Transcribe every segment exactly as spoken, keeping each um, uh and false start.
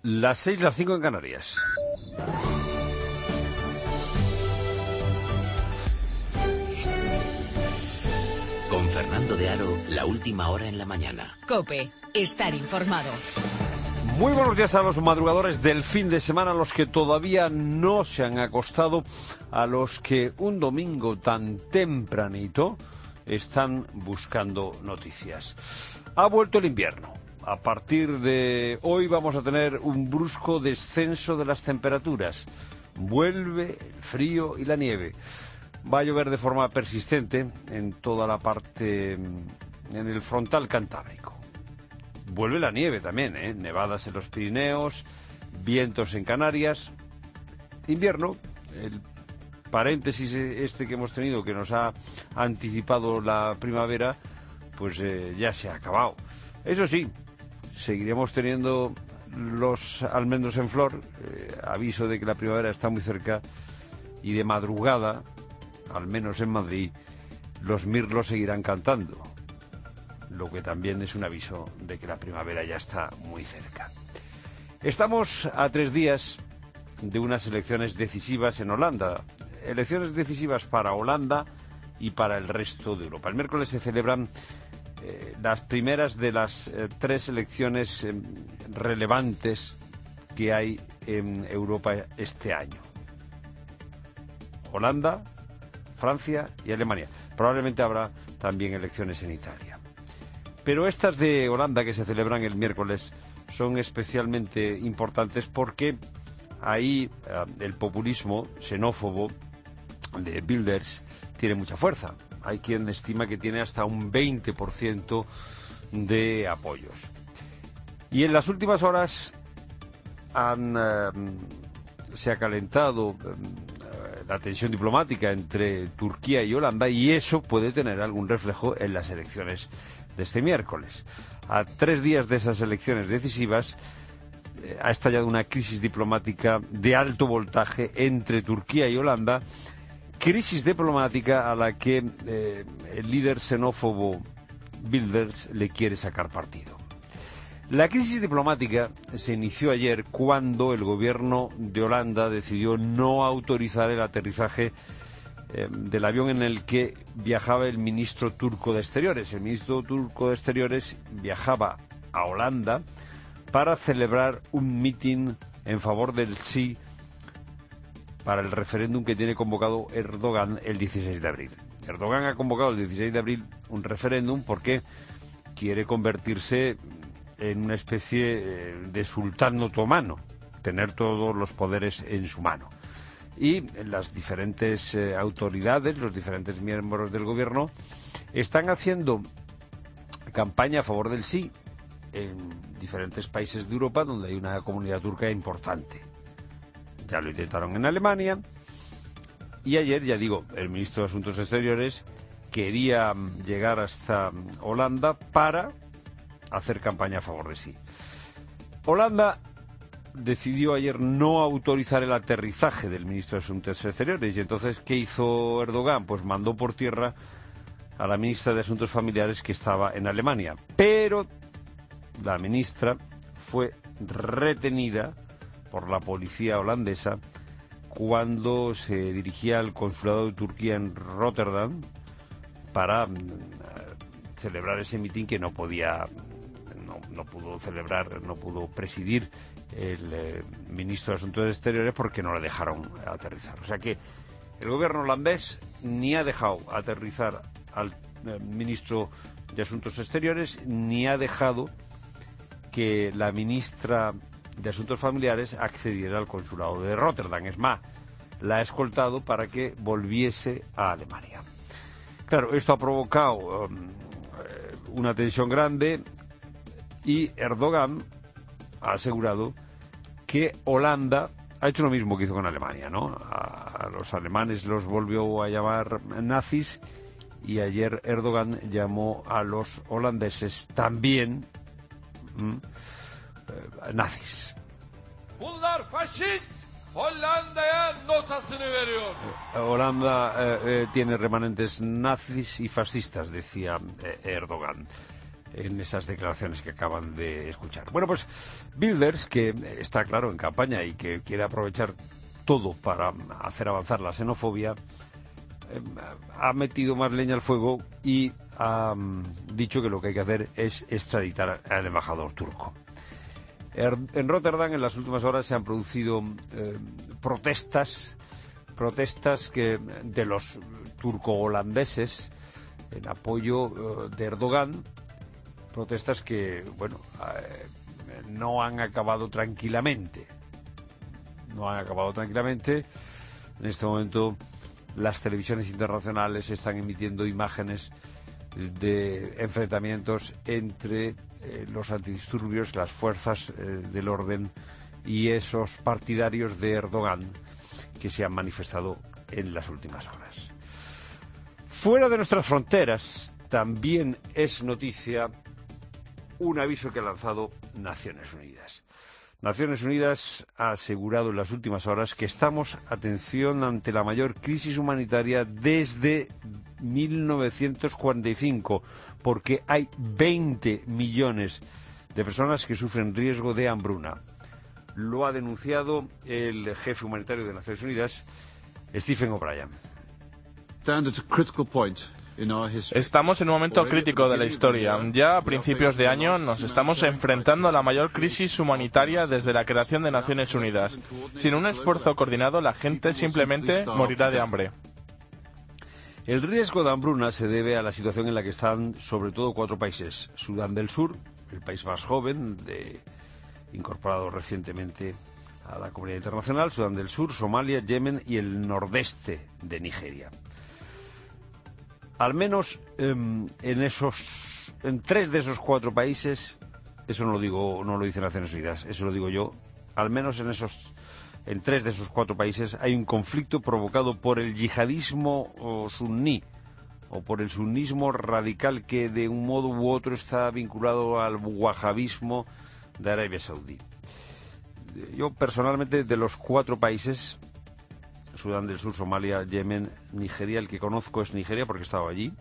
Las seis, las cinco en Canarias. Con Fernando de Aro, la última hora en la mañana. COPE, estar informado. Muy buenos días a los madrugadores del fin de semana, a los que todavía no se han acostado, a los que un domingo tan tempranito están buscando noticias. Ha vuelto el invierno. A partir de hoy vamos a tener un brusco descenso de las temperaturas. Vuelve el frío y la nieve. Va a llover de forma persistente en toda la parte, en el frontal cantábrico. Vuelve la nieve también, ¿eh? Nevadas en los Pirineos, vientos en Canarias. Invierno, el paréntesis este que hemos tenido, que nos ha anticipado la primavera, pues eh, ya se ha acabado. Eso sí, seguiremos teniendo los almendros en flor, eh, aviso de que la primavera está muy cerca, y de madrugada, al menos en Madrid, los mirlos seguirán cantando, lo que también es un aviso de que la primavera ya está muy cerca. Estamos a tres días de unas elecciones decisivas en Holanda, elecciones decisivas para Holanda y para el resto de Europa. El miércoles se celebran eh, las primeras de las eh, tres elecciones eh, relevantes que hay en Europa este año. Holanda, Francia y Alemania. Probablemente habrá también elecciones en Italia. Pero estas de Holanda, que se celebran el miércoles, son especialmente importantes porque ahí eh, el populismo xenófobo de Wilders tiene mucha fuerza. Hay quien estima que tiene hasta un veinte por ciento de apoyos. Y en las últimas horas han, eh, se ha calentado eh, la tensión diplomática entre Turquía y Holanda, y eso puede tener algún reflejo en las elecciones de este miércoles. A tres días de esas elecciones decisivas eh, ha estallado una crisis diplomática de alto voltaje entre Turquía y Holanda, crisis diplomática a la que eh, el líder xenófobo Wilders le quiere sacar partido. La crisis diplomática se inició ayer cuando el gobierno de Holanda decidió no autorizar el aterrizaje eh, del avión en el que viajaba el ministro turco de Exteriores. El ministro turco de Exteriores viajaba a Holanda para celebrar un mitin en favor del sí para el referéndum que tiene convocado Erdogan el dieciséis de abril. Erdogan ha convocado el dieciséis de abril un referéndum porque quiere convertirse en una especie de sultán otomano, tener todos los poderes en su mano. Y las diferentes eh, autoridades, los diferentes miembros del gobierno, están haciendo campaña a favor del sí en diferentes países de Europa donde hay una comunidad turca importante. Ya lo intentaron en Alemania, y ayer, ya digo, el ministro de Asuntos Exteriores quería llegar hasta Holanda para hacer campaña a favor de sí. Holanda decidió ayer no autorizar el aterrizaje del ministro de Asuntos Exteriores, y entonces, ¿qué hizo Erdogan? Pues mandó por tierra a la ministra de Asuntos Familiares, que estaba en Alemania. Pero la ministra fue retenida por la policía holandesa cuando se dirigía al consulado de Turquía en Rotterdam para uh, celebrar ese mitin que no podía, no, no pudo celebrar, no pudo presidir el eh, ministro de Asuntos Exteriores porque no le dejaron aterrizar. O sea que el gobierno holandés ni ha dejado aterrizar al eh, ministro de Asuntos Exteriores, ni ha dejado que la ministra de Asuntos Familiares accediera al consulado de Rotterdam. Es más, la ha escoltado para que volviese a Alemania. Claro, esto ha provocado um, una tensión grande, y Erdogan ha asegurado que Holanda ha hecho lo mismo que hizo con Alemania, ¿no? A, a los alemanes los volvió a llamar nazis, y ayer Erdogan llamó a los holandeses también ¿m? Eh, nazis. Bunlar faşist, Hollanda'ya notasını veriyor. Eh, Holanda eh, eh, tiene remanentes nazis y fascistas, decía eh, Erdogan. en esas declaraciones que acaban de escuchar. Bueno, pues Wilders, que está claro en campaña y que quiere aprovechar todo para hacer avanzar la xenofobia, eh, ha metido más leña al fuego y ha um, dicho que lo que hay que hacer es extraditar al embajador turco. Er, en Rotterdam en las últimas horas se han producido eh, protestas, protestas que de los turco-holandeses en apoyo eh, de Erdogan, protestas que, bueno, eh, no han acabado tranquilamente. No han acabado tranquilamente. En este momento las televisiones internacionales están emitiendo imágenes de enfrentamientos entre eh, los antidisturbios, las fuerzas eh, del orden y esos partidarios de Erdogan que se han manifestado en las últimas horas. Fuera de nuestras fronteras también es noticia un aviso que ha lanzado Naciones Unidas. Naciones Unidas ha asegurado en las últimas horas que estamos, atención, ante la mayor crisis humanitaria desde mil novecientos cuarenta y cinco, porque hay veinte millones de personas que sufren riesgo de hambruna. Lo ha denunciado el jefe humanitario de Naciones Unidas, Stephen O'Brien. Estamos en un momento crítico de la historia. Ya a principios de año nos estamos enfrentando a la mayor crisis humanitaria desde la creación de Naciones Unidas. Sin un esfuerzo coordinado, la gente simplemente morirá de hambre. El riesgo de hambruna se debe a la situación en la que están sobre todo cuatro países. Sudán del Sur, el país más joven, de, incorporado recientemente a la comunidad internacional, Sudán del Sur, Somalia, Yemen y el nordeste de Nigeria. Al menos eh, en esos, en tres de esos cuatro países, eso no lo digo, no lo dice Naciones Unidas, eso lo digo yo. Al menos en esos, en tres de esos cuatro países hay un conflicto provocado por el yihadismo o suní o por el sunismo radical que de un modo u otro está vinculado al wahabismo de Arabia Saudí. Yo personalmente de los cuatro países, Sudán del Sur, Somalia, Yemen, Nigeria, el que conozco es Nigeria porque he estado allí.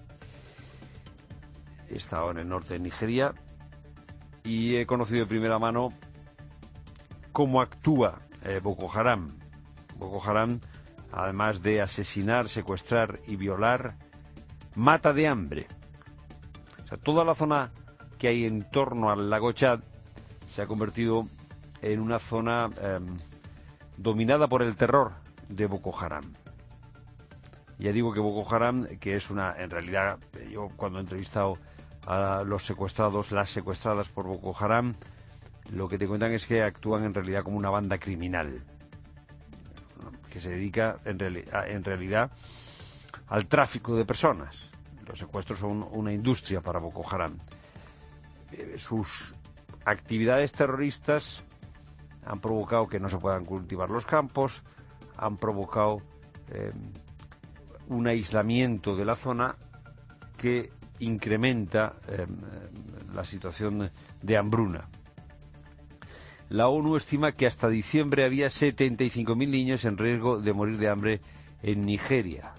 He estado en el norte de Nigeria y he conocido de primera mano cómo actúa eh, Boko Haram. Boko Haram, además de asesinar, secuestrar y violar, mata de hambre. O sea, toda la zona que hay en torno al lago Chad se ha convertido en una zona eh, dominada por el terror de Boko Haram. Ya digo que Boko Haram, que es una, en realidad, yo cuando he entrevistado a los secuestrados, las secuestradas por Boko Haram, lo que te cuentan es que actúan en realidad como una banda criminal, que se dedica en, reali en realidad al tráfico de personas. Los secuestros son una industria para Boko Haram. Eh, sus actividades terroristas han provocado que no se puedan cultivar los campos, han provocado eh, un aislamiento de la zona que incrementa eh, la situación de hambruna. La ONU estima que hasta diciembre había setenta y cinco mil niños en riesgo de morir de hambre en Nigeria.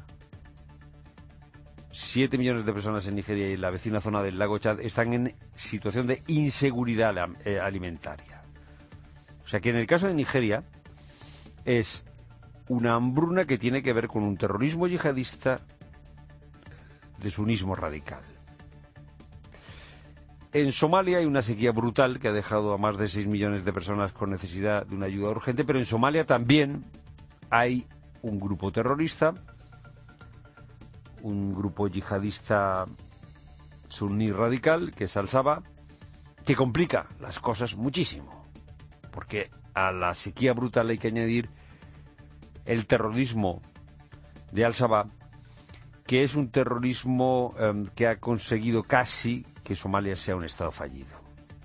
Siete millones de personas en Nigeria y en la vecina zona del lago Chad están en situación de inseguridad eh, alimentaria. O sea que en el caso de Nigeria es una hambruna que tiene que ver con un terrorismo yihadista de sunismo radical. En Somalia hay una sequía brutal que ha dejado a más de seis millones de personas con necesidad de una ayuda urgente, pero en Somalia también hay un grupo terrorista, un grupo yihadista suní radical, que es Al-Shabaab, que complica las cosas muchísimo, porque a la sequía brutal hay que añadir el terrorismo de Al-Shabaab, que es un terrorismo eh, que ha conseguido casi que Somalia sea un estado fallido.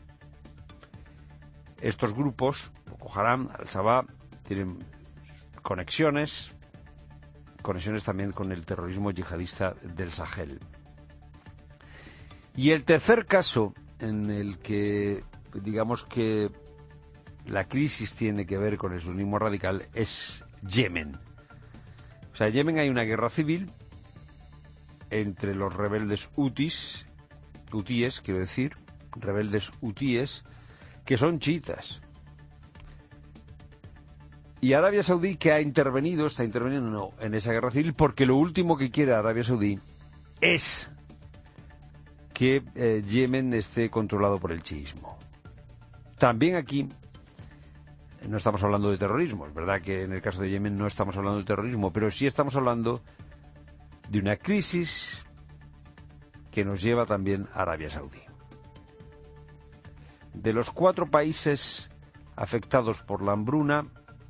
Estos grupos, Boko Haram, Al-Shabaab, tienen conexiones, conexiones también con el terrorismo yihadista del Sahel. Y el tercer caso en el que, digamos que la crisis tiene que ver con el sunismo radical es Yemen. O sea, en Yemen hay una guerra civil entre los rebeldes hutis hutíes, quiero decir, rebeldes hutíes, que son chiitas. Y Arabia Saudí, que ha intervenido, está interviniendo no, en esa guerra civil, porque lo último que quiere Arabia Saudí es que eh, Yemen esté controlado por el chiismo. También aquí no estamos hablando de terrorismo, es verdad que en el caso de Yemen no estamos hablando de terrorismo, pero sí estamos hablando de una crisis que nos lleva también a Arabia Saudí. De los cuatro países afectados por la hambruna,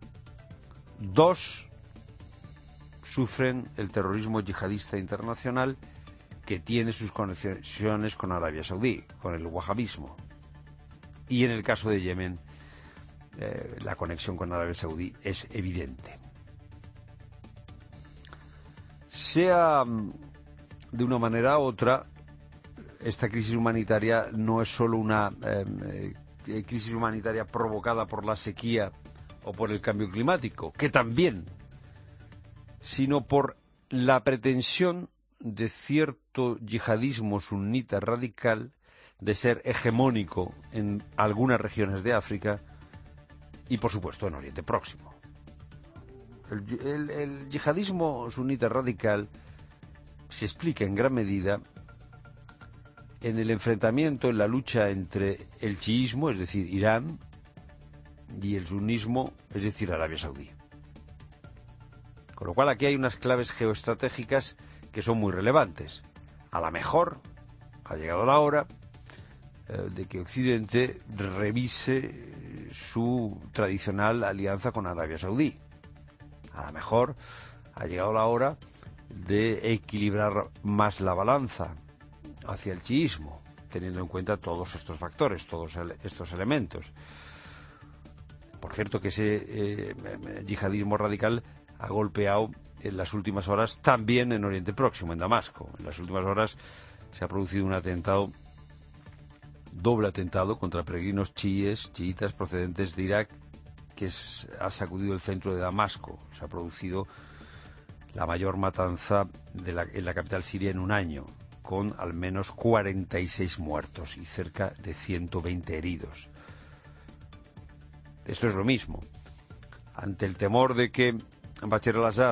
dos sufren el terrorismo yihadista internacional que tiene sus conexiones con Arabia Saudí, con el wahabismo. Y en el caso de Yemen, eh, la conexión con Arabia Saudí es evidente. Sea de una manera u otra, esta crisis humanitaria no es solo una eh, eh, crisis humanitaria provocada por la sequía o por el cambio climático, que también, sino por la pretensión de cierto yihadismo sunita radical de ser hegemónico en algunas regiones de África y, por supuesto, en Oriente Próximo. El, el, el yihadismo sunita radical se explica en gran medida en el enfrentamiento, en la lucha entre el chiismo, es decir, Irán, y el sunismo, es decir, Arabia Saudí. Con lo cual aquí hay unas claves geoestratégicas que son muy relevantes. A lo mejor ha llegado la hora eh, de que Occidente revise su tradicional alianza con Arabia Saudí. A lo mejor ha llegado la hora de equilibrar más la balanza hacia el chiismo, teniendo en cuenta todos estos factores, todos ele- estos elementos. Por cierto que ese eh, yihadismo radical ha golpeado en las últimas horas también en Oriente Próximo, en Damasco. En las últimas horas se ha producido un atentado, doble atentado contra peregrinos chiíes, chiitas procedentes de Irak, que es, ha sacudido el centro de Damasco. Se ha producido la mayor matanza de la, en la capital siria en un año, con al menos cuarenta y seis muertos y cerca de ciento veinte heridos. Esto es lo mismo. Ante el temor de que Bashar al-Assad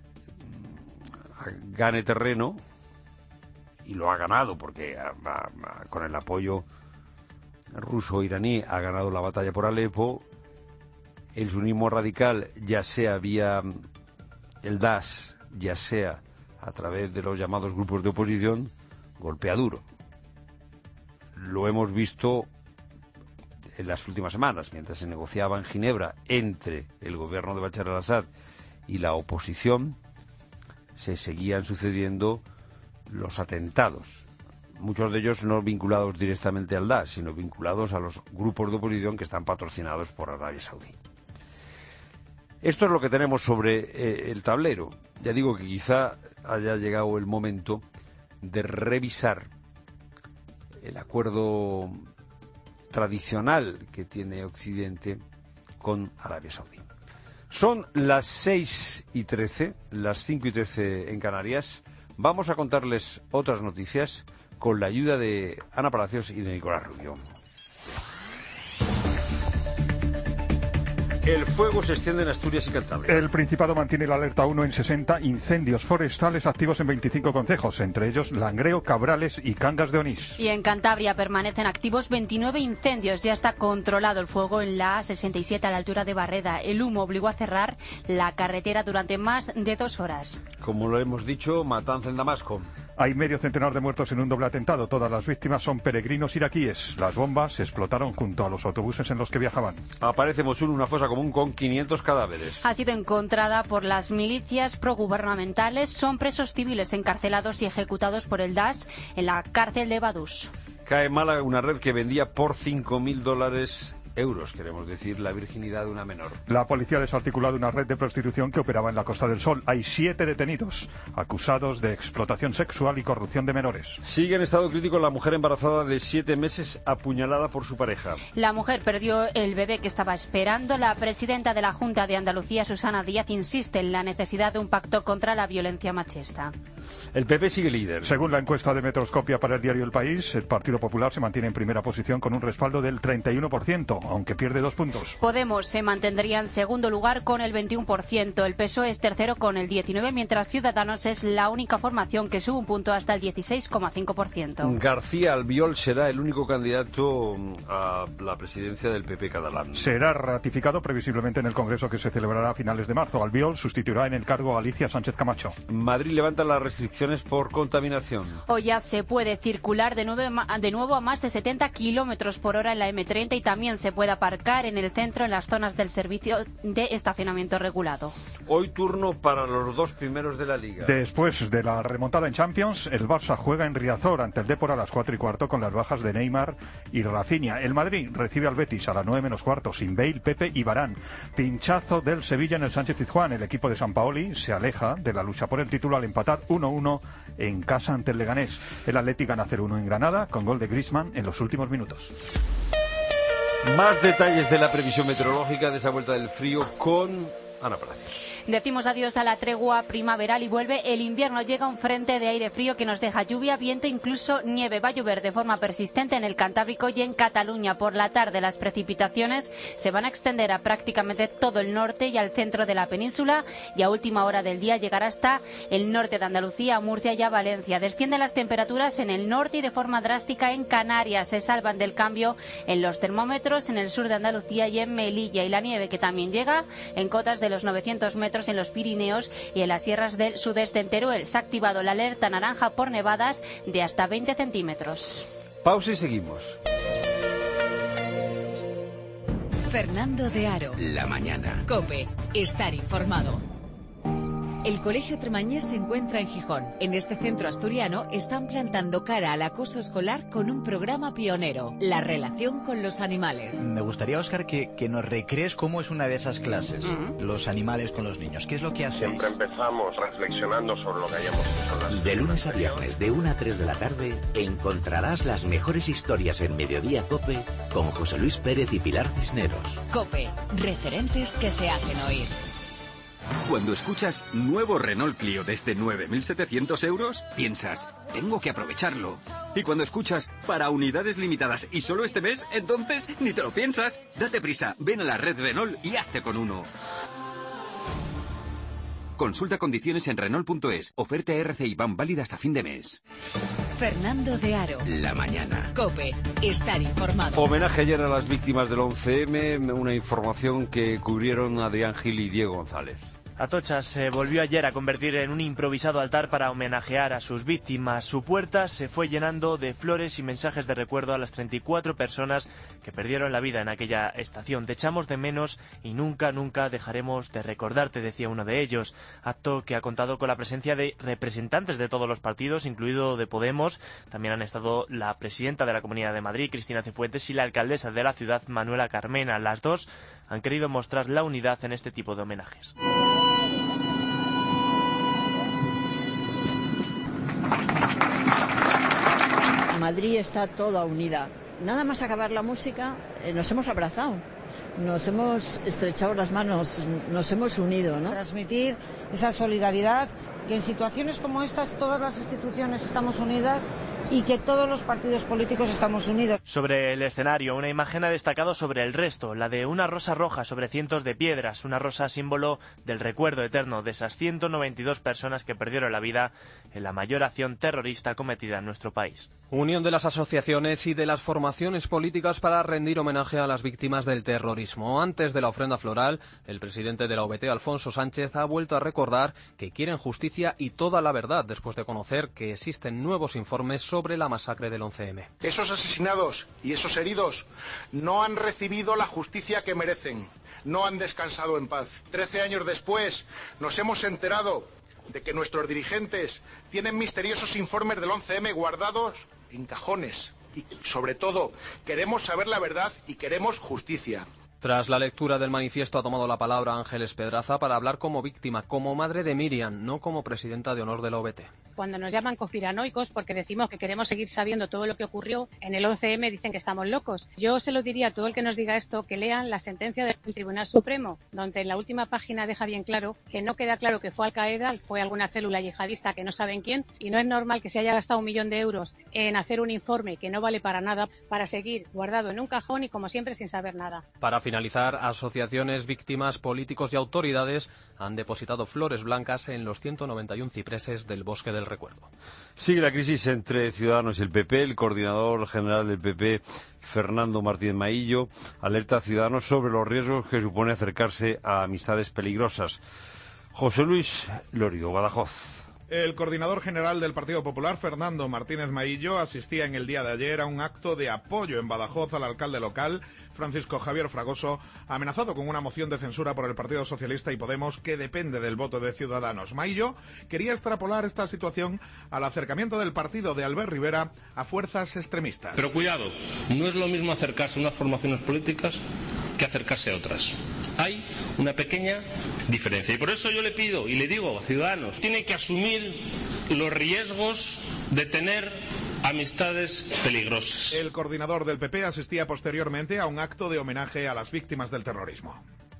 gane terreno, y lo ha ganado porque a, a, a, con el apoyo ruso-iraní ha ganado la batalla por Alepo, el sunismo radical, ya sea vía el Daesh, ya sea a través de los llamados grupos de oposición, golpea duro. Lo hemos visto en las últimas semanas, mientras se negociaba en Ginebra entre el gobierno de Bashar al-Assad y la oposición, se seguían sucediendo los atentados, muchos de ellos no vinculados directamente al Daesh, sino vinculados a los grupos de oposición que están patrocinados por Arabia Saudí. Esto es lo que tenemos sobre eh, el tablero. Ya digo que quizá haya llegado el momento de revisar el acuerdo tradicional que tiene Occidente con Arabia Saudí. Son las seis y trece, las cinco y trece en Canarias. Vamos a contarles otras noticias con la ayuda de Ana Palacios y de Nicolás Rubio. El fuego se extiende en Asturias y Cantabria. El Principado mantiene la alerta uno en sesenta incendios forestales activos en veinticinco concejos, entre ellos Langreo, Cabrales y Cangas de Onís. Y en Cantabria permanecen activos veintinueve incendios. Ya está controlado el fuego en la A sesenta y siete a la altura de Barreda. El humo obligó a cerrar la carretera durante más de dos horas. Como lo hemos dicho, matanza en Damasco. Hay medio centenar de muertos en un doble atentado. Todas las víctimas son peregrinos iraquíes. Las bombas explotaron junto a los autobuses en los que viajaban. Aparece Mosul una fosa común con quinientos cadáveres. Ha sido encontrada por las milicias progubernamentales. Son presos civiles encarcelados y ejecutados por el Daesh en la cárcel de Badús. Cae en Málaga una red que vendía por cinco mil dólares euros, queremos decir, la virginidad de una menor. La policía ha desarticulado una red de prostitución que operaba en la Costa del Sol. Hay siete detenidos acusados de explotación sexual y corrupción de menores. Sigue en estado crítico la mujer embarazada de siete meses apuñalada por su pareja. La mujer perdió el bebé que estaba esperando. La presidenta de la Junta de Andalucía, Susana Díaz, insiste en la necesidad de un pacto contra la violencia machista. El P P sigue líder. Según la encuesta de Metroscopia para el diario El País, el Partido Popular se mantiene en primera posición con un respaldo del treinta y uno por ciento, aunque pierde dos puntos. Podemos se mantendría en segundo lugar con el veintiuno por ciento. El P S O E es tercero con el diecinueve por ciento, mientras Ciudadanos es la única formación que sube un punto hasta el dieciséis coma cinco por ciento. García Albiol será el único candidato a la presidencia del P P catalán. Será ratificado previsiblemente en el Congreso que se celebrará a finales de marzo. Albiol sustituirá en el cargo a Alicia Sánchez Camacho. Madrid levanta las restricciones por contaminación. Hoy ya se puede circular de nuevo, de nuevo a más de setenta kilómetros por hora en la eme treinta y también se puede aparcar en el centro en las zonas del servicio de estacionamiento regulado. Hoy turno para los dos primeros de la Liga. Después de la remontada en Champions, el Barça juega en Riazor ante el Depor a las cuatro y cuarto con las bajas de Neymar y Rafinha. El Madrid recibe al Betis a las nueve menos cuarto sin Bale, Pepe y Varane. Pinchazo del Sevilla en el Sánchez-Pizjuán. El equipo de Sampaoli se aleja de la lucha por el título al empatar uno uno en casa ante el Leganés. El Athletic gana cero uno en Granada con gol de Griezmann en los últimos minutos. Más detalles de la previsión meteorológica de esa vuelta del frío con Ana Palacios. Decimos adiós a la tregua primaveral y vuelve el invierno. Llega un frente de aire frío que nos deja lluvia, viento, incluso nieve. Va a llover de forma persistente en el Cantábrico y en Cataluña. Por la tarde las precipitaciones se van a extender a prácticamente todo el norte y al centro de la península, y a última hora del día llegará hasta el norte de Andalucía, Murcia y a Valencia. Descienden las temperaturas en el norte y de forma drástica en Canarias. Se salvan del cambio en los termómetros en el sur de Andalucía y en Melilla. Y la nieve que también llega en cotas de los novecientos metros en los Pirineos y en las sierras del sudeste. En Teruel se ha activado la alerta naranja por nevadas de hasta veinte centímetros. Pausa y seguimos. Fernando de Aro. La mañana. COPE. Estar informado. El Colegio Tremañés se encuentra en Gijón. En este centro asturiano están plantando cara al acoso escolar con un programa pionero, la relación con los animales. Me gustaría, Óscar, que, que nos recrees cómo es una de esas clases, uh-huh. Los animales con los niños. ¿Qué es lo que hacéis? Siempre empezamos reflexionando sobre lo que hayamos hecho. De lunes a viernes, de una a tres de la tarde, encontrarás las mejores historias en Mediodía COPE con José Luis Pérez y Pilar Cisneros. COPE, referentes que se hacen oír. Cuando escuchas nuevo Renault Clio desde nueve mil setecientos euros, piensas, tengo que aprovecharlo. Y cuando escuchas, para unidades limitadas y solo este mes, entonces ni te lo piensas. Date prisa, ven a la red Renault y hazte con uno. Consulta condiciones en Renault punto es. Oferta R C I B A N válida hasta fin de mes. Fernando de Aro. La mañana. COPE. Estar informado. Homenaje ayer a las víctimas del once eme, una información que cubrieron Adrián Gil y Diego González. Atocha se volvió ayer a convertir en un improvisado altar para homenajear a sus víctimas. Su puerta se fue llenando de flores y mensajes de recuerdo a las treinta y cuatro personas que perdieron la vida en aquella estación. Te echamos de menos y nunca, nunca dejaremos de recordarte, decía uno de ellos. Acto que ha contado con la presencia de representantes de todos los partidos, incluido de Podemos. También han estado la presidenta de la Comunidad de Madrid, Cristina Cifuentes, y la alcaldesa de la ciudad, Manuela Carmena. Las dos han querido mostrar la unidad en este tipo de homenajes. Madrid está toda unida. Nada más acabar la música, eh, nos hemos abrazado, nos hemos estrechado las manos, nos hemos unido, ¿no? Transmitir esa solidaridad, que en situaciones como estas todas las instituciones estamos unidas y que todos los partidos políticos estamos unidos. Sobre el escenario, una imagen ha destacado sobre el resto, la de una rosa roja sobre cientos de piedras, una rosa símbolo del recuerdo eterno de esas ciento noventa y dos personas que perdieron la vida en la mayor acción terrorista cometida en nuestro país. Unión de las asociaciones y de las formaciones políticas para rendir homenaje a las víctimas del terrorismo. Antes de la ofrenda floral, el presidente de la O B T, Alfonso Sánchez, ha vuelto a recordar que quieren justicia y toda la verdad después de conocer que existen nuevos informes sobre la masacre del once eme. Esos asesinados y esos heridos no han recibido la justicia que merecen, no han descansado en paz. Trece años después nos hemos enterado de que nuestros dirigentes tienen misteriosos informes del once eme guardados en cajones y, sobre todo, queremos saber la verdad y queremos justicia. Tras la lectura del manifiesto ha tomado la palabra Ángeles Pedraza para hablar como víctima, como madre de Miriam, no como presidenta de honor de la O B T. Cuando nos llaman conspiranoicos porque decimos que queremos seguir sabiendo todo lo que ocurrió en el once eme, dicen que estamos locos. Yo se lo diría a todo el que nos diga esto, que lean la sentencia del Tribunal Supremo, donde en la última página deja bien claro que no queda claro que fue Al-Qaeda, fue alguna célula yihadista que no saben quién, y no es normal que se haya gastado un millón de euros en hacer un informe que no vale para nada, para seguir guardado en un cajón y, como siempre, sin saber nada. Para finalizar, asociaciones, víctimas, políticos y autoridades han depositado flores blancas en los ciento noventa y uno cipreses del Bosque del Recuerdo. Sigue la crisis entre Ciudadanos y el P P. El coordinador general del P P, Fernando Martínez Maillo, alerta a Ciudadanos sobre los riesgos que supone acercarse a amistades peligrosas. José Luis Lorio, Badajoz. El coordinador general del Partido Popular, Fernando Martínez Maillo, asistía en el día de ayer a un acto de apoyo en Badajoz al alcalde local, Francisco Javier Fragoso, amenazado con una moción de censura por el Partido Socialista y Podemos que depende del voto de Ciudadanos. Maillo quería extrapolar esta situación al acercamiento del partido de Albert Rivera a fuerzas extremistas. Pero cuidado, no es lo mismo acercarse a unas formaciones políticas que acercarse a otras. Hay una pequeña diferencia y por eso yo le pido y le digo a Ciudadanos, tiene que asumir los riesgos de tener amistades peligrosas. El coordinador del P P asistía posteriormente a un acto de homenaje a las víctimas del terrorismo.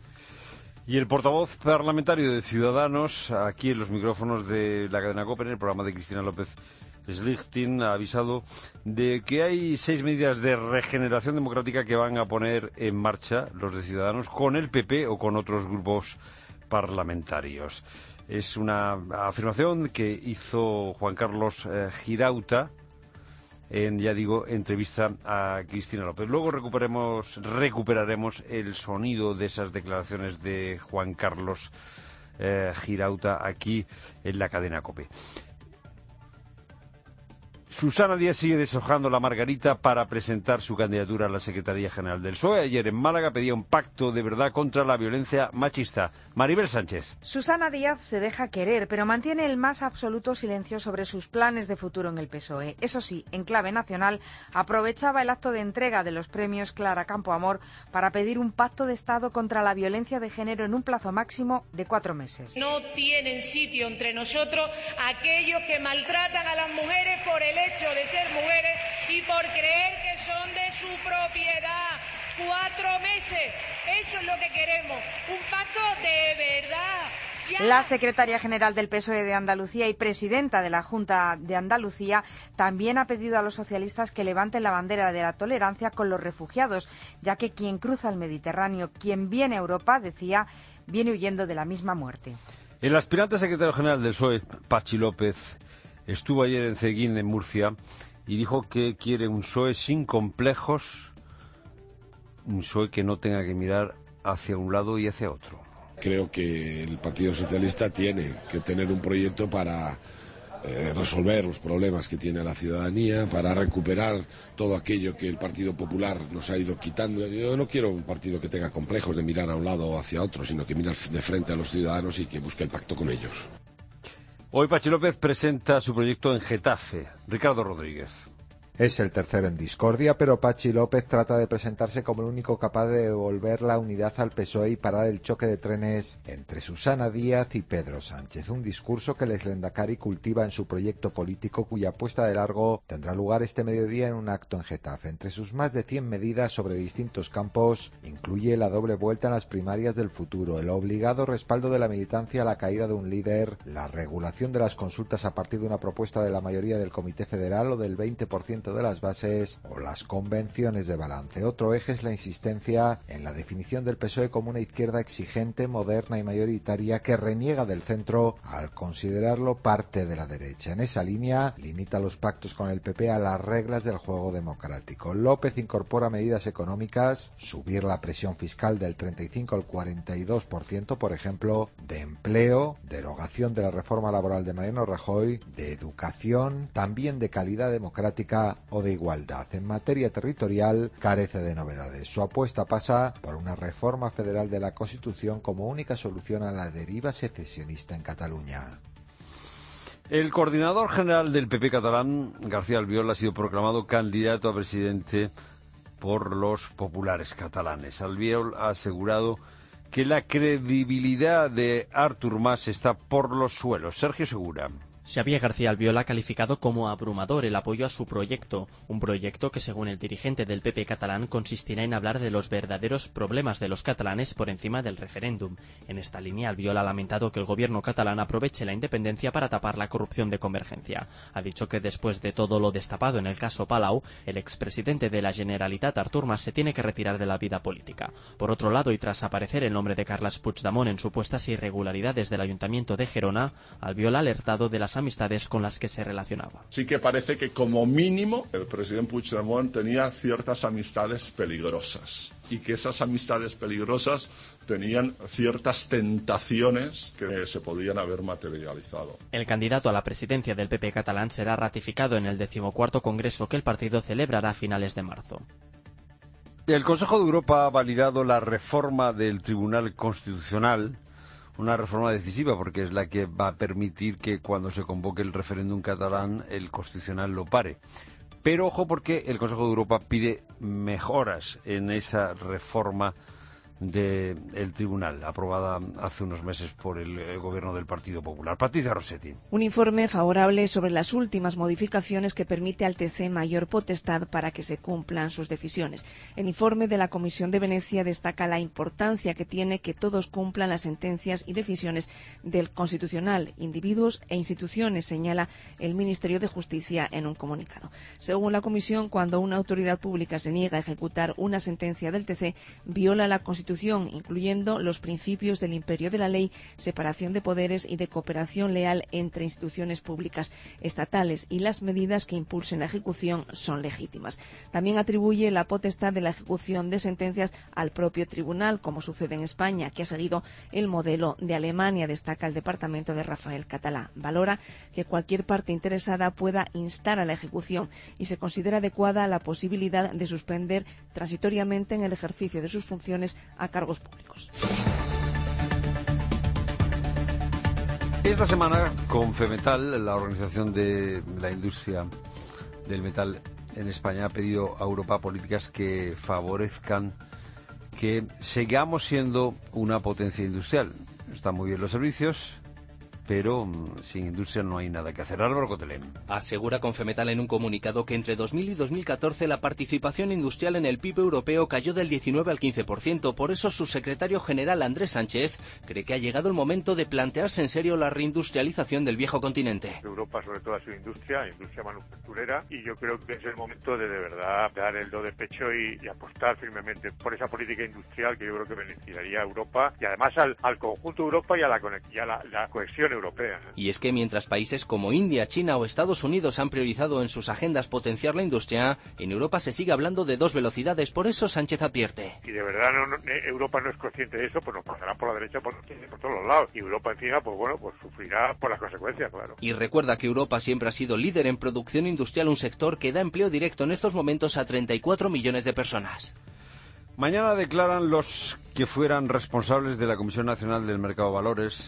Y el portavoz parlamentario de Ciudadanos, aquí en los micrófonos de la cadena COPE, en el programa de Cristina López Slichting, ha avisado de que hay seis medidas de regeneración democrática que van a poner en marcha los de Ciudadanos con el P P o con otros grupos parlamentarios. Es una afirmación que hizo Juan Carlos eh, Girauta en, ya digo, entrevista a Cristina López. Luego recuperemos, recuperaremos el sonido de esas declaraciones de Juan Carlos eh, Girauta aquí en la cadena COPE. Susana Díaz sigue deshojando la margarita para presentar su candidatura a la Secretaría General del P S O E. Ayer en Málaga pedía un pacto de verdad contra la violencia machista. Maribel Sánchez. Susana Díaz se deja querer, pero mantiene el más absoluto silencio sobre sus planes de futuro en el P S O E. Eso sí, en clave nacional, aprovechaba el acto de entrega de los premios Clara Campoamor para pedir un pacto de Estado contra la violencia de género en un plazo máximo de cuatro meses. No tienen sitio entre nosotros aquellos que maltratan a las mujeres por el hecho de ser mujeres y por creer que son de su propiedad. Cuatro meses, eso es lo que queremos, un pacto de verdad. Ya. La secretaria general del P S O E de Andalucía y presidenta de la Junta de Andalucía también ha pedido a los socialistas que levanten la bandera de la tolerancia con los refugiados, ya que quien cruza el Mediterráneo, quien viene a Europa, decía, viene huyendo de la misma muerte. El aspirante secretario general del P S O E, Pachi López, estuvo ayer en Ceguín, en Murcia, y dijo que quiere un P S O E sin complejos, un P S O E que no tenga que mirar hacia un lado y hacia otro. Creo que el Partido Socialista tiene que tener un proyecto para eh, resolver los problemas que tiene la ciudadanía, para recuperar todo aquello que el Partido Popular nos ha ido quitando. Yo no quiero un partido que tenga complejos de mirar a un lado o hacia otro, sino que mire de frente a los ciudadanos y que busque el pacto con ellos. Hoy Pachi López presenta su proyecto en Getafe. Ricardo Rodríguez. Es el tercero en discordia, pero Pachi López trata de presentarse como el único capaz de devolver la unidad al P S O E y parar el choque de trenes entre Susana Díaz y Pedro Sánchez. Un discurso que el exlendakari cultiva en su proyecto político, cuya puesta de largo tendrá lugar este mediodía en un acto en Getafe. Entre sus más de cien medidas sobre distintos campos, incluye la doble vuelta en las primarias del futuro, el obligado respaldo de la militancia a la caída de un líder, la regulación de las consultas a partir de una propuesta de la mayoría del Comité Federal o del veinte por ciento de las bases o las convenciones de balance. Otro eje es la insistencia en la definición del P S O E como una izquierda exigente, moderna y mayoritaria que reniega del centro al considerarlo parte de la derecha. En esa línea, limita los pactos con el P P a las reglas del juego democrático. López incorpora medidas económicas, subir la presión fiscal del treinta y cinco al cuarenta y dos por ciento, por ejemplo, de empleo, derogación de la reforma laboral de Mariano Rajoy, de educación, también de calidad democrática o de igualdad. En materia territorial carece de novedades. Su apuesta pasa por una reforma federal de la Constitución como única solución a la deriva secesionista en Cataluña. El coordinador general del P P catalán, García Albiol, ha sido proclamado candidato a presidente por los populares catalanes. Albiol ha asegurado que la credibilidad de Artur Mas está por los suelos. Sergio Segura. Xavier García Albiol ha calificado como abrumador el apoyo a su proyecto, un proyecto que, según el dirigente del P P catalán, consistirá en hablar de los verdaderos problemas de los catalanes por encima del referéndum. En esta línea, Albiol ha lamentado que el gobierno catalán aproveche la independencia para tapar la corrupción de Convergencia. Ha dicho que después de todo lo destapado en el caso Palau, el expresidente de la Generalitat, Artur Mas, se tiene que retirar de la vida política. Por otro lado, y tras aparecer el nombre de Carles Puigdemont en supuestas irregularidades del Ayuntamiento de Gerona, Albiol ha alertado de las amistades con las que se relacionaba. Sí que parece que como mínimo el presidente Puigdemont tenía ciertas amistades peligrosas y que esas amistades peligrosas tenían ciertas tentaciones que se podían haber materializado. El candidato a la presidencia del P P catalán será ratificado en el decimocuarto congreso que el partido celebrará a finales de marzo. El Consejo de Europa ha validado la reforma del Tribunal Constitucional, una reforma decisiva porque es la que va a permitir que cuando se convoque el referéndum catalán el Constitucional lo pare. Pero ojo, porque el Consejo de Europa pide mejoras en esa reforma del tribunal, aprobada hace unos meses por el, el gobierno del Partido Popular. Patricia Rossetti. Un informe favorable sobre las últimas modificaciones que permite al T C mayor potestad para que se cumplan sus decisiones. El informe de la Comisión de Venecia destaca la importancia que tiene que todos cumplan las sentencias y decisiones del Constitucional, individuos e instituciones, señala el Ministerio de Justicia en un comunicado. Según la Comisión, cuando una autoridad pública se niega a ejecutar una sentencia del T C, viola la Constitución, incluyendo los principios del imperio de la ley, separación de poderes y de cooperación leal entre instituciones públicas estatales, y las medidas que impulsen la ejecución son legítimas. También atribuye la potestad de la ejecución de sentencias al propio tribunal, como sucede en España, que ha seguido el modelo de Alemania, destaca el departamento de Rafael Catalá. Valora que cualquier parte interesada pueda instar a la ejecución y se considera adecuada la posibilidad de suspender transitoriamente en el ejercicio de sus funciones a cargos públicos. Esta semana, Confemetal, la organización de la industria del metal en España, ha pedido a Europa políticas que favorezcan que sigamos siendo una potencia industrial. Están muy bien los servicios, pero sin industria no hay nada que hacer. Álvaro Cotelén. Asegura Confemetal en un comunicado que entre dos mil y dos mil catorce la participación industrial en el P I B europeo cayó del diecinueve al quince por ciento. Por eso su secretario general Andrés Sánchez cree que ha llegado el momento de plantearse en serio la reindustrialización del viejo continente. Europa sobre todo ha sido industria, industria manufacturera, y yo creo que es el momento de de verdad dar el do de pecho y, y apostar firmemente por esa política industrial que yo creo que beneficiaría a Europa y además al, al conjunto de Europa y a la, y a la, la cohesión europea. Y es que mientras países como India, China o Estados Unidos han priorizado en sus agendas potenciar la industria, en Europa se sigue hablando de dos velocidades. Por eso Sánchez advierte. Si de verdad no, no, Europa no es consciente de eso, pues nos pasará por la derecha por, por todos los lados. Y Europa encima, pues bueno, pues sufrirá por las consecuencias, claro. Y recuerda que Europa siempre ha sido líder en producción industrial, un sector que da empleo directo en estos momentos a treinta y cuatro millones de personas. Mañana declaran los que fueran responsables de la Comisión Nacional del Mercado de Valores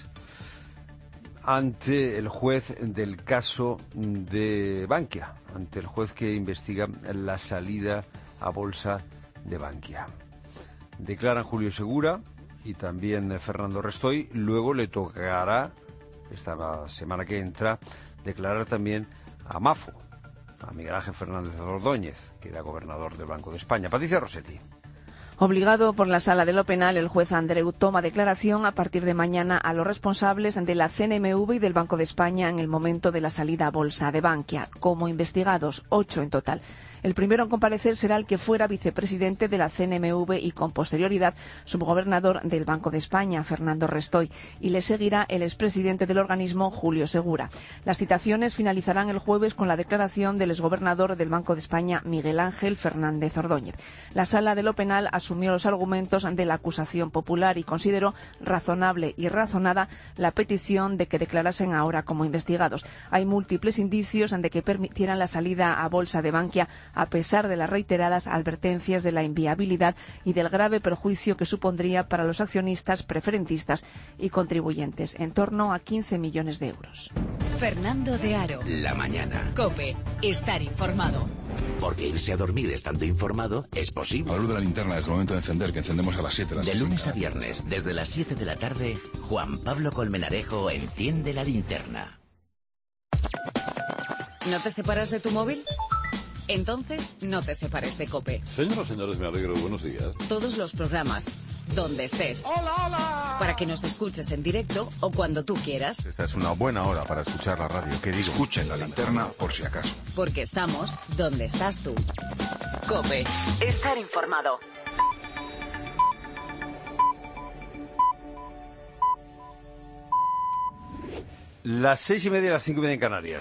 ante el juez del caso de Bankia, ante el juez que investiga la salida a bolsa de Bankia. Declaran Julio Segura y también Fernando Restoy. Luego le tocará, esta semana que entra, declarar también a Mafo, a Miguel Ángel Fernández Ordóñez, que era gobernador del Banco de España. Patricia Rossetti. Obligado por la Sala de lo Penal, el juez Andreu toma declaración a partir de mañana a los responsables de la C N M V y del Banco de España en el momento de la salida a bolsa de Bankia, como investigados, ocho en total. El primero en comparecer será el que fuera vicepresidente de la C N M V y con posterioridad subgobernador del Banco de España, Fernando Restoy, y le seguirá el expresidente del organismo, Julio Segura. Las citaciones finalizarán el jueves con la declaración del exgobernador del Banco de España, Miguel Ángel Fernández Ordóñez. La Sala de lo Penal asume asumió los argumentos de la acusación popular y consideró razonable y razonada la petición de que declarasen ahora como investigados. Hay múltiples indicios de que permitieran la salida a bolsa de Bankia a pesar de las reiteradas advertencias de la inviabilidad y del grave perjuicio que supondría para los accionistas, preferentistas y contribuyentes, en torno a quince millones de euros. Fernando de Aro. La mañana. COPE. Estar informado. Porque irse a dormir estando informado es posible. A la luz de la linterna es el momento de encender, que encendemos a las siete. De lunes a viernes, desde las siete de la tarde, Juan Pablo Colmenarejo enciende la linterna. ¿No te separas de tu móvil? Entonces, no te separes de COPE. Señoras y señores, me alegro. Buenos días. Todos los programas, donde estés. ¡Hola, hola! Para que nos escuches en directo o cuando tú quieras. Esta es una buena hora para escuchar la radio. ¿Qué digo? Escuchen la linterna por si acaso. Porque estamos donde estás tú. COPE. Estar informado. Las seis y media y las cinco y media en Canarias.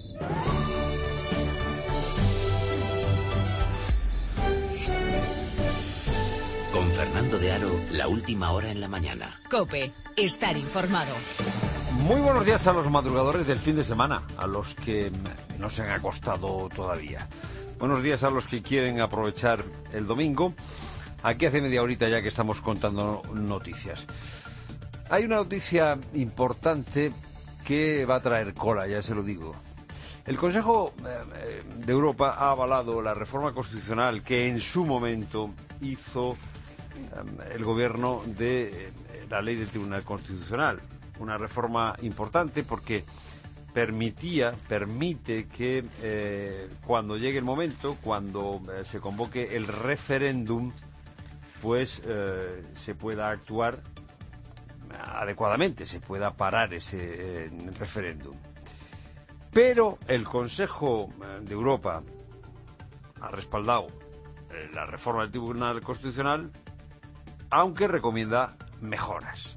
Con Fernando de Aro, la última hora en la mañana. COPE. Estar informado. Muy buenos días a los madrugadores del fin de semana, a los que no se han acostado todavía. Buenos días a los que quieren aprovechar el domingo. Aquí hace media horita ya que estamos contando noticias. Hay una noticia importante que va a traer cola, ya se lo digo. El Consejo de Europa ha avalado la reforma constitucional que en su momento hizo el gobierno de la ley del Tribunal Constitucional. Una reforma importante porque permitía, permite que eh, cuando llegue el momento, cuando eh, se convoque el referéndum, pues eh, se pueda actuar adecuadamente, se pueda parar ese eh, referéndum. Pero el Consejo de Europa ha respaldado eh, la reforma del Tribunal Constitucional, aunque recomienda mejoras.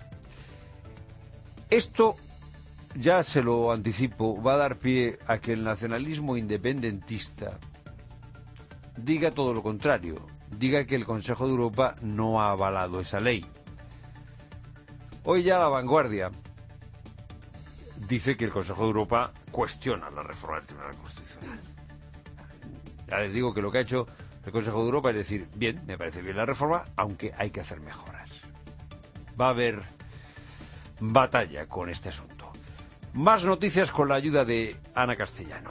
Esto, ya se lo anticipo, va a dar pie a que el nacionalismo independentista diga todo lo contrario, diga que el Consejo de Europa no ha avalado esa ley. Hoy ya La Vanguardia dice que el Consejo de Europa cuestiona la reforma del Tribunal Constitucional. Ya les digo que lo que ha hecho el Consejo de Europa es decir, bien, me parece bien la reforma, aunque hay que hacer mejoras. Va a haber batalla con este asunto. Más noticias con la ayuda de Ana Castellano.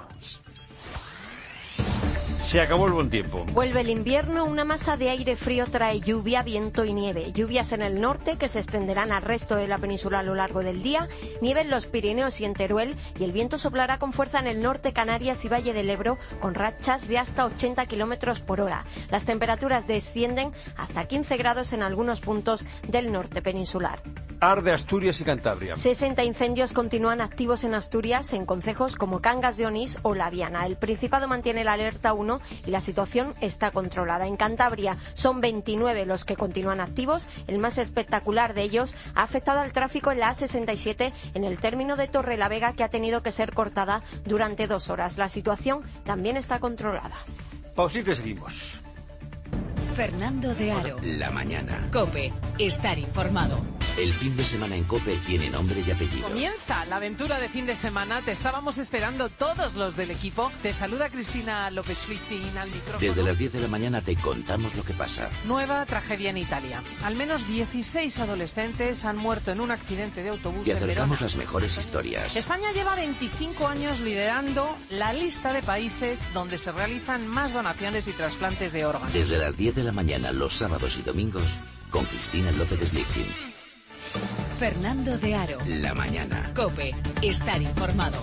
Se acabó el buen tiempo. Vuelve el invierno, una masa de aire frío trae lluvia, viento y nieve. Lluvias en el norte que se extenderán al resto de la península a lo largo del día, nieve en los Pirineos y en Teruel, y el viento soplará con fuerza en el norte, Canarias y Valle del Ebro, con rachas de hasta ochenta kilómetros por hora. Las temperaturas descienden hasta quince grados en algunos puntos del norte peninsular. Arde Asturias y Cantabria. sesenta incendios continúan activos en Asturias, en concejos como Cangas de Onís o La Viana. El Principado mantiene la alerta uno y la situación está controlada. En Cantabria son veintinueve los que continúan activos. El más espectacular de ellos ha afectado al tráfico en la A sesenta y siete en el término de Torrelavega, que ha tenido que ser cortada durante dos horas. La situación también está controlada. Pausita y seguimos. Fernando de Aro. La mañana. COPE. Estar informado. El fin de semana en COPE tiene nombre y apellido. Comienza la aventura de fin de semana. Te estábamos esperando todos los del equipo. Te saluda Cristina López-Schlichting al micrófono. Desde las diez de la mañana te contamos lo que pasa. Nueva tragedia en Italia. Al menos dieciséis adolescentes han muerto en un accidente de autobús Y en acercamos Verona. las mejores historias. España lleva veinticinco años liderando la lista de países donde se realizan más donaciones y trasplantes de órganos. Desde las diez de la mañana, los sábados y domingos, con Cristina López-Schlichting. Fernando de Aro. La mañana. COPE. Estar informado.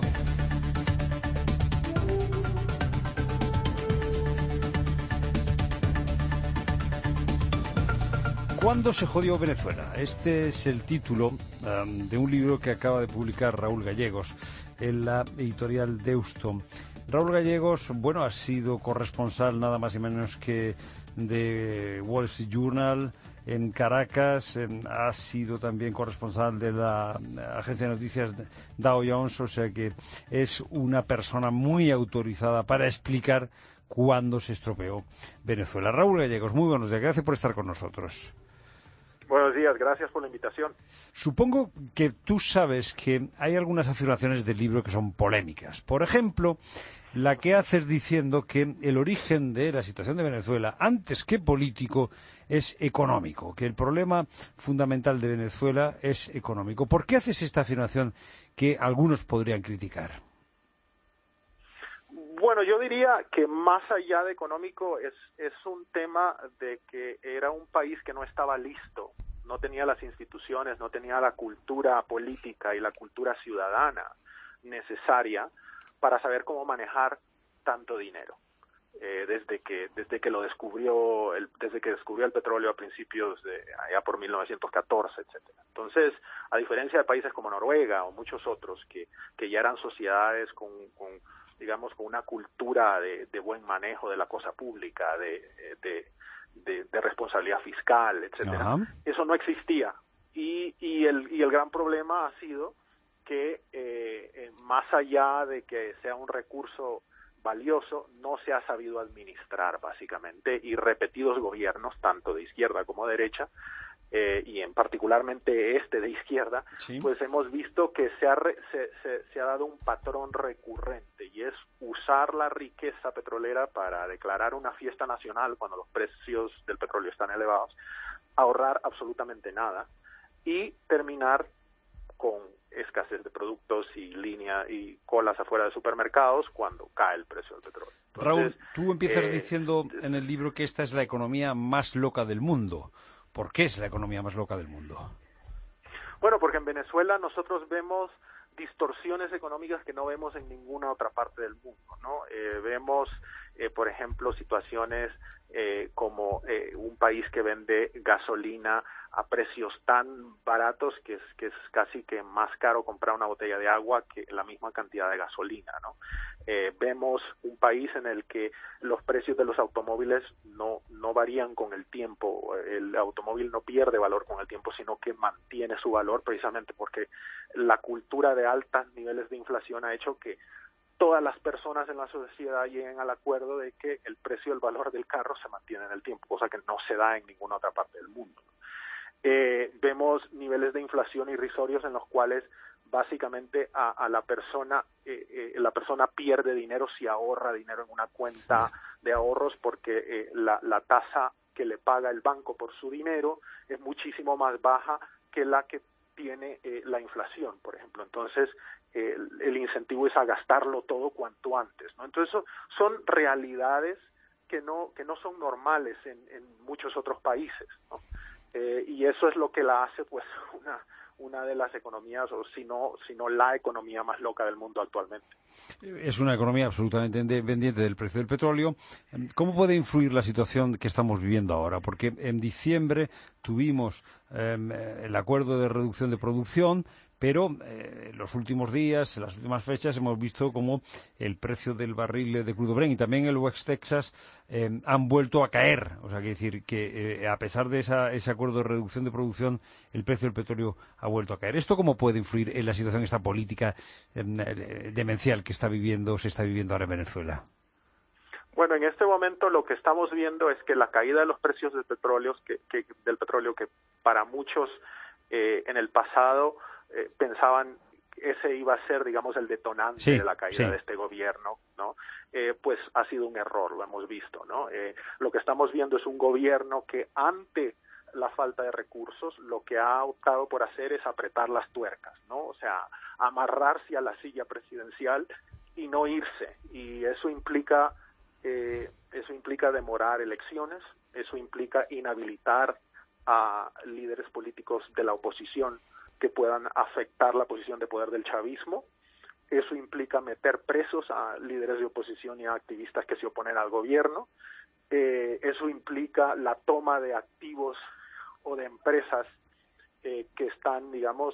¿Cuándo se jodió Venezuela? Este es el título um, de un libro que acaba de publicar Raúl Gallegos en la editorial Deusto. Raúl Gallegos, bueno, ha sido corresponsal nada más y menos que de Wall Street Journal en Caracas, en, ha sido también corresponsal de la agencia de noticias Dow Jones, o sea que es una persona muy autorizada para explicar cuando se estropeó Venezuela. Raúl Gallegos, muy buenos días, gracias por estar con nosotros. Buenos días, gracias por la invitación. Supongo que tú sabes que hay algunas afirmaciones del libro que son polémicas. Por ejemplo, la que haces diciendo que el origen de la situación de Venezuela, antes que político, es económico, que el problema fundamental de Venezuela es económico. ¿Por qué haces esta afirmación que algunos podrían criticar? Bueno, yo diría que más allá de económico es, es un tema de que era un país que no estaba listo, no tenía las instituciones, no tenía la cultura política y la cultura ciudadana necesaria para saber cómo manejar tanto dinero. Eh, desde que desde que lo descubrió el, desde que descubrió el petróleo a principios de allá por mil novecientos catorce, etcétera. Entonces, a diferencia de países como Noruega o muchos otros que que ya eran sociedades con, con digamos, con una cultura de, de buen manejo de la cosa pública, de, de, de, de responsabilidad fiscal, etcétera. Ajá. Eso no existía. Y, y, el, y el gran problema ha sido que eh, eh, más allá de que sea un recurso valioso, no se ha sabido administrar, básicamente, y repetidos gobiernos, tanto de izquierda como de derecha, Eh, y en particularmente este de izquierda, sí. Pues hemos visto que se ha, re, se, se, se ha dado un patrón recurrente, y es usar la riqueza petrolera para declarar una fiesta nacional cuando los precios del petróleo están elevados, ahorrar absolutamente nada y terminar con escasez de productos y línea y colas afuera de supermercados cuando cae el precio del petróleo. Entonces, Raúl, tú empiezas eh, diciendo en el libro que esta es la economía más loca del mundo. ¿Por qué es la economía más loca del mundo? Bueno, porque en Venezuela nosotros vemos distorsiones económicas que no vemos en ninguna otra parte del mundo, ¿no? Eh, vemos, eh, por ejemplo, situaciones eh, como eh, un país que vende gasolina a precios tan baratos que es que es casi que más caro comprar una botella de agua que la misma cantidad de gasolina, ¿no? Eh, vemos un país en el que los precios de los automóviles no no varían con el tiempo, el automóvil no pierde valor con el tiempo, sino que mantiene su valor precisamente porque la cultura de altos niveles de inflación ha hecho que todas las personas en la sociedad lleguen al acuerdo de que el precio y el valor del carro se mantiene en el tiempo, cosa que no se da en ninguna otra parte del mundo. Eh, vemos niveles de inflación irrisorios en los cuales básicamente a, a la persona eh, eh, la persona pierde dinero si ahorra dinero en una cuenta de ahorros porque eh, la, la tasa que le paga el banco por su dinero es muchísimo más baja que la que tiene eh, la inflación, por ejemplo. Entonces eh, el, el incentivo es a gastarlo todo cuanto antes, ¿no? Entonces eso son realidades que no que no son normales en, en muchos otros países, ¿no? Eh, y eso es lo que la hace pues una una de las economías, o si no, si no la economía más loca del mundo actualmente. Es una economía absolutamente dependiente del precio del petróleo. ¿Cómo puede influir la situación que estamos viviendo ahora? Porque en diciembre tuvimos eh, el acuerdo de reducción de producción, pero eh, en los últimos días, en las últimas fechas, hemos visto cómo el precio del barril de crudo Brent y también el West Texas eh, han vuelto a caer. O sea, que decir que eh, a pesar de esa, ese acuerdo de reducción de producción, el precio del petróleo ha vuelto a caer. ¿Esto cómo puede influir en la situación esta política eh, demencial que está viviendo, se está viviendo ahora en Venezuela? Bueno, en este momento lo que estamos viendo es que la caída de los precios del petróleo, que, que, del petróleo que para muchos eh, en el pasado Eh, pensaban que ese iba a ser, digamos, el detonante sí, de la caída sí. de este gobierno, ¿no? Eh, pues ha sido un error, lo hemos visto, ¿no? Eh, lo que estamos viendo es un gobierno que ante la falta de recursos lo que ha optado por hacer es apretar las tuercas, ¿no? O sea, amarrarse a la silla presidencial y no irse, y eso implica eh, eso implica demorar elecciones, eso implica inhabilitar a líderes políticos de la oposición que puedan afectar la posición de poder del chavismo. Eso implica meter presos a líderes de oposición y a activistas que se oponen al gobierno. Eh, eso implica la toma de activos o de empresas eh, que están, digamos,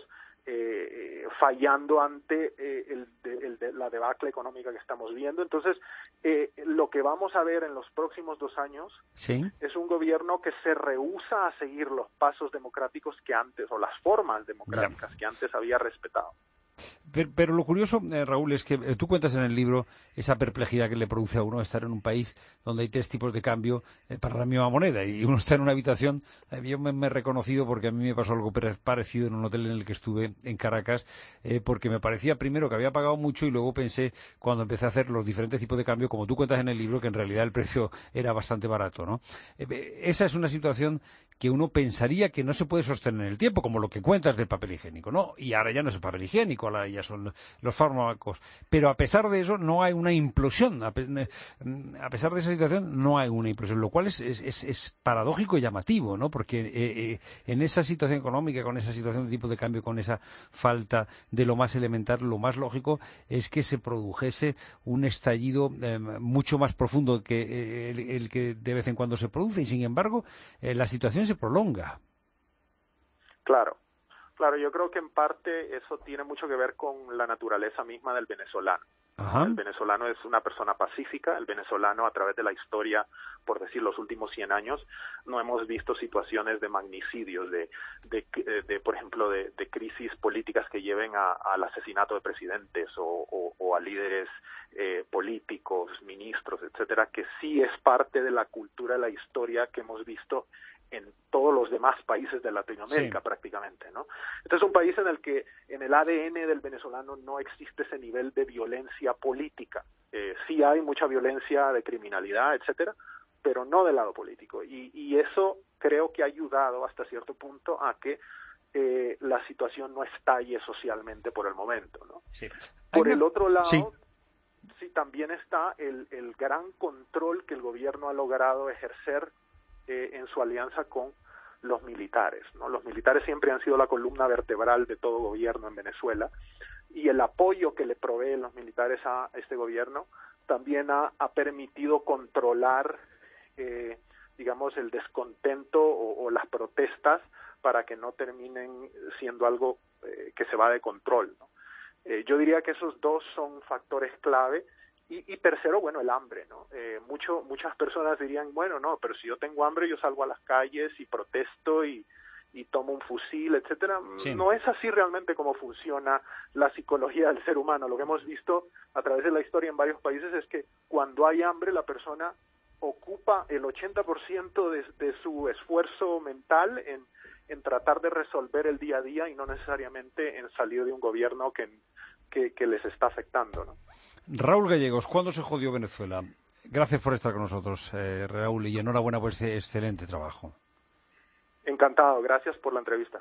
eh, fallando ante eh, el de, el de, la debacle económica que estamos viendo. Entonces, eh, lo que vamos a ver en los próximos dos años ¿Sí? es un gobierno que se rehúsa a seguir los pasos democráticos que antes, o las formas democráticas ya. que antes había respetado. pero, pero lo curioso, eh, Raúl, es que eh, tú cuentas en el libro esa perplejidad que le produce a uno estar en un país donde hay tres tipos de cambio eh, para la misma moneda, y uno está en una habitación. Eh, yo me, me he reconocido porque a mí me pasó algo parecido en un hotel en el que estuve en Caracas, eh, porque me parecía primero que había pagado mucho, y luego pensé, cuando empecé a hacer los diferentes tipos de cambio, como tú cuentas en el libro, que en realidad el precio era bastante barato, ¿no? Eh, esa es una situación que uno pensaría que no se puede sostener en el tiempo, como lo que cuentas del papel higiénico, ¿no? Y ahora ya no es el papel higiénico, ahora ya son los fármacos. Pero a pesar de eso no hay una implosión, a pesar de esa situación no hay una implosión, lo cual es, es, es paradójico y llamativo, ¿no? Porque eh, eh, en esa situación económica, con esa situación de tipo de cambio, con esa falta de lo más elemental, lo más lógico es que se produjese un estallido eh, mucho más profundo que eh, el, el que de vez en cuando se produce, y sin embargo eh, la situación se prolonga. Claro, claro, yo creo que en parte eso tiene mucho que ver con la naturaleza misma del venezolano. Ajá. El venezolano es una persona pacífica, el venezolano a través de la historia, por decir los últimos cien años, no hemos visto situaciones de magnicidios, de, de, de, de por ejemplo, de, de crisis políticas que lleven a, al asesinato de presidentes o, o, o a líderes eh, políticos, ministros, etcétera, que sí es parte de la cultura, de la historia que hemos visto en todos los demás países de Latinoamérica, sí, prácticamente, ¿no? Este es un país en el que en el A D N del venezolano no existe ese nivel de violencia política. Eh, sí hay mucha violencia de criminalidad, etcétera, pero no del lado político. Y, y eso creo que ha ayudado hasta cierto punto a que eh, la situación no estalle socialmente por el momento, ¿no? Sí. Por el otro lado, sí. sí también está el, el gran control que el gobierno ha logrado ejercer Eh, en su alianza con los militares, ¿no? Los militares siempre han sido la columna vertebral de todo gobierno en Venezuela, y el apoyo que le proveen los militares a este gobierno también ha, ha permitido controlar, eh, digamos, el descontento o, o las protestas para que no terminen siendo algo eh, que se va de control, ¿no? Eh, yo diría que esos dos son factores clave. Y, y tercero, bueno, el hambre, ¿no? Eh, mucho, muchas personas dirían, bueno, no, pero si yo tengo hambre, yo salgo a las calles y protesto y, y tomo un fusil, etcétera. Sí. No es así realmente como funciona la psicología del ser humano. Lo que hemos visto a través de la historia en varios países es que cuando hay hambre, la persona ocupa el ochenta por ciento de, de su esfuerzo mental en, en tratar de resolver el día a día, y no necesariamente en salir de un gobierno que, que, que les está afectando, ¿no? Raúl Gallegos, ¿cuándo se jodió Venezuela? Gracias por estar con nosotros, eh, Raúl, y enhorabuena por este excelente trabajo. Encantado, gracias por la entrevista.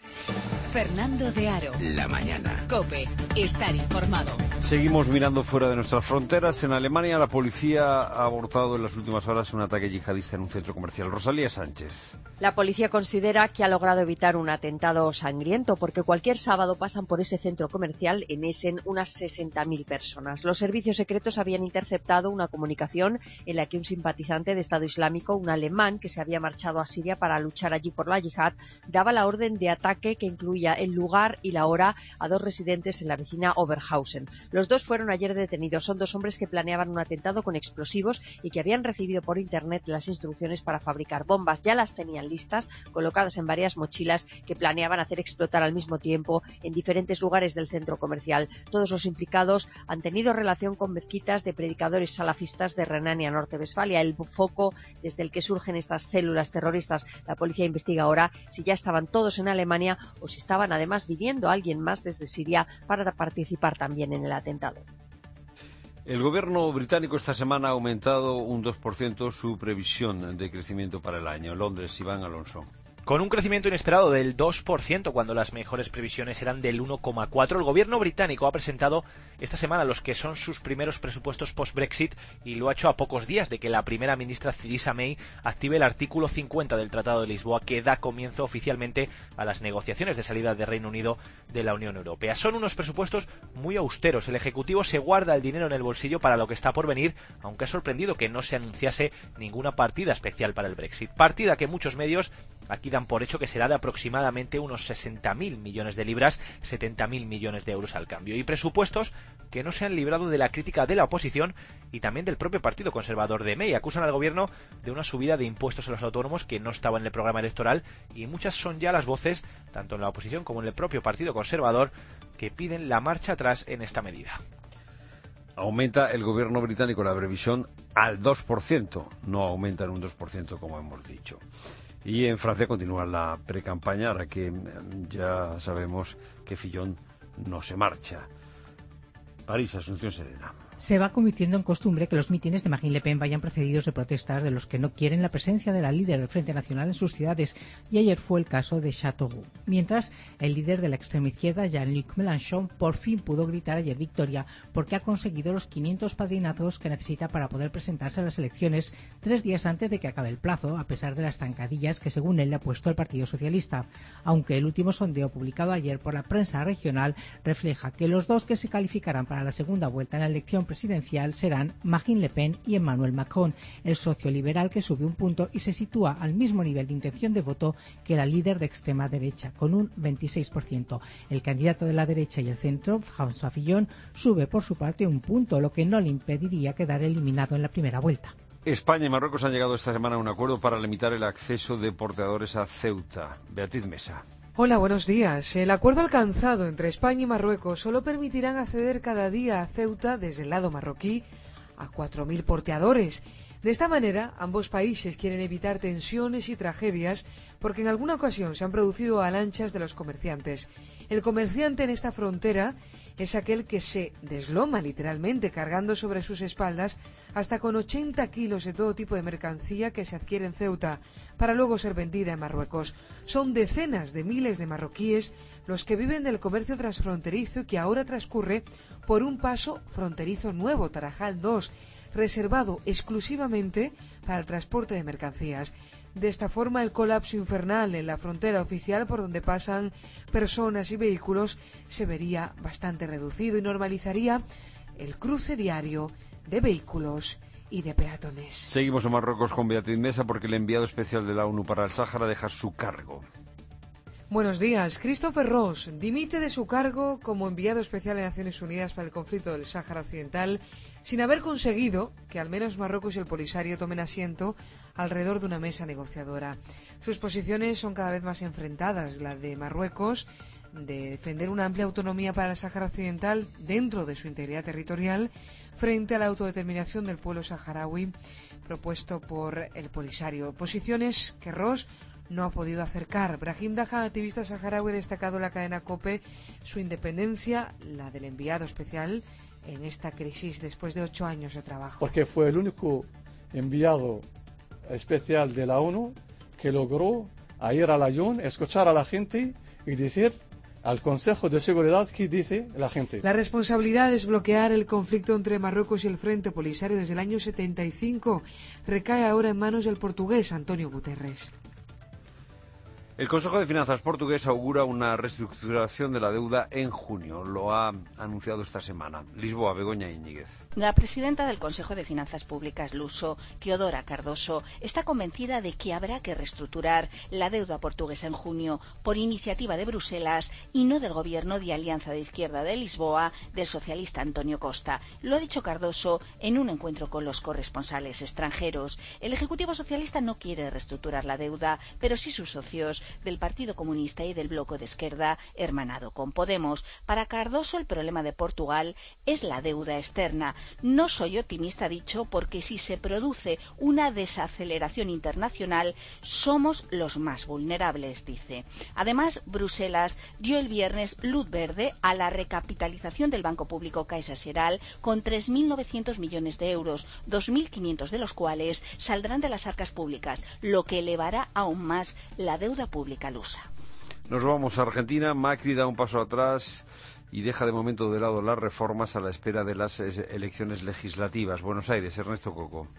Fernando de Aro. La mañana. COPE. Estar informado. Seguimos mirando fuera de nuestras fronteras. En Alemania, la policía ha abortado en las últimas horas un ataque yihadista en un centro comercial. Rosalía Sánchez. La policía considera que ha logrado evitar un atentado sangriento, porque cualquier sábado pasan por ese centro comercial en Essen unas sesenta mil personas. Los servicios secretos habían interceptado una comunicación en la que un simpatizante de Estado Islámico, un alemán que se había marchado a Siria para luchar allí por la yihad, daba la orden de ataque que incluía el lugar y la hora a dos residentes en la vecina Oberhausen. Los dos fueron ayer detenidos. Son dos hombres que planeaban un atentado con explosivos y que habían recibido por internet las instrucciones para fabricar bombas. Ya las tenían listas, colocadas en varias mochilas que planeaban hacer explotar al mismo tiempo en diferentes lugares del centro comercial. Todos los implicados han tenido relación con mezquitas de predicadores salafistas de Renania Norte-Westfalia, el foco desde el que surgen estas células terroristas. La policía investiga ahora si ya estaban todos en Alemania o si estaban además viniendo alguien más desde Siria para participar también en el atentado. El gobierno británico esta semana ha aumentado un dos por ciento su previsión de crecimiento para el año. Londres, Iván Alonso. Con un crecimiento inesperado del dos por ciento cuando las mejores previsiones eran del uno coma cuatro por ciento, el gobierno británico ha presentado esta semana los que son sus primeros presupuestos post-Brexit, y lo ha hecho a pocos días de que la primera ministra Theresa May active el artículo cincuenta del Tratado de Lisboa, que da comienzo oficialmente a las negociaciones de salida de Reino Unido de la Unión Europea. Son unos presupuestos muy austeros. El Ejecutivo se guarda el dinero en el bolsillo para lo que está por venir, aunque ha sorprendido que no se anunciase ninguna partida especial para el Brexit. Partida que muchos medios aquí dan por hecho que será de aproximadamente unos sesenta mil millones de libras, setenta mil millones de euros al cambio. Y presupuestos que no se han librado de la crítica de la oposición y también del propio Partido Conservador de May. Acusan al gobierno de una subida de impuestos a los autónomos que no estaba en el programa electoral, y muchas son ya las voces, tanto en la oposición como en el propio Partido Conservador, que piden la marcha atrás en esta medida. Aumenta el gobierno británico la previsión al dos por ciento, no aumenta en un dos por ciento como hemos dicho. Y en Francia continúa la precampaña, ahora que ya sabemos que Fillon no se marcha. París, Asunción Serena. Se va convirtiendo en costumbre que los mítines de Marine Le Pen vayan precedidos de protestas de los que no quieren la presencia de la líder del Frente Nacional en sus ciudades, y ayer fue el caso de Châteauroux. Mientras, el líder de la extrema izquierda, Jean-Luc Mélenchon, por fin pudo gritar ayer victoria porque ha conseguido los quinientos padrinazos que necesita para poder presentarse a las elecciones tres días antes de que acabe el plazo, a pesar de las zancadillas que según él le ha puesto el Partido Socialista. Aunque el último sondeo publicado ayer por la prensa regional refleja que los dos que se calificarán para la segunda vuelta en la elección presidencial serán Marine Le Pen y Emmanuel Macron, el socio liberal que sube un punto y se sitúa al mismo nivel de intención de voto que la líder de extrema derecha, con un veintiséis por ciento. El candidato de la derecha y el centro, François Fillon, sube por su parte un punto, lo que no le impediría quedar eliminado en la primera vuelta. España y Marruecos han llegado esta semana a un acuerdo para limitar el acceso de porteadores a Ceuta. Beatriz Mesa. Hola, buenos días. El acuerdo alcanzado entre España y Marruecos solo permitirán acceder cada día a Ceuta desde el lado marroquí a cuatro mil porteadores. De esta manera, ambos países quieren evitar tensiones y tragedias porque en alguna ocasión se han producido avalanchas de los comerciantes. El comerciante en esta frontera es aquel que se desloma literalmente cargando sobre sus espaldas hasta con ochenta kilos de todo tipo de mercancía que se adquiere en Ceuta para luego ser vendida en Marruecos. Son decenas de miles de marroquíes los que viven del comercio transfronterizo y que ahora transcurre por un paso fronterizo nuevo, Tarajal dos, reservado exclusivamente para el transporte de mercancías. De esta forma, el colapso infernal en la frontera oficial por donde pasan personas y vehículos se vería bastante reducido y normalizaría el cruce diario de vehículos y de peatones. Seguimos en Marruecos con Beatriz Mesa porque el enviado especial de la ONU para el Sáhara deja su cargo. Buenos días. Christopher Ross dimite de su cargo como enviado especial de Naciones Unidas para el conflicto del Sáhara Occidental sin haber conseguido que al menos Marruecos y el Polisario tomen asiento alrededor de una mesa negociadora. Sus posiciones son cada vez más enfrentadas, la de Marruecos de defender una amplia autonomía para el Sáhara Occidental dentro de su integridad territorial frente a la autodeterminación del pueblo saharaui propuesto por el Polisario. Posiciones que Ross no ha podido acercar. Brahim Daha, activista saharaui, ha destacado en la cadena COPE su independencia, la del enviado especial, en esta crisis después de ocho años de trabajo. Porque fue el único enviado especial de la ONU que logró ir a la U N, escuchar a la gente y decir al Consejo de Seguridad qué dice la gente. La responsabilidad de desbloquear el conflicto entre Marruecos y el Frente Polisario desde el año setenta y cinco recae ahora en manos del portugués António Guterres. El Consejo de Finanzas portugués augura una reestructuración de la deuda en junio. Lo ha anunciado esta semana. Lisboa, Begoña Íñiguez. La presidenta del Consejo de Finanzas Públicas luso, Teodora Cardoso, está convencida de que habrá que reestructurar la deuda portuguesa en junio por iniciativa de Bruselas y no del gobierno de Alianza de Izquierda de Lisboa del socialista Antonio Costa. Lo ha dicho Cardoso en un encuentro con los corresponsales extranjeros. El Ejecutivo Socialista no quiere reestructurar la deuda, pero sí sus socios del Partido Comunista y del Bloco de Esquerda, hermanado con Podemos. Para Cardoso, el problema de Portugal es la deuda externa. No soy optimista, ha dicho, porque si se produce una desaceleración internacional, somos los más vulnerables, dice. Además, Bruselas dio el viernes luz verde a la recapitalización del Banco Público Caixa Geral con tres mil novecientos millones de euros, dos mil quinientos de los cuales saldrán de las arcas públicas, lo que elevará aún más la deuda pública lusa. Nos vamos a Argentina. Macri da un paso atrás y deja de momento de lado las reformas a la espera de las elecciones legislativas. Buenos Aires, Ernesto Coco.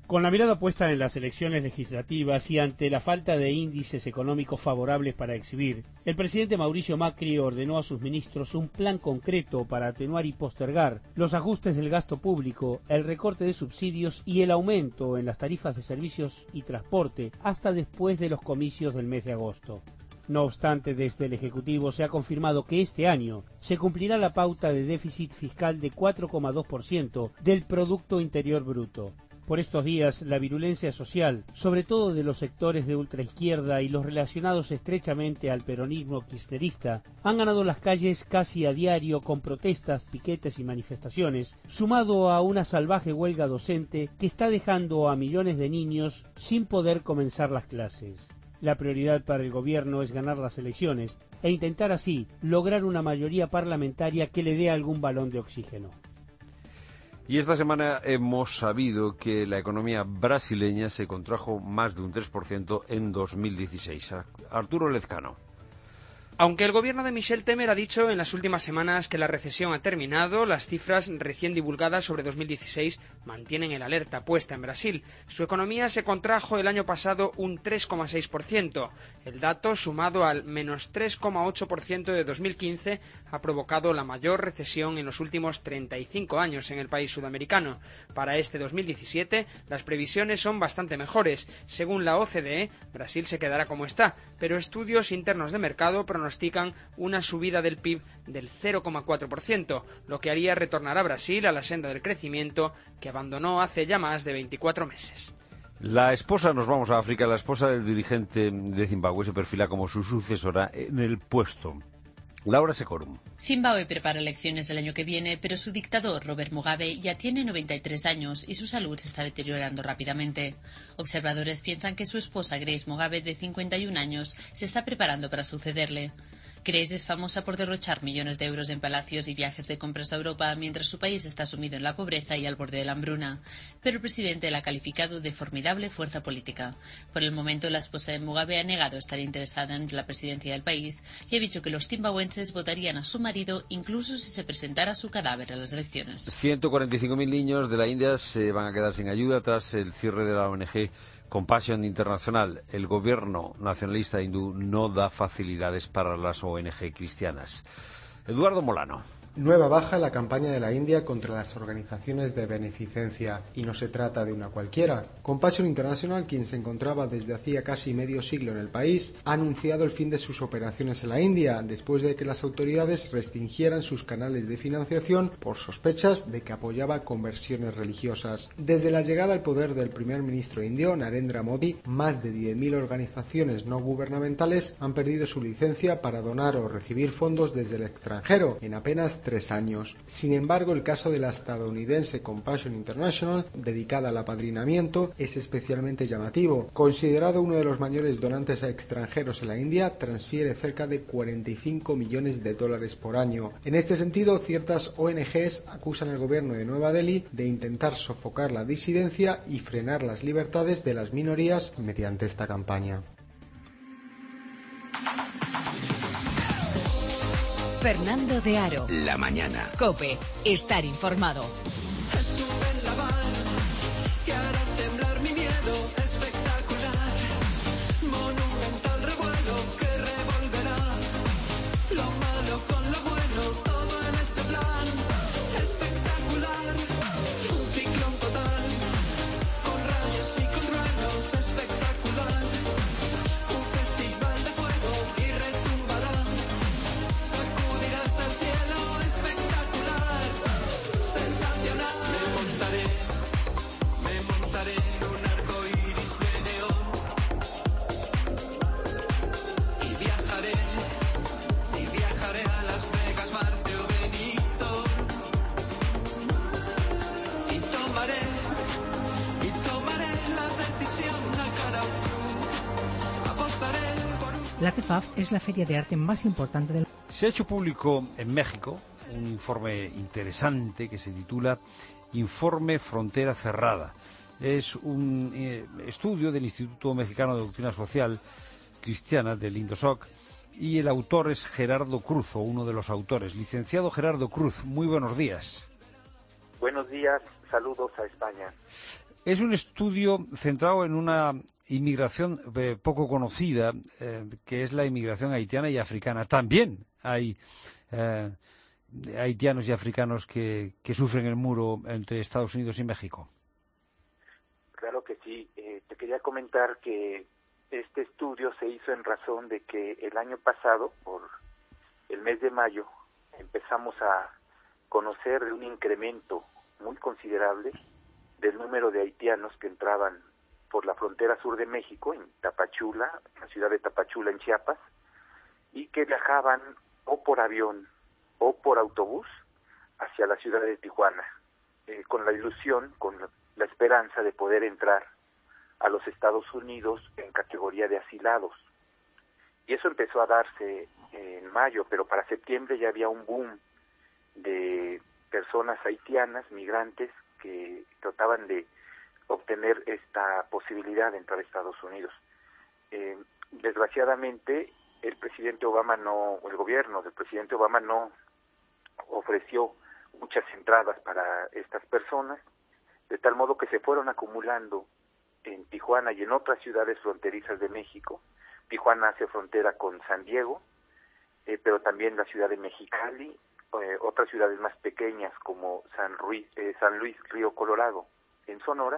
Con la mirada puesta en las elecciones legislativas y ante la falta de índices económicos favorables para exhibir, el presidente Mauricio Macri ordenó a sus ministros un plan concreto para atenuar y postergar los ajustes del gasto público, el recorte de subsidios y el aumento en las tarifas de servicios y transporte hasta después de los comicios del mes de agosto. No obstante, desde el Ejecutivo se ha confirmado que este año se cumplirá la pauta de déficit fiscal de cuatro coma dos por ciento del Producto Interior Bruto. Por estos días, la virulencia social, sobre todo de los sectores de ultraizquierda y los relacionados estrechamente al peronismo kirchnerista, han ganado las calles casi a diario con protestas, piquetes y manifestaciones, sumado a una salvaje huelga docente que está dejando a millones de niños sin poder comenzar las clases. La prioridad para el gobierno es ganar las elecciones e intentar así lograr una mayoría parlamentaria que le dé algún balón de oxígeno. Y esta semana hemos sabido que la economía brasileña se contrajo más de un tres por ciento en dos mil dieciséis. Arturo Lezcano. Aunque el gobierno de Michel Temer ha dicho en las últimas semanas que la recesión ha terminado, las cifras recién divulgadas sobre dos mil dieciséis mantienen el alerta puesta en Brasil. Su economía se contrajo el año pasado un tres coma seis por ciento. El dato, sumado al menos tres coma ocho por ciento de dos mil quince, ha provocado la mayor recesión en los últimos treinta y cinco años en el país sudamericano. Para este dos mil diecisiete, las previsiones son bastante mejores. Según la O C D E, Brasil se quedará como está, pero estudios internos de mercado pronostican una subida del P I B del cero coma cuatro por ciento, lo que haría retornar a Brasil a la senda del crecimiento que abandonó hace ya más de veinticuatro meses. La esposa, nos vamos a África, la esposa del dirigente de Zimbabue se perfila como su sucesora en el puesto. Laura Secorum. Zimbabue prepara elecciones el año que viene, pero su dictador, Robert Mugabe, ya tiene noventa y tres años y su salud se está deteriorando rápidamente. Observadores piensan que su esposa, Grace Mugabe, de cincuenta y un años, se está preparando para sucederle. Grace es famosa por derrochar millones de euros en palacios y viajes de compras a Europa mientras su país está sumido en la pobreza y al borde de la hambruna. Pero el presidente la ha calificado de formidable fuerza política. Por el momento, la esposa de Mugabe ha negado estar interesada en la presidencia del país y ha dicho que los zimbabuenses votarían a su marido incluso si se presentara su cadáver a las elecciones. ciento cuarenta y cinco mil niños de la India se van a quedar sin ayuda tras el cierre de la O N G Compassion International. El gobierno nacionalista hindú no da facilidades para las O N G cristianas. Eduardo Molano. Nueva baja en la campaña de la India contra las organizaciones de beneficencia. Y no se trata de una cualquiera. Compassion International, quien se encontraba desde hacía casi medio siglo en el país, ha anunciado el fin de sus operaciones en la India, después de que las autoridades restringieran sus canales de financiación por sospechas de que apoyaba conversiones religiosas. Desde la llegada al poder del primer ministro indio, Narendra Modi, más de diez mil organizaciones no gubernamentales han perdido su licencia para donar o recibir fondos desde el extranjero en apenas tres años. Sin embargo, el caso de la estadounidense Compassion International, dedicada al apadrinamiento, es especialmente llamativo. Considerado uno de los mayores donantes a extranjeros en la India, transfiere cerca de cuarenta y cinco millones de dólares por año. En este sentido, ciertas O N Ges acusan al gobierno de Nueva Delhi de intentar sofocar la disidencia y frenar las libertades de las minorías mediante esta campaña. Fernando de Aro. La mañana. COPE. Estar informado. La TEFAF es la feria de arte más importante del mundo. Se ha hecho público en México un informe interesante que se titula Informe Frontera Cerrada. Es un eh, estudio del Instituto Mexicano de Doctrina Social Cristiana, del INDOSOC, y el autor es Gerardo Cruz, o uno de los autores. Licenciado Gerardo Cruz, muy buenos días. Buenos días, saludos a España. es un estudio centrado en una inmigración eh, poco conocida, eh, que es la inmigración haitiana y africana. También hay eh, haitianos y africanos que, que sufren el muro entre Estados Unidos y México. Claro que sí. Eh, te quería comentar que este estudio se hizo en razón de que el año pasado, por el mes de mayo, empezamos a conocer de un incremento muy considerable del número de haitianos que entraban por la frontera sur de México, en Tapachula, en la ciudad de Tapachula, en Chiapas, y que viajaban o por avión o por autobús hacia la ciudad de Tijuana, eh, con la ilusión, con la esperanza de poder entrar a los Estados Unidos en categoría de asilados. Y eso empezó a darse en mayo, pero para septiembre ya había un boom de personas haitianas, migrantes, que trataban de obtener esta posibilidad de entrar a Estados Unidos. Eh, desgraciadamente, el presidente Obama no, el gobierno del presidente Obama no ofreció muchas entradas para estas personas, de tal modo que se fueron acumulando en Tijuana y en otras ciudades fronterizas de México. Tijuana hace frontera con San Diego, eh, pero también la ciudad de Mexicali, eh, otras ciudades más pequeñas como San Luis, eh, San Luis Río Colorado, en Sonora,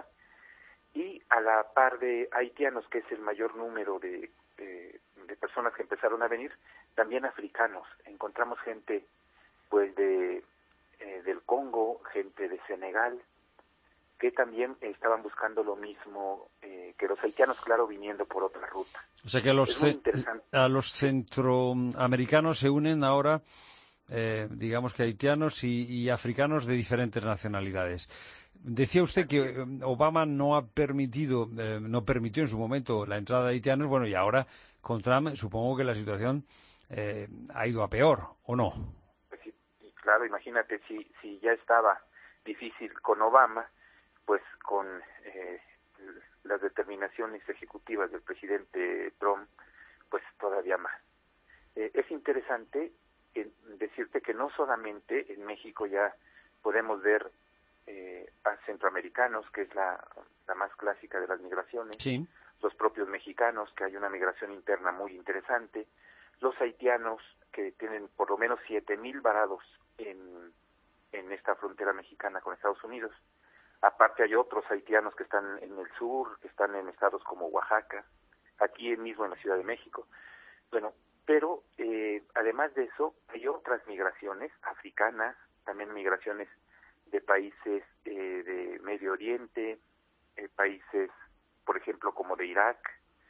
y a la par de haitianos, que es el mayor número de, de, de personas que empezaron a venir, también africanos. Encontramos gente pues de eh, del Congo, gente de Senegal, que también estaban buscando lo mismo eh, que los haitianos, claro, viniendo por otra ruta. O sea que a los, a los centroamericanos se unen ahora, eh, digamos que haitianos y, y africanos de diferentes nacionalidades. Decía usted que Obama no ha permitido, eh, no permitió en su momento la entrada de haitianos, bueno, y ahora con Trump supongo que la situación eh, ha ido a peor, ¿o no? Pues sí, claro, imagínate, si, si ya estaba difícil con Obama, pues con eh, las determinaciones ejecutivas del presidente Trump, pues todavía más. Eh, es interesante eh, decirte que no solamente en México ya podemos ver eh, a centroamericanos, que es la, la más clásica de las migraciones, sí. Los propios mexicanos, que hay una migración interna muy interesante, los haitianos, que tienen por lo menos siete mil varados en, en esta frontera mexicana con Estados Unidos. Aparte hay otros haitianos que están en el sur, que están en estados como Oaxaca, aquí mismo en la Ciudad de México. Bueno, pero eh, además de eso, hay otras migraciones africanas, también migraciones de países eh, de Medio Oriente, eh, países, por ejemplo, como de Irak.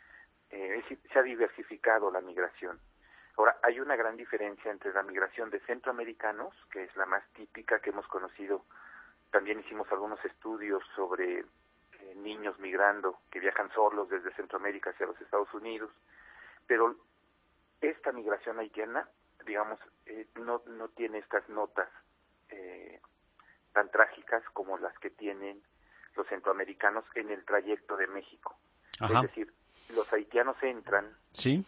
Eh, se ha diversificado la migración. Ahora, hay una gran diferencia entre la migración de centroamericanos, que es la más típica que hemos conocido. También hicimos algunos estudios sobre eh, niños migrando que viajan solos desde Centroamérica hacia los Estados Unidos, pero esta migración haitiana, digamos, eh, no, no tiene estas notas eh, tan trágicas como las que tienen los centroamericanos en el trayecto de México. Ajá. Es decir, los haitianos entran ¿Sí?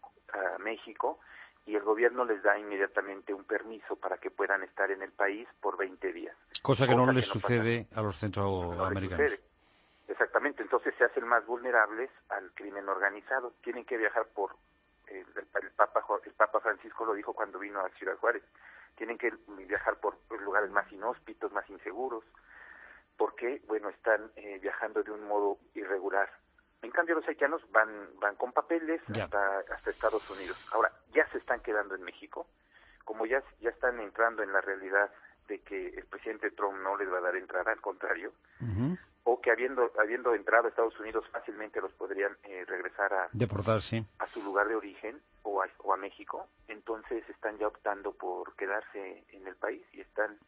a México y el gobierno les da inmediatamente un permiso para que puedan estar en el país por veinte días. Cosa que Cosa no les que no sucede pasa. a los centroamericanos. No les sucede. Exactamente, entonces se hacen más vulnerables al crimen organizado. Tienen que viajar por, eh, el, el, Papa, el Papa Francisco lo dijo cuando vino a Ciudad Juárez, tienen que viajar por lugares más inhóspitos, más inseguros, porque, bueno, están eh, viajando de un modo irregular. En cambio, los haitianos van van con papeles hasta, hasta Estados Unidos. Ahora, ya se están quedando en México, como ya, ya están entrando en la realidad de que el presidente Trump no les va a dar entrada, al contrario, Uh-huh. o que habiendo habiendo entrado a Estados Unidos fácilmente los podrían eh, regresar a, Deportar, sí. a su lugar de origen o a, o a México. Entonces están ya optando por quedarse en el país y están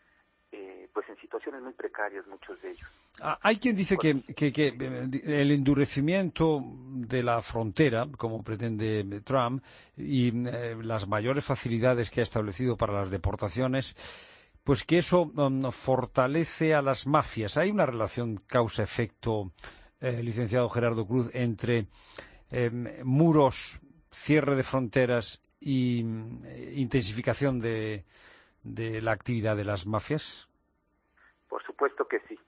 eh, pues en situaciones muy precarias muchos de ellos. Ah, hay quien dice que, que, que el endurecimiento de la frontera, como pretende Trump, y eh, las mayores facilidades que ha establecido para las deportaciones, pues que eso um, fortalece a las mafias. ¿Hay una relación causa-efecto, eh, licenciado Gerardo Cruz, entre eh, muros, cierre de fronteras y eh, intensificación de, de la actividad de las mafias? Por supuesto que sí.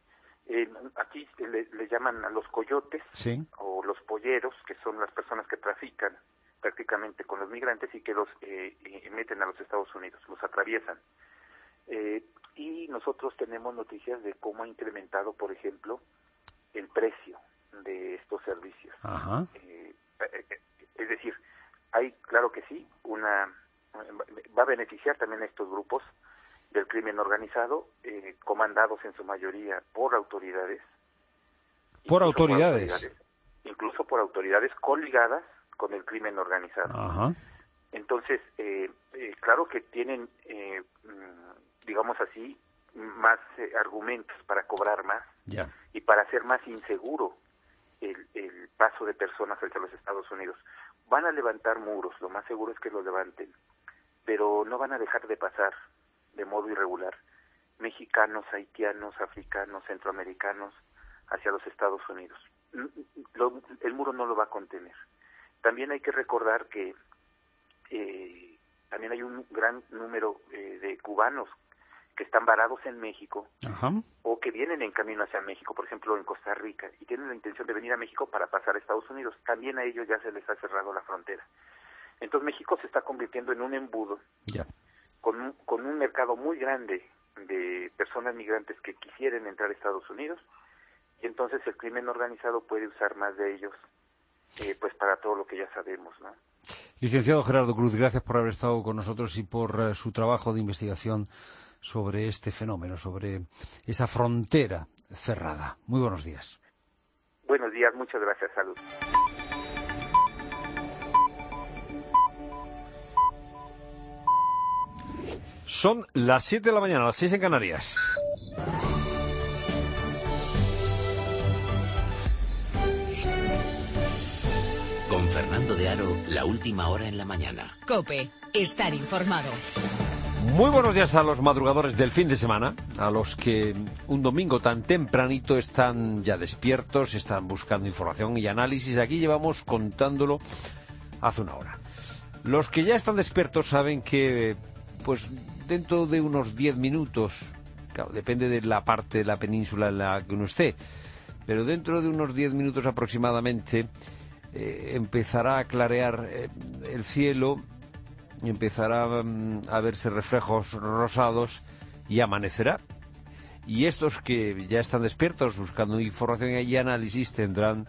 Eh, aquí le, le llaman a los coyotes sí. o los polleros, que son las personas que trafican prácticamente con los migrantes y que los eh, eh, meten a los Estados Unidos, los atraviesan. Eh, y nosotros tenemos noticias de cómo ha incrementado, por ejemplo, el precio de estos servicios. Ajá. Eh, eh, es decir, hay, claro que sí, una va a beneficiar también a estos grupos del crimen organizado, eh, comandados en su mayoría por autoridades. Por autoridades. por autoridades. Incluso por autoridades coligadas con el crimen organizado. Ajá. Entonces, eh, eh, claro que tienen, eh, digamos así, más eh, argumentos para cobrar más ya. y para hacer más inseguro el, el paso de personas hacia los Estados Unidos. Van a levantar muros, lo más seguro es que los levanten, pero no van a dejar de pasar de modo irregular mexicanos, haitianos, africanos, centroamericanos hacia los Estados Unidos. Lo, el muro no lo va a contener. También hay que recordar que eh, también hay un gran número eh, de cubanos que están varados en México. Ajá. O que vienen en camino hacia México, por ejemplo en Costa Rica, y tienen la intención de venir a México para pasar a Estados Unidos. También a ellos ya se les ha cerrado la frontera. Entonces México se está convirtiendo en un embudo ya. con un, con un mercado muy grande de personas migrantes que quisieran entrar a Estados Unidos, y entonces el crimen organizado puede usar más de ellos eh, pues para todo lo que ya sabemos, ¿no? Licenciado Gerardo Cruz, gracias por haber estado con nosotros y por uh, su trabajo de investigación sobre este fenómeno, sobre esa frontera cerrada. Muy buenos días. Buenos días, muchas gracias, salud. Son las siete de la mañana, las seis en Canarias. Con Fernando de Aro, la última hora en la mañana. COPE, estar informado. Muy buenos días a los madrugadores del fin de semana, a los que un domingo tan tempranito están ya despiertos, están buscando información y análisis. Aquí llevamos contándolo hace una hora. Los que ya están despiertos saben que, pues, dentro de unos diez minutos, claro, depende de la parte de la península en la que uno esté, pero dentro de unos diez minutos aproximadamente eh, empezará a clarear eh, el cielo, empezará um, a verse reflejos rosados y amanecerá. Y estos que ya están despiertos buscando información y análisis tendrán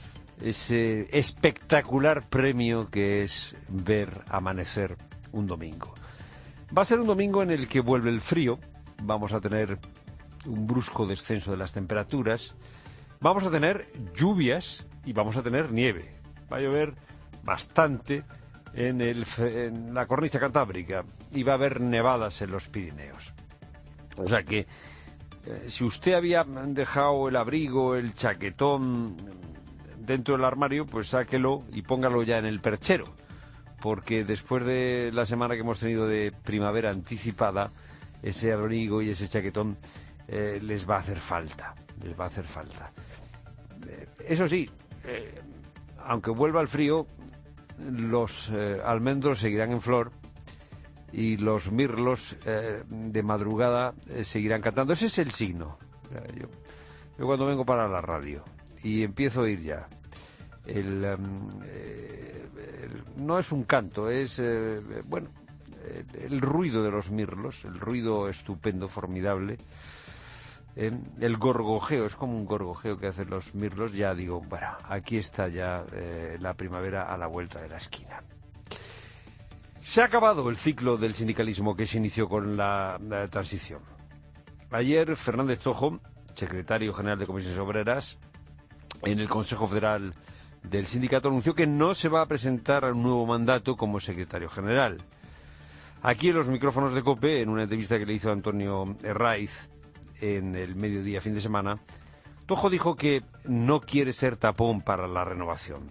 ese espectacular premio que es ver amanecer un domingo. Va a ser un domingo en el que vuelve el frío, vamos a tener un brusco descenso de las temperaturas, vamos a tener lluvias y vamos a tener nieve. Va a llover bastante en, el, en la cornisa cantábrica y va a haber nevadas en los Pirineos. O sea que eh, si usted había dejado el abrigo, el chaquetón dentro del armario, pues sáquelo y póngalo ya en el perchero, porque después de la semana que hemos tenido de primavera anticipada, ese abrigo y ese chaquetón eh, les va a hacer falta, les va a hacer falta. Eh, eso sí, eh, aunque vuelva el frío, los eh, almendros seguirán en flor y los mirlos eh, de madrugada eh, seguirán cantando. Ese es el signo. Yo, yo cuando vengo para la radio y empiezo a oír ya el, um, eh, el no es un canto, es eh, bueno el, el ruido de los mirlos, el ruido estupendo, formidable, eh, el gorgojeo, es como un gorgojeo que hacen los mirlos. Ya digo, bueno, aquí está ya eh, la primavera a la vuelta de la esquina. Se ha acabado el ciclo del sindicalismo que se inició con la, la transición. Ayer Fernández Tojo, secretario general de Comisiones Obreras, en el Consejo Federal del sindicato, anunció que no se va a presentar a un nuevo mandato como secretario general. Aquí en los micrófonos de COPE, en una entrevista que le hizo Antonio Herraiz en el mediodía fin de semana, Tojo dijo que no quiere ser tapón para la renovación.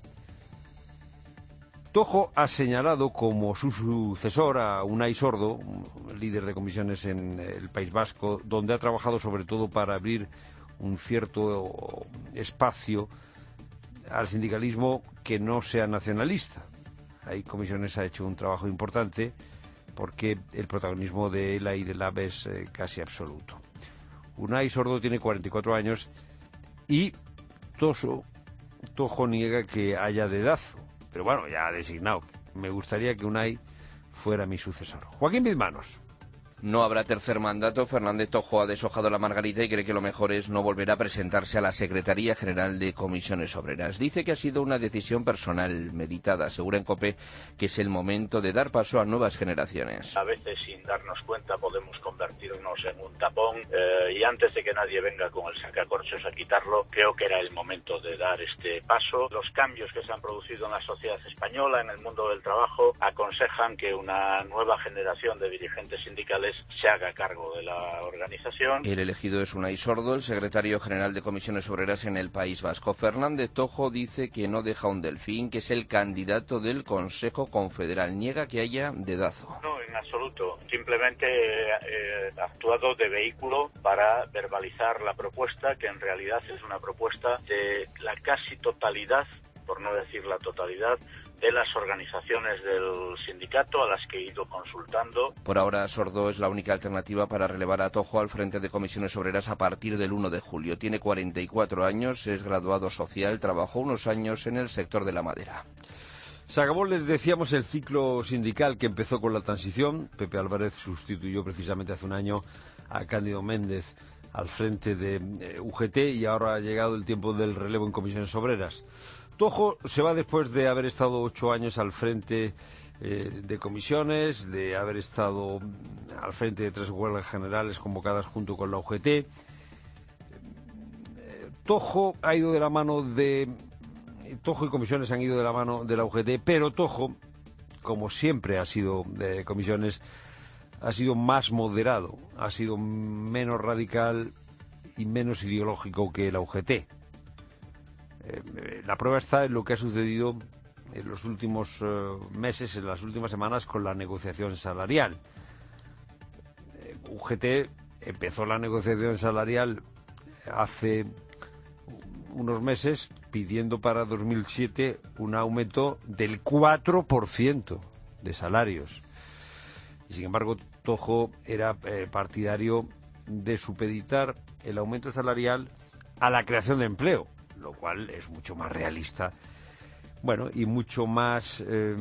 Tojo ha señalado como su sucesor a Unai Sordo, un líder de comisiones en el País Vasco, donde ha trabajado sobre todo para abrir un cierto espacio al sindicalismo que no sea nacionalista. Ahí Comisiones ha hecho un trabajo importante porque el protagonismo de ELA y de L A B es eh, casi absoluto. Unai Sordo tiene cuarenta y cuatro años y Toso, Tojo niega que haya dedazo. Pero bueno, ya ha designado. Me gustaría que Unai fuera mi sucesor. Joaquín Bizmanos. No habrá tercer mandato. Fernández Tojo ha deshojado la margarita y cree que lo mejor es no volver a presentarse a la Secretaría General de Comisiones Obreras. Dice que ha sido una decisión personal, meditada. Asegura en COPE que es el momento de dar paso a nuevas generaciones. A veces, sin darnos cuenta, podemos convertirnos en un tapón eh, y antes de que nadie venga con el sacacorchos a quitarlo, creo que era el momento de dar este paso. Los cambios que se han producido en la sociedad española, en el mundo del trabajo, aconsejan que una nueva generación de dirigentes sindicales se haga cargo de la organización. El elegido es Unai Sordo, el secretario general de Comisiones Obreras en el País Vasco. Fernández Tojo dice que no deja un delfín, que es el candidato del Consejo Confederal. Niega que haya dedazo. No, en absoluto. Simplemente eh, ha actuado de vehículo para verbalizar la propuesta, que en realidad es una propuesta de la casi totalidad, por no decir la totalidad, de las organizaciones del sindicato a las que he ido consultando. Por ahora, Sordo es la única alternativa para relevar a Tojo al frente de Comisiones Obreras a partir del uno de julio. Tiene cuarenta y cuatro años, es graduado social, trabajó unos años en el sector de la madera. Se acabó, les decíamos, el ciclo sindical que empezó con la transición. Pepe Álvarez sustituyó precisamente hace un año a Cándido Méndez al frente de eh, U G T y ahora ha llegado el tiempo del relevo en Comisiones Obreras. Tojo se va después de haber estado ocho años al frente eh, de comisiones, de haber estado al frente de tres huelgas generales convocadas junto con la U G T. Eh, Tojo ha ido de la mano de... Tojo y comisiones han ido de la mano de la U G T, pero Tojo, como siempre ha sido de comisiones, ha sido más moderado, ha sido menos radical y menos ideológico que la U G T. Eh, la prueba está en lo que ha sucedido en los últimos eh, meses, en las últimas semanas, con la negociación salarial. Eh, U G T empezó la negociación salarial hace unos meses pidiendo para dos mil siete un aumento del cuatro por ciento de salarios. Y sin embargo, Tojo era eh, partidario de supeditar el aumento salarial a la creación de empleo, lo cual es mucho más realista, bueno, y mucho más eh,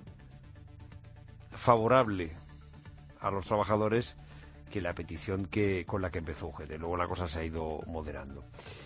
favorable a los trabajadores que la petición que con la que empezó U G T. Luego la cosa se ha ido moderando.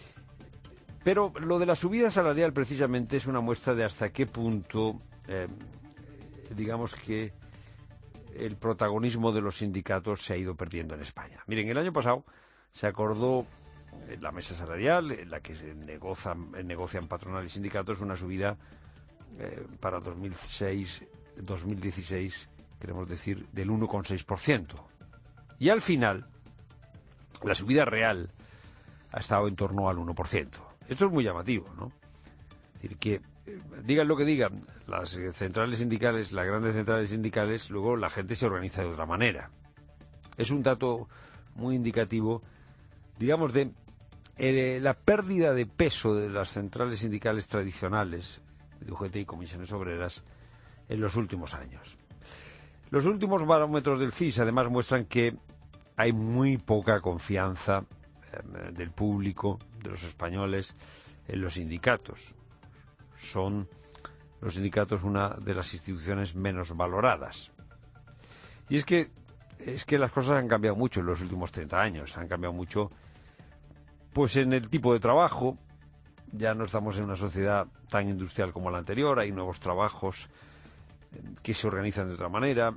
Pero lo de la subida salarial precisamente es una muestra de hasta qué punto, eh, digamos que el protagonismo de los sindicatos se ha ido perdiendo en España. Miren, el año pasado se acordó en la mesa salarial, en la que se negocian, negocian patronal y sindicatos, una subida eh, para dos mil seis, dos mil dieciséis, queremos decir, del uno coma seis por ciento. Y al final, la subida real ha estado en torno al uno por ciento. Esto es muy llamativo, ¿no? Es decir, que eh, digan lo que digan, las centrales sindicales, las grandes centrales sindicales, luego la gente se organiza de otra manera. Es un dato muy indicativo, digamos, de eh, la pérdida de peso de las centrales sindicales tradicionales, de U G T y comisiones obreras, en los últimos años. Los últimos barómetros del C I S además muestran que hay muy poca confianza eh, del público, de los españoles, en los sindicatos. Son los sindicatos una de las instituciones menos valoradas. Y es que es que las cosas han cambiado mucho en los últimos treinta años, han cambiado mucho pues en el tipo de trabajo. Ya no estamos en una sociedad tan industrial como la anterior, hay nuevos trabajos que se organizan de otra manera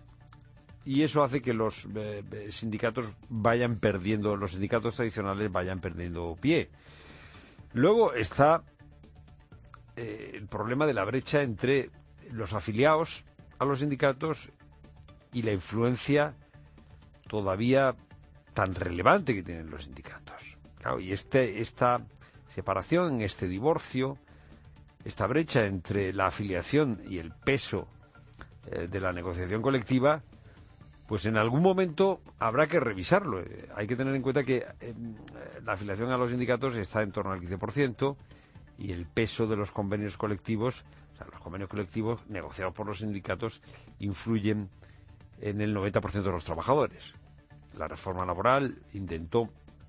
y eso hace que los eh, sindicatos vayan perdiendo, los sindicatos tradicionales vayan perdiendo pie. Luego está eh, el problema de la brecha entre los afiliados a los sindicatos y la influencia todavía tan relevante que tienen los sindicatos. Claro, y este, esta separación, este divorcio, esta brecha entre la afiliación y el peso eh, de la negociación colectiva, pues en algún momento habrá que revisarlo. Eh, hay que tener en cuenta que eh, la afiliación a los sindicatos está en torno al quince por ciento y el peso de los convenios colectivos, o sea, los convenios colectivos negociados por los sindicatos, influyen en el noventa por ciento de los trabajadores. La reforma laboral intentó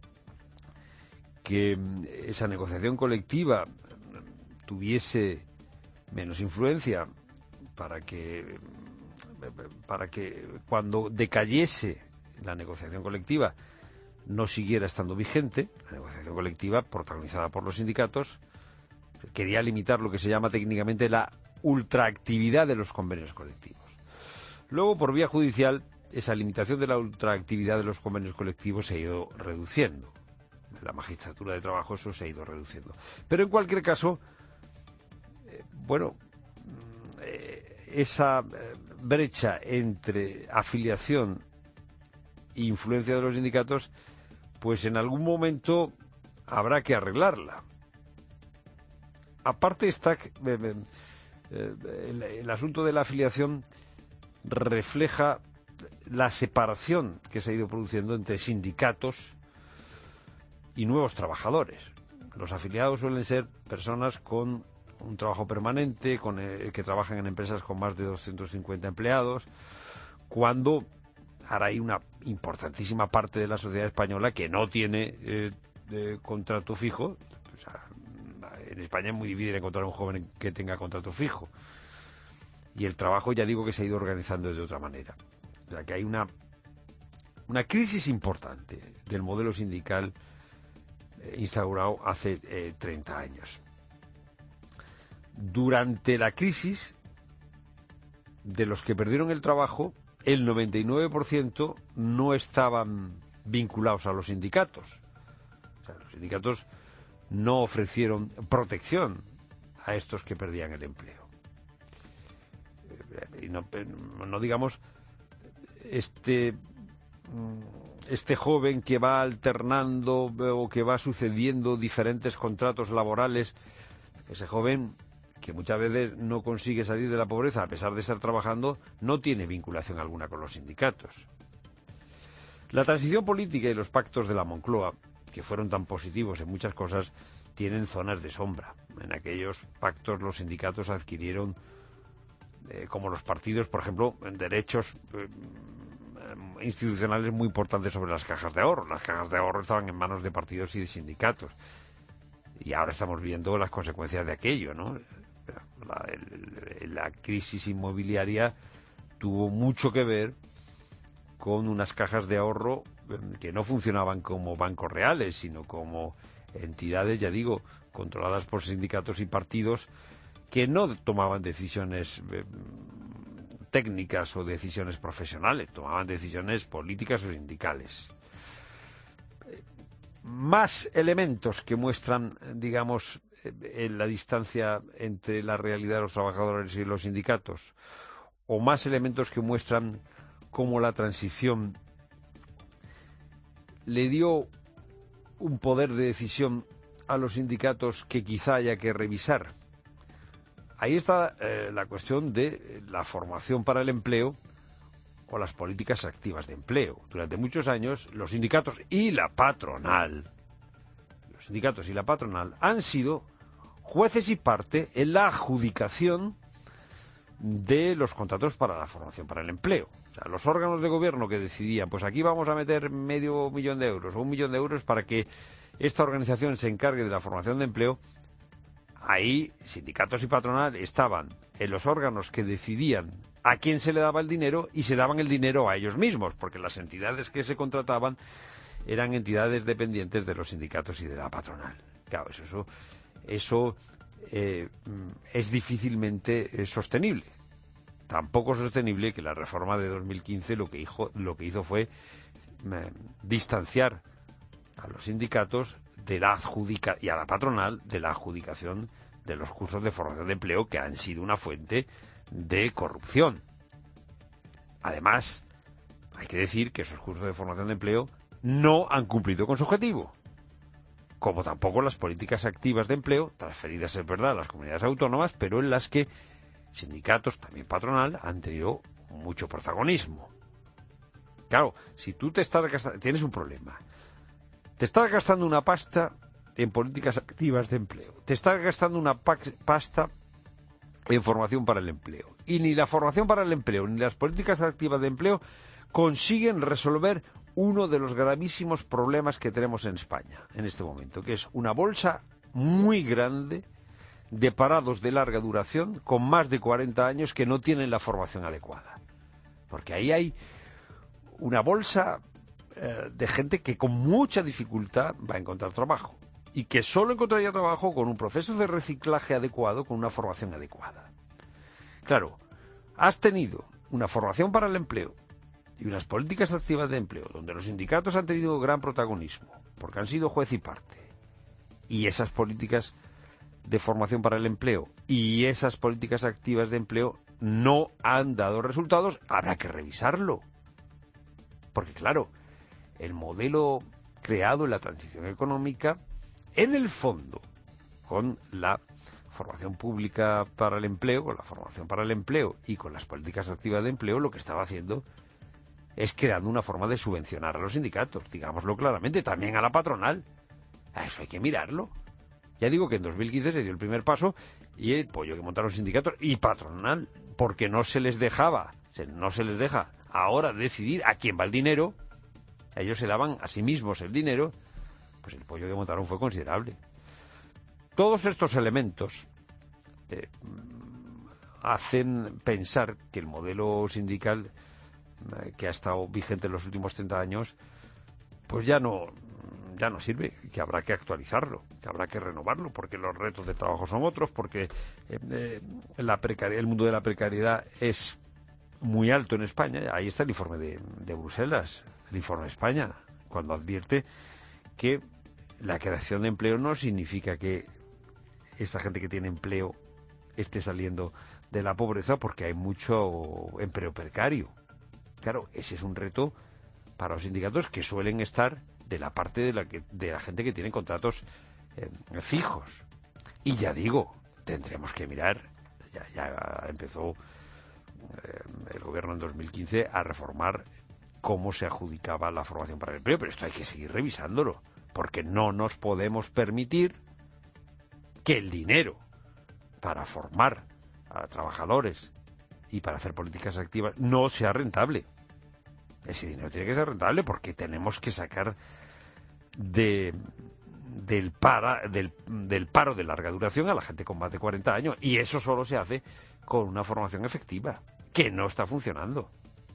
que esa negociación colectiva tuviese menos influencia, para que para que cuando decayese la negociación colectiva no siguiera estando vigente, la negociación colectiva protagonizada por los sindicatos, quería limitar lo que se llama técnicamente la ultraactividad de los convenios colectivos. Luego, por vía judicial, esa limitación de la ultraactividad de los convenios colectivos se ha ido reduciendo. En la magistratura de trabajo eso se ha ido reduciendo. Pero en cualquier caso, eh, bueno, eh, esa eh, brecha entre afiliación e influencia de los sindicatos, pues en algún momento habrá que arreglarla. Aparte está eh, eh, el, el asunto de la afiliación refleja la separación que se ha ido produciendo entre sindicatos y nuevos trabajadores. Los afiliados suelen ser personas con un trabajo permanente, con el, que trabajan en empresas con más de doscientos cincuenta empleados, cuando ahora hay una importantísima parte de la sociedad española que no tiene eh, de contrato fijo. O sea, en España es muy difícil encontrar un joven que tenga contrato fijo. Y el trabajo, ya digo, que se ha ido organizando de otra manera. O sea, que hay una, una crisis importante del modelo sindical eh, instaurado hace eh, treinta años. Durante la crisis, de los que perdieron el trabajo, el noventa y nueve por ciento no estaban vinculados a los sindicatos. O sea, los sindicatos no ofrecieron protección a estos que perdían el empleo. Y no, no digamos este este joven que va alternando o que va sucediendo diferentes contratos laborales, ese joven que muchas veces no consigue salir de la pobreza a pesar de estar trabajando, no tiene vinculación alguna con los sindicatos. La transición política y los pactos de la Moncloa, que fueron tan positivos en muchas cosas, tienen zonas de sombra. En aquellos pactos los sindicatos adquirieron, eh, como los partidos, por ejemplo, derechos eh, institucionales muy importantes sobre las cajas de ahorro. Las cajas de ahorro estaban en manos de partidos y de sindicatos. Y ahora estamos viendo las consecuencias de aquello, ¿no? La, el, la crisis inmobiliaria tuvo mucho que ver con unas cajas de ahorro que no funcionaban como bancos reales, sino como entidades, ya digo, controladas por sindicatos y partidos que no tomaban decisiones eh, técnicas o decisiones profesionales, tomaban decisiones políticas o sindicales. Más elementos que muestran, digamos, eh, la distancia entre la realidad de los trabajadores y los sindicatos, o más elementos que muestran cómo la transición le dio un poder de decisión a los sindicatos que quizá haya que revisar. Ahí está eh, la cuestión de la formación para el empleo o las políticas activas de empleo. Durante muchos años los sindicatos y la patronal, los sindicatos y la patronal han sido jueces y parte en la adjudicación de los contratos para la formación para el empleo. O sea, los órganos de gobierno que decidían, pues aquí vamos a meter medio millón de euros o un millón de euros para que esta organización se encargue de la formación de empleo, ahí sindicatos y patronal estaban en los órganos que decidían a quién se le daba el dinero y se daban el dinero a ellos mismos, porque las entidades que se contrataban eran entidades dependientes de los sindicatos y de la patronal. Claro, eso, eso, eso eh, es difícilmente eh, sostenible. Tampoco sostenible que la reforma de dos mil quince lo que hizo, lo que hizo fue eh, distanciar a los sindicatos de la adjudica y a la patronal de la adjudicación de los cursos de formación de empleo, que han sido una fuente de corrupción. Además, hay que decir que esos cursos de formación de empleo no han cumplido con su objetivo, como tampoco las políticas activas de empleo, transferidas, es verdad, a las comunidades autónomas, pero en las que sindicatos, también patronal, han tenido mucho protagonismo. Claro, si tú te estás gastando, tienes un problema. Te estás gastando una pasta en políticas activas de empleo. Te estás gastando una pasta en formación para el empleo. Y ni la formación para el empleo ni las políticas activas de empleo consiguen resolver uno de los gravísimos problemas que tenemos en España en este momento, que es una bolsa muy grande de parados de larga duración con más de cuarenta años que no tienen la formación adecuada. Porque ahí hay una bolsa eh, de gente que con mucha dificultad va a encontrar trabajo y que solo encontraría trabajo con un proceso de reciclaje adecuado, con una formación adecuada. Claro, has tenido una formación para el empleo y unas políticas activas de empleo donde los sindicatos han tenido gran protagonismo porque han sido juez y parte, y esas políticas de formación para el empleo y esas políticas activas de empleo no han dado resultados. Habrá que revisarlo, porque claro, el modelo creado en la transición económica, en el fondo, con la formación pública para el empleo, con la formación para el empleo y con las políticas activas de empleo, lo que estaba haciendo es creando una forma de subvencionar a los sindicatos, digámoslo claramente, también a la patronal. A eso hay que mirarlo. Ya digo que en dos mil quince se dio el primer paso y el pollo que montaron sindicatos y patronal, porque no se les dejaba, se, no se les deja ahora decidir a quién va el dinero. Ellos se daban a sí mismos el dinero, pues el pollo que montaron fue considerable. Todos estos elementos eh, hacen pensar que el modelo sindical eh, que ha estado vigente en los últimos treinta años, pues ya no, ya no sirve, que habrá que actualizarlo, que habrá que renovarlo, porque los retos de trabajo son otros, porque eh, eh, la precariedad, el mundo de la precariedad es muy alto en España. Ahí está el informe de, de Bruselas, el informe de España, cuando advierte que la creación de empleo no significa que esa gente que tiene empleo esté saliendo de la pobreza, porque hay mucho empleo precario. Claro, ese es un reto para los sindicatos, que suelen estar de la parte de la, que, de la gente que tiene contratos eh, fijos. Y ya digo, tendremos que mirar, ya, ya empezó eh, el gobierno en dos mil quince a reformar cómo se adjudicaba la formación para el empleo, pero esto hay que seguir revisándolo, porque no nos podemos permitir que el dinero para formar a trabajadores y para hacer políticas activas no sea rentable. Ese dinero tiene que ser rentable, porque tenemos que sacar de, del, para, del, del paro de larga duración a la gente con más de cuarenta años, y eso solo se hace con una formación efectiva, que no está funcionando.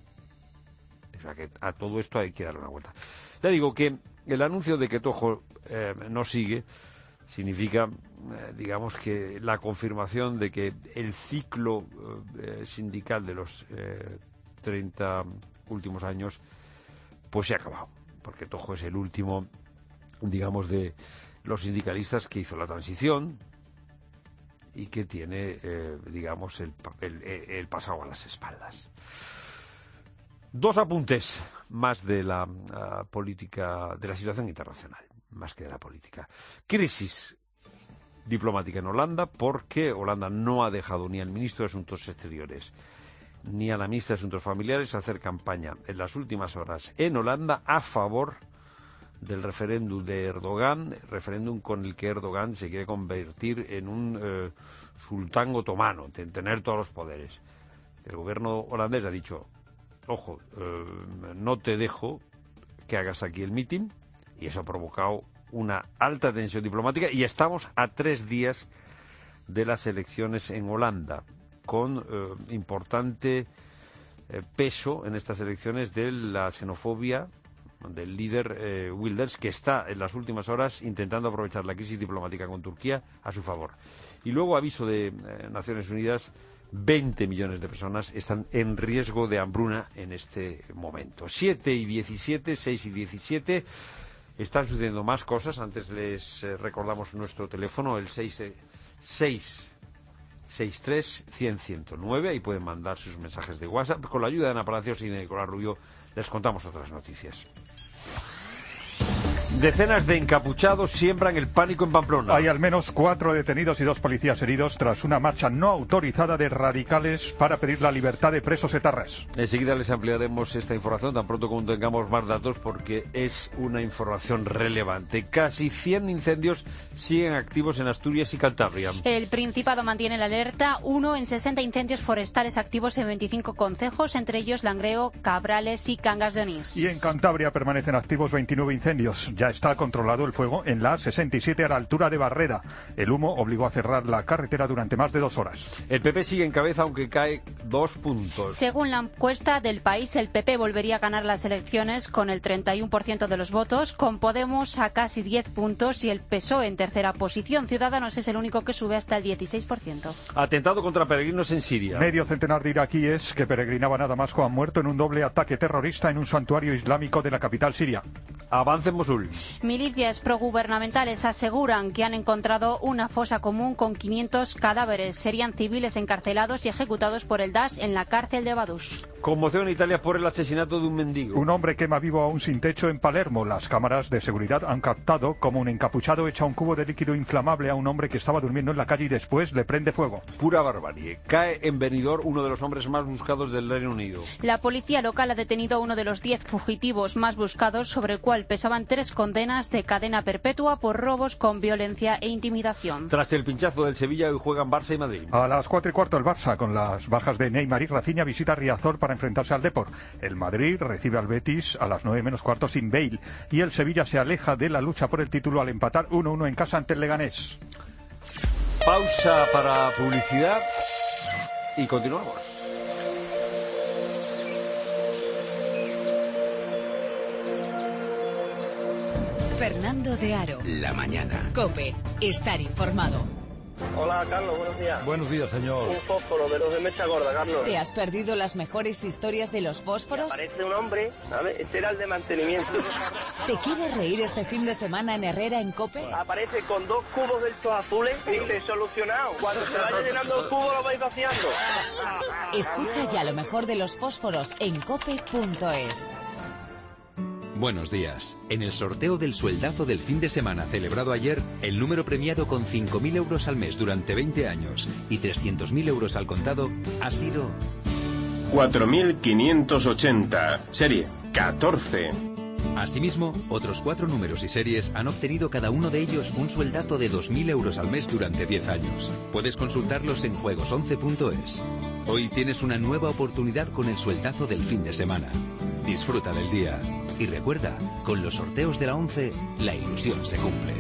O sea que a todo esto hay que darle una vuelta. Ya digo que el anuncio de que Tojo eh, no sigue significa, eh, digamos, que la confirmación de que el ciclo eh, sindical de los eh, treinta últimos años pues se ha acabado, porque Tojo es el último, digamos, de los sindicalistas que hizo la transición y que tiene, eh, digamos, el, el, el pasado a las espaldas. Dos apuntes más de la uh, política, de la situación internacional, más que de la política. Crisis diplomática en Holanda, porque Holanda no ha dejado ni al ministro de Asuntos Exteriores ni a la ministra de Asuntos Familiares hacer campaña en las últimas horas en Holanda a favor del referéndum de Erdogan, referéndum con el que Erdogan se quiere convertir en un eh, sultán otomano, en tener todos los poderes. El gobierno holandés ha dicho: ojo, eh, no te dejo que hagas aquí el mitin, y eso ha provocado una alta tensión diplomática, y estamos a tres días de las elecciones en Holanda, con eh, importante eh, peso en estas elecciones de la xenofobia del líder eh, Wilders, que está en las últimas horas intentando aprovechar la crisis diplomática con Turquía a su favor. Y luego, aviso de eh, Naciones Unidas: veinte millones de personas están en riesgo de hambruna en este momento. siete y diecisiete, seis y diecisiete. Están sucediendo más cosas. Antes les eh, recordamos nuestro teléfono, el seis seis seis tres cien ciento nueve. Ahí pueden mandar sus mensajes de WhatsApp. Con la ayuda de Ana Palacios y de Nicolás Rubio les contamos otras noticias. Decenas de encapuchados siembran el pánico en Pamplona. Hay al menos cuatro detenidos y dos policías heridos tras una marcha no autorizada de radicales para pedir la libertad de presos etarras. Enseguida les ampliaremos esta información, tan pronto como tengamos más datos, porque es una información relevante. Casi cien incendios siguen activos en Asturias y Cantabria. El Principado mantiene la alerta uno en sesenta incendios forestales activos en veinticinco concejos, entre ellos Langreo, Cabrales y Cangas de Onís. Y en Cantabria permanecen activos veintinueve incendios. Ya está controlado el fuego en la A sesenta y siete a la altura de Barrera. El humo obligó a cerrar la carretera durante más de dos horas. El P P sigue en cabeza, aunque cae dos puntos. Según la encuesta del País, el P P volvería a ganar las elecciones con el treinta y uno por ciento de los votos, con Podemos a casi diez puntos y el P S O E en tercera posición. Ciudadanos es el único que sube hasta el dieciséis por ciento. Atentado contra peregrinos en Siria. Medio centenar de iraquíes que peregrinaban a Damasco han muerto en un doble ataque terrorista en un santuario islámico de la capital siria. Avance en Mosul. Milicias progubernamentales aseguran que han encontrado una fosa común con quinientos cadáveres. Serían civiles encarcelados y ejecutados por el Daesh en la cárcel de Vaduz. Conmoción en Italia por el asesinato de un mendigo. Un hombre quema vivo a un sin techo en Palermo. Las cámaras de seguridad han captado como un encapuchado echa un cubo de líquido inflamable a un hombre que estaba durmiendo en la calle y después le prende fuego. Pura barbarie. Cae en Benidorm uno de los hombres más buscados del Reino Unido. La policía local ha detenido a uno de los diez fugitivos más buscados, sobre el cual pesaban tres condenas de cadena perpetua por robos con violencia e intimidación. Tras el pinchazo del Sevilla, hoy juegan Barça y Madrid. A las cuatro y cuarto el Barça, con las bajas de Neymar y Rafinha, visita Riazor para enfrentarse al Depor. El Madrid recibe al Betis a las nueve menos cuarto sin Bale. Y el Sevilla se aleja de la lucha por el título al empatar uno uno en casa ante el Leganés. Pausa para publicidad y continuamos. Fernando de Aro. La mañana. COPE. Estar informado. Hola, Carlos, buenos días. Buenos días, señor. Un fósforo de los de mecha gorda, Carlos. ¿Te has perdido las mejores historias de los fósforos? Me aparece un hombre, ¿sabes? Este era el de mantenimiento. ¿Te quieres reír este fin de semana en Herrera, en COPE? Aparece con dos cubos de estos azules y dice, solucionado. Cuando se vaya llenando el cubo lo vais vaciando. Escucha ya lo mejor de los fósforos en cope punto es. Buenos días. En el sorteo del sueldazo del fin de semana celebrado ayer, el número premiado con cinco mil euros al mes durante veinte años y trescientos mil euros al contado ha sido... cuatro mil quinientos ochenta. Serie catorce. Asimismo, otros cuatro números y series han obtenido cada uno de ellos un sueldazo de dos mil euros al mes durante diez años. Puedes consultarlos en juegos once punto es. Hoy tienes una nueva oportunidad con el sueldazo del fin de semana. Disfruta del día. Y recuerda, con los sorteos de la once, la ilusión se cumple.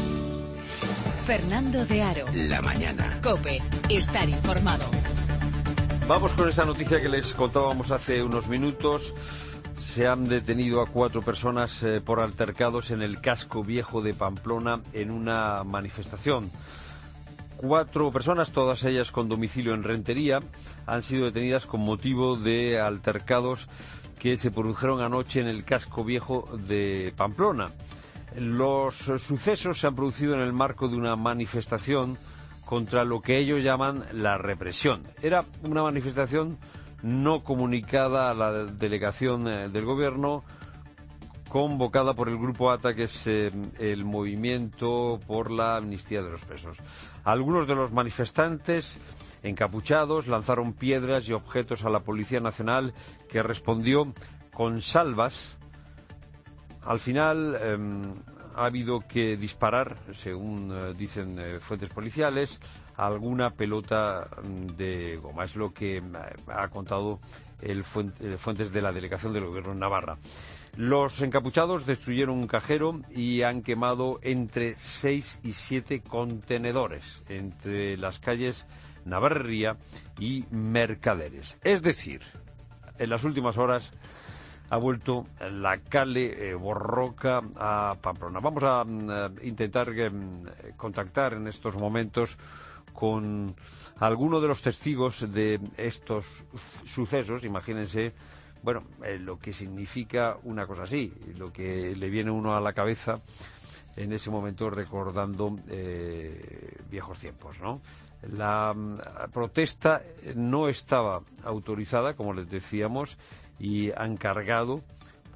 Fernando de Aro. La mañana. COPE. Estar informado. Vamos con esa noticia que les contábamos hace unos minutos. Se han detenido a cuatro personas eh, por altercados en el casco viejo de Pamplona en una manifestación. Cuatro personas, todas ellas con domicilio en Rentería, han sido detenidas con motivo de altercados que se produjeron anoche en el casco viejo de Pamplona. Los sucesos se han producido en el marco de una manifestación contra lo que ellos llaman la represión. Era una manifestación no comunicada a la delegación eh, del gobierno, convocada por el Grupo A T A, que es eh, el movimiento por la amnistía de los presos. Algunos de los manifestantes encapuchados lanzaron piedras y objetos a la Policía Nacional, que respondió con salvas. Al final eh, ha habido que disparar, según eh, dicen eh, fuentes policiales, alguna pelota de goma. Es lo que ha contado el fuente, fuentes de la delegación del Gobierno en Navarra. Los encapuchados destruyeron un cajero y han quemado entre seis y siete contenedores entre las calles Navarría y Mercaderes. Es decir, en las últimas horas ha vuelto la cale eh, borroca a Pamplona. Vamos a uh, intentar eh, contactar en estos momentos con alguno de los testigos de estos sucesos. Imagínense, bueno, eh, lo que significa una cosa así, lo que le viene uno a la cabeza en ese momento recordando eh, viejos tiempos, ¿no? La um, protesta no estaba autorizada, como les decíamos, y han cargado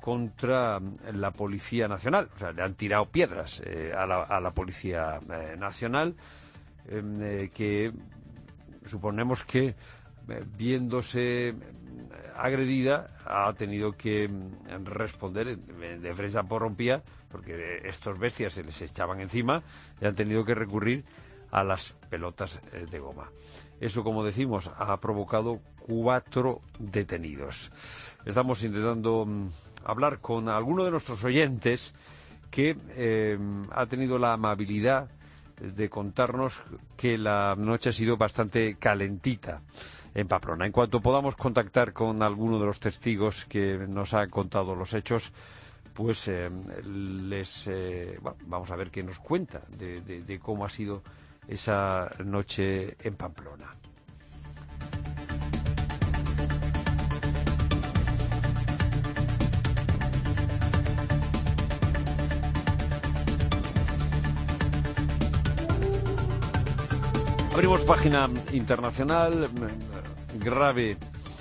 contra la Policía Nacional. O sea, le han tirado piedras eh, a, la, a la Policía eh, Nacional, eh, que suponemos que, eh, viéndose agredida, ha tenido que responder de defensa por rompía, porque estos bestias se les echaban encima y han tenido que recurrir a las pelotas de goma. Eso, como decimos, ha provocado cuatro detenidos. Estamos intentando um, hablar con alguno de nuestros oyentes que eh, ha tenido la amabilidad de contarnos que la noche ha sido bastante calentita en Pamplona. En cuanto podamos contactar con alguno de los testigos que nos ha contado los hechos, pues eh, les eh, bueno, vamos a ver qué nos cuenta de, de, de cómo ha sido esa noche en Pamplona. Abrimos página internacional. Grave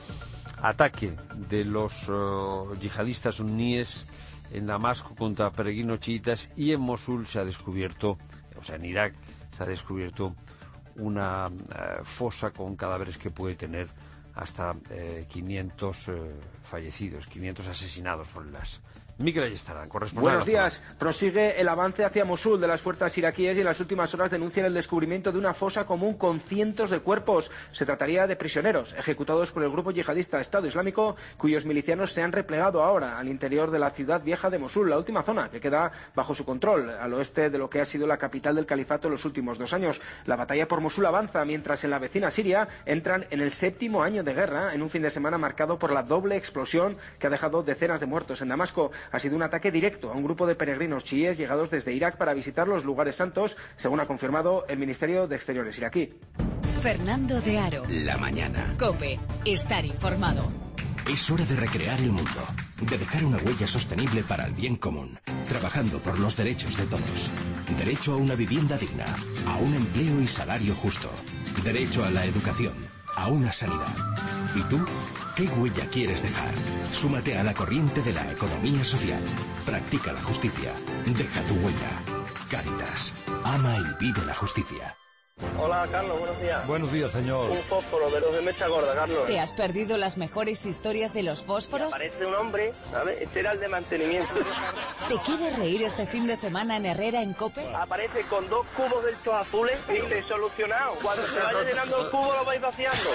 ataque de los uh, yihadistas suníes en Damasco contra peregrinos chiitas, y en Mosul se ha descubierto, o sea, en Irak se ha descubierto una uh, fosa con cadáveres que puede tener hasta uh, quinientos uh, fallecidos, quinientos asesinados por las... Mikel Ayestarán, corresponsal. Buenos días. Prosigue el avance hacia Mosul de las fuerzas iraquíes y en las últimas horas denuncian el descubrimiento de una fosa común con cientos de cuerpos. Se trataría de prisioneros ejecutados por el grupo yihadista Estado Islámico, cuyos milicianos se han replegado ahora al interior de la ciudad vieja de Mosul, la última zona que queda bajo su control, al oeste de lo que ha sido la capital del califato en los últimos dos años. La batalla por Mosul avanza, mientras en la vecina Siria entran en el séptimo año de guerra, en un fin de semana marcado por la doble explosión que ha dejado decenas de muertos en Damasco. Ha sido un ataque directo a un grupo de peregrinos chiíes llegados desde Irak para visitar los lugares santos, según ha confirmado el Ministerio de Exteriores iraquí. Fernando de Aro. La mañana. COPE. Estar informado. Es hora de recrear el mundo, de dejar una huella sostenible para el bien común, trabajando por los derechos de todos. Derecho a una vivienda digna, a un empleo y salario justo. Derecho a la educación, a una sanidad. ¿Y tú? ¿Qué huella quieres dejar? Súmate a la corriente de la economía social. Practica la justicia. Deja tu huella. Cáritas. Ama y vive la justicia. Hola, Carlos, buenos días. Buenos días, señor. Un fósforo de los de mecha gorda, Carlos. ¿Te has perdido las mejores historias de los fósforos? Me aparece un hombre, ¿sabes? Este era el de mantenimiento. ¿Te quieres reír este fin de semana en Herrera, en COPE? Aparece con dos cubos de estos azules y dice, solucionado. Cuando se vaya llenando el cubo lo vais vaciando.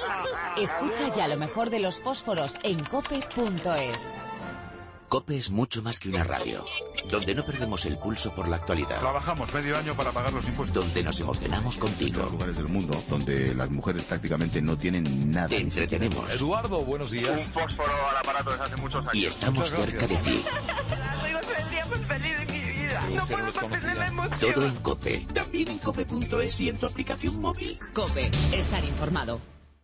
Escucha ya lo mejor de los fósforos en cope punto es. COPE es mucho más que una radio, donde no perdemos el pulso por la actualidad. Trabajamos medio año para pagar los impuestos. Donde nos emocionamos contigo. Hay lugares del mundo donde las mujeres prácticamente no tienen nada. Te entretenemos. Eduardo, buenos días. Un fósforo al aparato desde hace muchos años. Y estamos cerca de ti. Soy el día más feliz de mi vida. No puedo mantener la emoción. Todo en COPE. También en cope punto es y en tu aplicación móvil. COPE. Estar informado.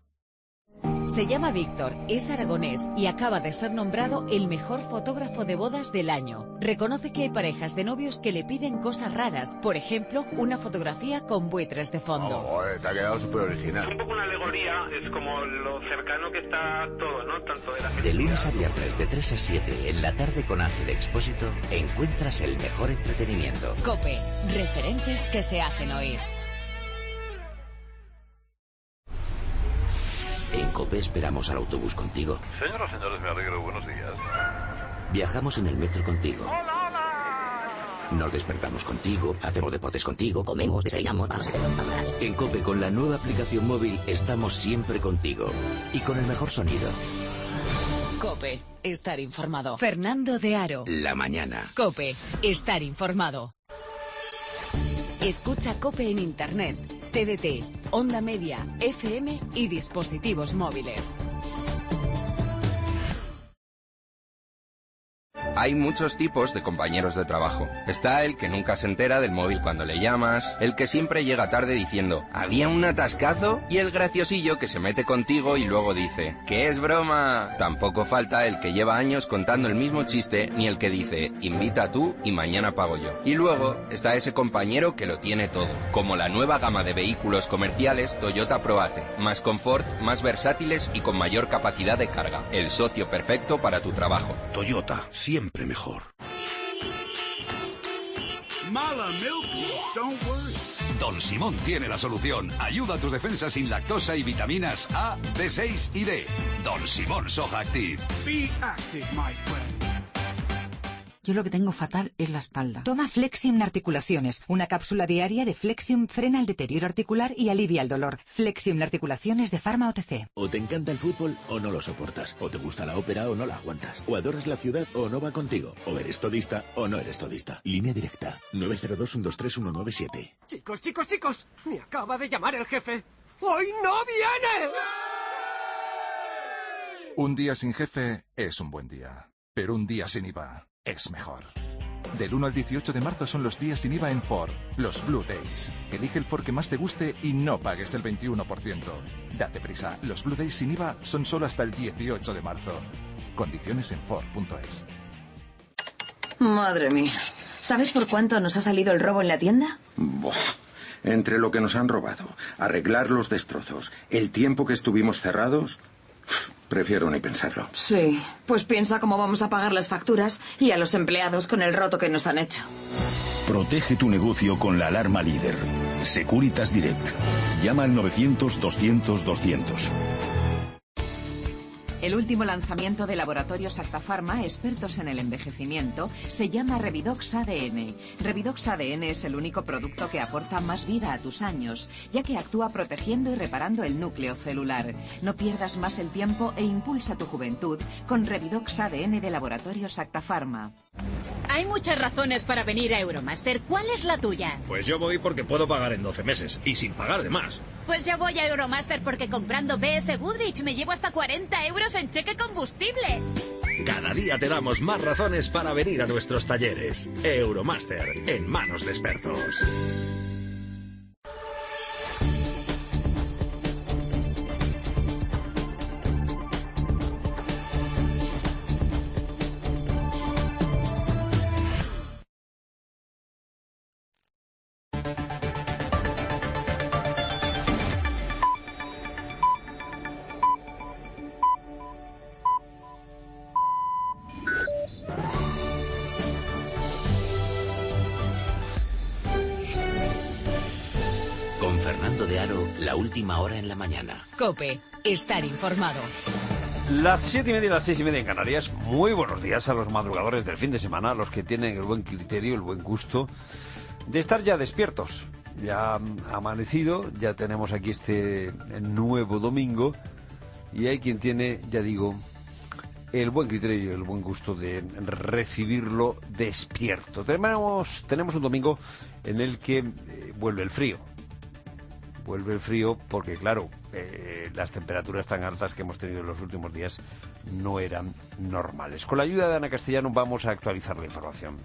Se llama Víctor, es aragonés y acaba de ser nombrado el mejor fotógrafo de bodas del año. Reconoce que hay parejas de novios que le piden cosas raras, por ejemplo, una fotografía con buitres de fondo. Oh, te ha quedado súper original. Es un poco una alegoría, es como lo cercano que está todo, ¿no? Tanto de la De lunes a viernes de tres a siete en la tarde con Ángel Expósito encuentras el mejor entretenimiento. COPE, referentes que se hacen oír. En COPE esperamos al autobús contigo. Señoras y señores, me alegro. Buenos días. Viajamos en el metro contigo. Nos despertamos contigo, hacemos deportes contigo, comemos, desayunamos. En COPE, con la nueva aplicación móvil, estamos siempre contigo. Y con el mejor sonido. COPE, estar informado. Fernando de Aro. La mañana. COPE, estar informado. Escucha COPE en Internet, T D T, Onda Media, F M y dispositivos móviles. Hay muchos tipos de compañeros de trabajo. Está el que nunca se entera del móvil cuando le llamas, el que siempre llega tarde diciendo ¿había un atascazo? Y el graciosillo que se mete contigo y luego dice ¿qué es broma? Tampoco falta el que lleva años contando el mismo chiste, ni el que dice invita tú y mañana pago yo. Y luego está ese compañero que lo tiene todo, como la nueva gama de vehículos comerciales Toyota ProAce, más confort, más versátiles y con mayor capacidad de carga. El socio perfecto para tu trabajo. Toyota, siempre mejor. Mala milk, don't worry. Don Simón tiene la solución. Ayuda a tus defensas sin lactosa y vitaminas A, B seis y D. Don Simón Soja Active. Be active, my friend. Yo lo que tengo fatal es la espalda. Toma Flexium Articulaciones. Una cápsula diaria de Flexium frena el deterioro articular y alivia el dolor. Flexium Articulaciones de Pharma O T C. O te encanta el fútbol o no lo soportas. O te gusta la ópera o no la aguantas. O adoras la ciudad o no va contigo. O eres todista o no eres todista. Línea directa. nueve cero dos, uno dos tres, uno nueve siete. Chicos, chicos, chicos. Me acaba de llamar el jefe. ¡Hoy no viene! Un día sin jefe es un buen día. Pero un día sin I V A es mejor. Del uno al dieciocho de marzo son los días sin I V A en Ford, los Blue Days. Elige el Ford que más te guste y no pagues el veintiuno por ciento. Date prisa, los Blue Days sin I V A son solo hasta el dieciocho de marzo. Condiciones en Ford punto es. Madre mía. ¿Sabes por cuánto nos ha salido el robo en la tienda? Buah. Entre lo que nos han robado, arreglar los destrozos, el tiempo que estuvimos cerrados... Prefiero ni pensarlo. Sí, pues piensa cómo vamos a pagar las facturas y a los empleados con el roto que nos han hecho. Protege tu negocio con la alarma líder. Securitas Direct. Llama al novecientos, doscientos, doscientos. El último lanzamiento de Laboratorios Acta Pharma, expertos en el envejecimiento, se llama Revidox A D N. Revidox A D N es el único producto que aporta más vida a tus años, ya que actúa protegiendo y reparando el núcleo celular. No pierdas más el tiempo e impulsa tu juventud con Revidox A D N de Laboratorios Acta Pharma. Hay muchas razones para venir a Euromaster. ¿Cuál es la tuya? Pues yo voy porque puedo pagar en doce meses y sin pagar de más. Pues yo voy a Euromaster porque comprando B F Goodrich me llevo hasta cuarenta euros en cheque combustible. Cada día te damos más razones para venir a nuestros talleres. Euromaster, en manos de expertos. Con Fernando de Aro, la última hora en la mañana. COPE, estar informado. Las siete y media y las seis y media en Canarias. Muy buenos días a los madrugadores del fin de semana, a los que tienen el buen criterio, el buen gusto de estar ya despiertos. Ya ha amanecido, ya tenemos aquí este nuevo domingo y hay quien tiene, ya digo, el buen criterio y el buen gusto de recibirlo despierto. Tenemos, tenemos un domingo en el que eh, vuelve el frío. Vuelve el frío porque, claro, eh, las temperaturas tan altas que hemos tenido en los últimos días no eran normales. Con la ayuda de Ana Castellano vamos a actualizar la información.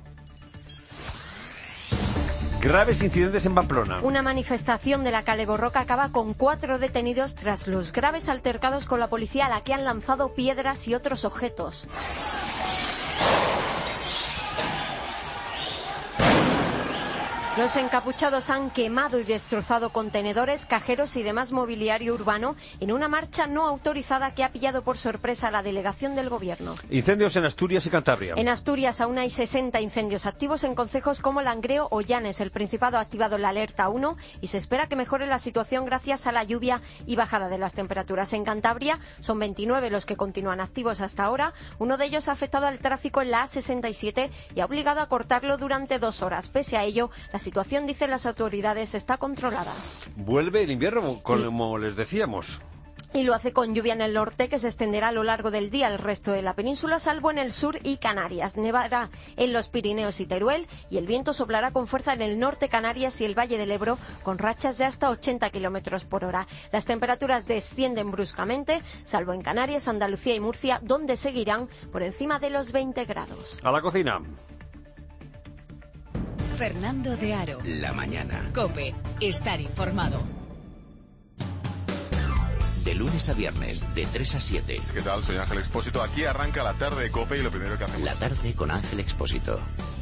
Graves incidentes en Pamplona. Una manifestación de la Kale Borroka acaba con cuatro detenidos tras los graves altercados con la policía a la que han lanzado piedras y otros objetos. Los encapuchados han quemado y destrozado contenedores, cajeros y demás mobiliario urbano en una marcha no autorizada que ha pillado por sorpresa a la delegación del Gobierno. Incendios en Asturias y Cantabria. En Asturias aún hay sesenta incendios activos en concejos como Langreo o Llanes. El Principado ha activado la alerta uno y se espera que mejore la situación gracias a la lluvia y bajada de las temperaturas. En Cantabria son veintinueve los que continúan activos hasta ahora. Uno de ellos ha afectado al tráfico en la A sesenta y siete y ha obligado a cortarlo durante dos horas. Pese a ello, la La situación, dicen las autoridades, está controlada. Vuelve el invierno, como les decíamos. Y lo hace con lluvia en el norte, que se extenderá a lo largo del día al resto de la península, salvo en el sur y Canarias. Nevará en los Pirineos y Teruel, y el viento soplará con fuerza en el norte, Canarias y el Valle del Ebro, con rachas de hasta ochenta kilómetros por hora. Las temperaturas descienden bruscamente, salvo en Canarias, Andalucía y Murcia, donde seguirán por encima de los veinte grados. A la cocina. Fernando de Aro. La mañana. COPE. Estar informado. De lunes a viernes, de tres a siete. ¿Qué tal? Soy Ángel Expósito. Aquí arranca la tarde de COPE y lo primero que hacemos... La tarde con Ángel Expósito.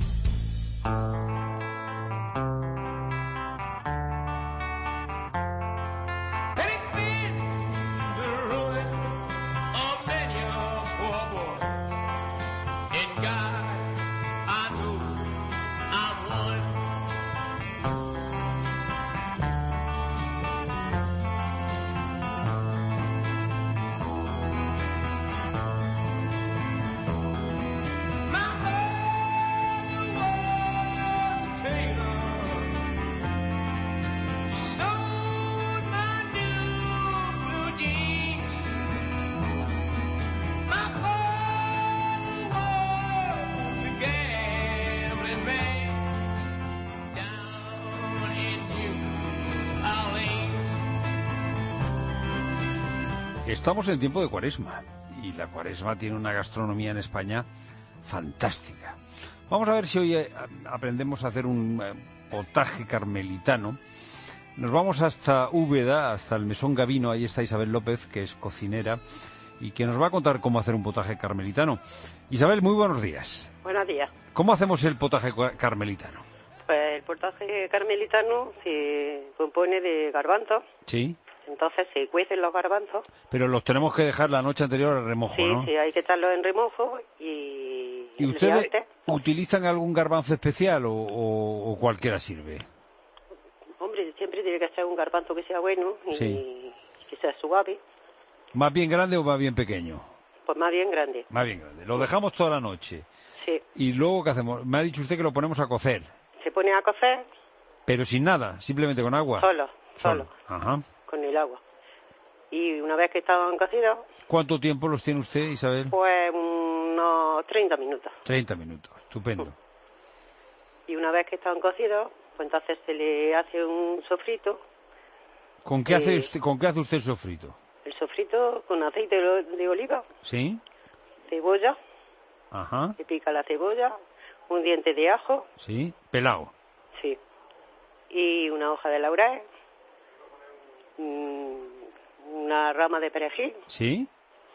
Estamos en tiempo de Cuaresma y la Cuaresma tiene una gastronomía en España fantástica. Vamos a ver si hoy eh, aprendemos a hacer un eh, potaje carmelitano. Nos vamos hasta Úbeda, hasta el Mesón Gavino. Ahí está Isabel López, que es cocinera y que nos va a contar cómo hacer un potaje carmelitano. Isabel, muy buenos días. Buenos días. ¿Cómo hacemos el potaje carmelitano? Pues el potaje carmelitano se compone de garbanzos. Sí. Entonces se cuecen los garbanzos. Pero los tenemos que dejar la noche anterior al remojo, sí, ¿no? Sí, hay que echarlos en remojo y... ¿Y ustedes utilizan algún garbanzo especial o, o, o cualquiera sirve? Hombre, siempre tiene que ser un garbanzo que sea bueno y, sí. y que sea suave. ¿Más bien grande o más bien pequeño? Pues más bien grande. Más bien grande. Lo dejamos toda la noche. Sí. ¿Y luego qué hacemos? Me ha dicho usted que lo ponemos a cocer. Se pone a cocer. Pero sin nada, simplemente con agua. Solo, solo. solo. Ajá. Con el agua. Y una vez que estaban cocidos... ¿Cuánto tiempo los tiene usted, Isabel? Pues unos treinta minutos. treinta minutos, estupendo. Y una vez que estaban cocidos, pues entonces se le hace un sofrito. ¿Con qué, eh, hace, usted, ¿con qué hace usted el sofrito? El sofrito con aceite de oliva. Sí. Cebolla. Ajá. Se pica la cebolla, un diente de ajo. Sí, pelado. Sí. Y una hoja de laurel. Una rama de perejil. Sí.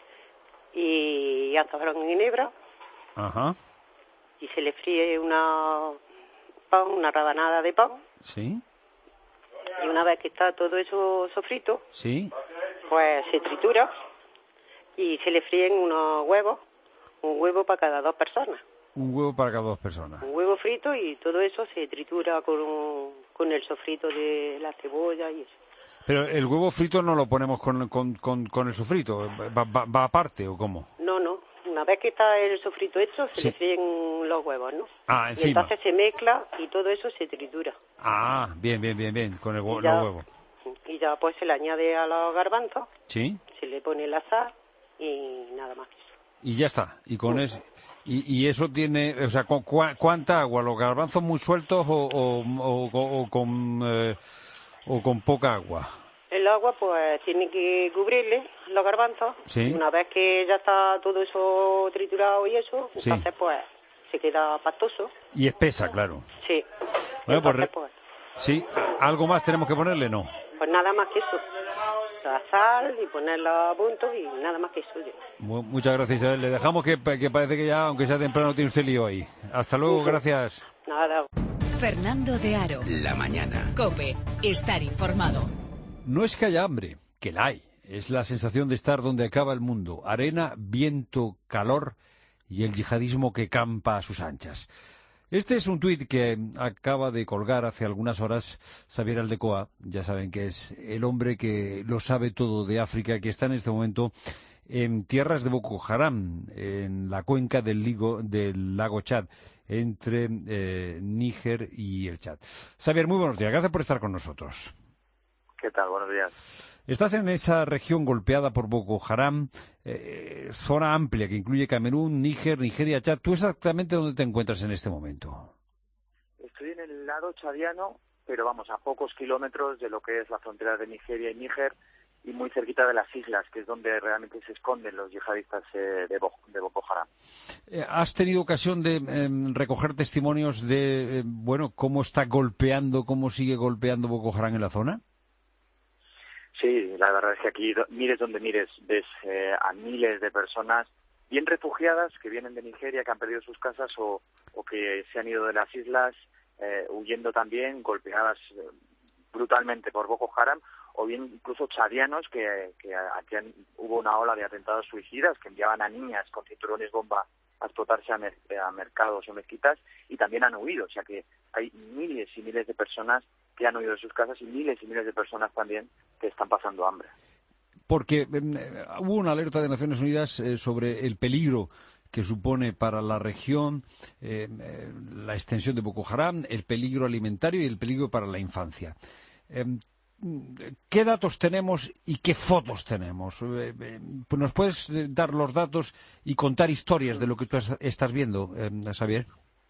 Y azafrán en ginebra. Ajá. Y se le fríe una pan, una rabanada de pan. Sí. Y una vez que está todo eso sofrito, sí, pues se tritura y se le fríen unos huevos, un huevo para cada dos personas. Un huevo para cada dos personas. Un huevo frito y todo eso se tritura con, un, con el sofrito de la cebolla y eso. Pero el huevo frito no lo ponemos con, con, con, con el sofrito, ¿Va, va, va aparte o cómo? No, no, una vez que está el sofrito hecho se sí. le fríen los huevos, ¿no? Ah, encima. Y entonces se mezcla y todo eso se tritura. Ah, bien, bien, bien, bien, con el, ya, los huevos. Y ya pues se le añade a los garbanzos. Sí. Se le pone el sal y nada más. Y ya está, y con sí. eso... Y, y eso tiene, o sea, ¿cu ¿cuánta agua? ¿Los garbanzos muy sueltos o, o, o, o, o con eh, o con poca agua? El agua, pues, tiene que cubrirle los garbanzos. Sí. Una vez que ya está todo eso triturado y eso, sí. entonces, pues, se queda pastoso. Y espesa, claro. Sí. Bueno, entonces, pues, pues... Sí, ¿algo más tenemos que ponerle? No. Pues nada más que eso. La sal y ponerla a punto y nada más que eso. Muchas gracias, Isabel. Le dejamos que, que parece que ya, aunque sea temprano, tiene usted lío ahí. Hasta luego, uh-huh. Gracias. Nada. Fernando de Aro. La mañana. COPE. Estar informado. No es que haya hambre, que la hay. Es la sensación de estar donde acaba el mundo. Arena, viento, calor y el yihadismo que campa a sus anchas. Este es un tuit que acaba de colgar hace algunas horas Xavier Aldecoa. Ya saben que es el hombre que lo sabe todo de África, que está en este momento en tierras de Boko Haram, en la cuenca del, Ligo, del lago Chad, entre eh, Níger y el Chad. Xavier, muy buenos días. Gracias por estar con nosotros. ¿Qué tal? Buenos días. Estás en esa región golpeada por Boko Haram, eh, zona amplia que incluye Camerún, Níger, Nigeria, Chad. ¿Tú exactamente dónde te encuentras en este momento? Estoy en el lado chadiano, pero vamos, a pocos kilómetros de lo que es la frontera de Nigeria y Níger, y muy cerquita de las islas, que es donde realmente se esconden los yihadistas eh, de, Bo de Boko Haram. Eh, ¿Has tenido ocasión de eh, recoger testimonios de, eh, bueno, cómo está golpeando, cómo sigue golpeando Boko Haram en la zona? Sí, la verdad es que aquí, mires donde mires, ves eh, a miles de personas bien refugiadas que vienen de Nigeria, que han perdido sus casas o, o que se han ido de las islas, eh, huyendo también, golpeadas eh, brutalmente por Boko Haram, o bien incluso chadianos que, que aquí han, hubo una ola de atentados suicidas que enviaban a niñas con cinturones bomba a explotarse a, mer a mercados o mezquitas, y también han huido. O sea que hay miles y miles de personas que han huido de sus casas y miles y miles de personas también que están pasando hambre. Porque eh, hubo una alerta de Naciones Unidas eh, sobre el peligro que supone para la región eh, eh, la extensión de Boko Haram, el peligro alimentario y el peligro para la infancia. Eh, ¿Qué datos tenemos y qué fotos tenemos? Eh, eh, ¿Nos puedes dar los datos y contar historias de lo que tú estás viendo, eh, Xavier?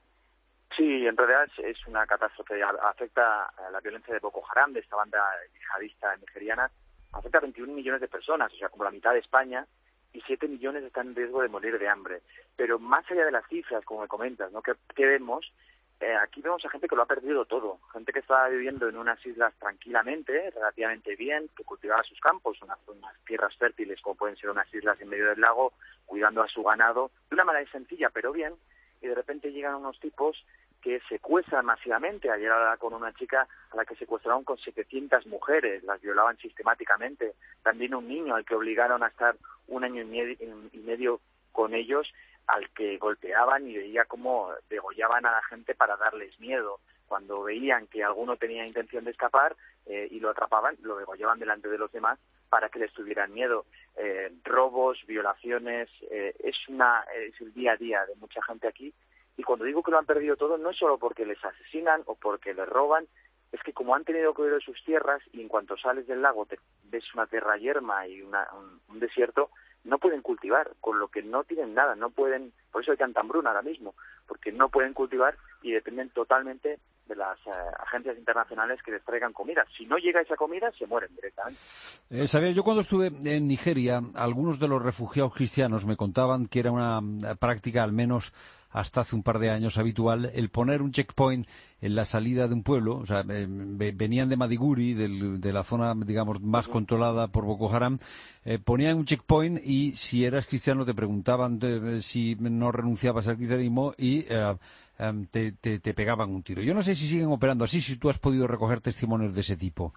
Sí, en realidad es, es una catástrofe. Afecta a la violencia de Boko Haram, de esta banda yihadista nigeriana, afecta a veintiún millones de personas, o sea, como la mitad de España, y siete millones están en riesgo de morir de hambre. Pero más allá de las cifras, como me comentas, ¿no? ¿Qué, qué vemos? Eh, aquí vemos a gente que lo ha perdido todo, gente que estaba viviendo en unas islas tranquilamente, relativamente bien, que cultivaba sus campos, unas, unas tierras fértiles como pueden ser unas islas en medio del lago, cuidando a su ganado, de una manera sencilla pero bien, y de repente llegan unos tipos que secuestran masivamente. Ayer hablaba con una chica a la que secuestraron con setecientas mujeres, las violaban sistemáticamente, también un niño al que obligaron a estar un año y medio, y medio con ellos, al que golpeaban y veía cómo degollaban a la gente para darles miedo. Cuando veían que alguno tenía intención de escapar eh, y lo atrapaban, lo degollaban delante de los demás para que les tuvieran miedo. Eh, robos, violaciones, eh, es, una, es el día a día de mucha gente aquí. Y cuando digo que lo han perdido todo, no es solo porque les asesinan o porque les roban, es que como han tenido que huir de sus tierras y en cuanto sales del lago te ves una tierra yerma y una, un, un desierto, no pueden cultivar, con lo que no tienen nada, no pueden, por eso hay tanta hambruna ahora mismo, porque no pueden cultivar y dependen totalmente de las uh, agencias internacionales que les traigan comida. Si no llega esa comida, se mueren directamente. Eh, Xavier, yo cuando estuve en Nigeria, algunos de los refugiados cristianos me contaban que era una práctica, al menos hasta hace un par de años, habitual, el poner un checkpoint en la salida de un pueblo. O sea, eh, venían de Maiduguri, del, de la zona, digamos, más uh-huh. controlada por Boko Haram, eh, ponían un checkpoint y si eras cristiano te preguntaban de, si no renunciabas al cristianismo y eh, um, te, te, te pegaban un tiro. Yo no sé si siguen operando así, si tú has podido recoger testimonios de ese tipo.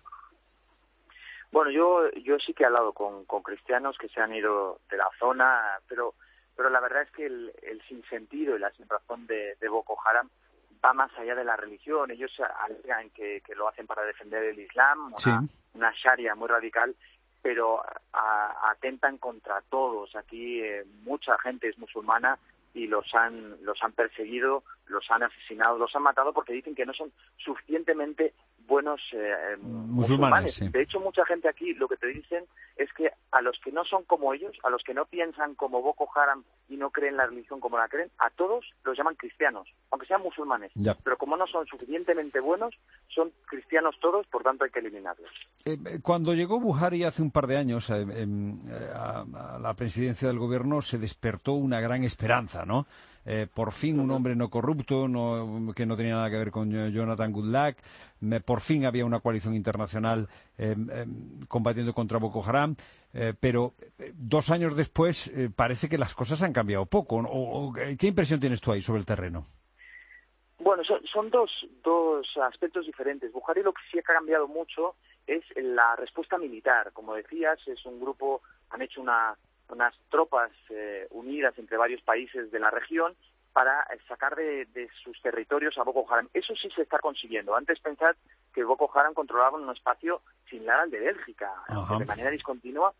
Bueno, yo yo sí que he hablado con, con cristianos que se han ido de la zona, pero pero la verdad es que el, el sinsentido y la sinrazón de, de Boko Haram va más allá de la religión. Ellos alegan que, que lo hacen para defender el Islam, una, sí. una sharia muy radical, pero a, atentan contra todos. Aquí eh, mucha gente es musulmana y los han los han perseguido, los han asesinado, los han matado porque dicen que no son suficientemente buenos eh, musulmanes. musulmanes. Sí. De hecho, mucha gente aquí lo que te dicen es que a los que no son como ellos, a los que no piensan como Boko Haram y no creen la religión como la creen, a todos los llaman cristianos, aunque sean musulmanes. Ya. Pero como no son suficientemente buenos, son cristianos todos, por tanto hay que eliminarlos. Eh, cuando llegó Buhari hace un par de años eh, eh, a, a la presidencia del gobierno, se despertó una gran esperanza, ¿no? Eh, por fin un hombre no corrupto, no, que no tenía nada que ver con Jonathan Goodluck, me, por fin había una coalición internacional eh, eh, combatiendo contra Boko Haram, eh, pero eh, dos años después eh, parece que las cosas han cambiado poco. O, o, ¿Qué impresión tienes tú ahí sobre el terreno? Bueno, son, son dos, dos aspectos diferentes. Buhari lo que sí ha cambiado mucho es la respuesta militar. Como decías, es un grupo, han hecho una... unas tropas eh, unidas entre varios países de la región para eh, sacar de, de sus territorios a Boko Haram. Eso sí se está consiguiendo. Antes pensad que Boko Haram controlaba un espacio similar al de Bélgica, aunque de manera discontinua,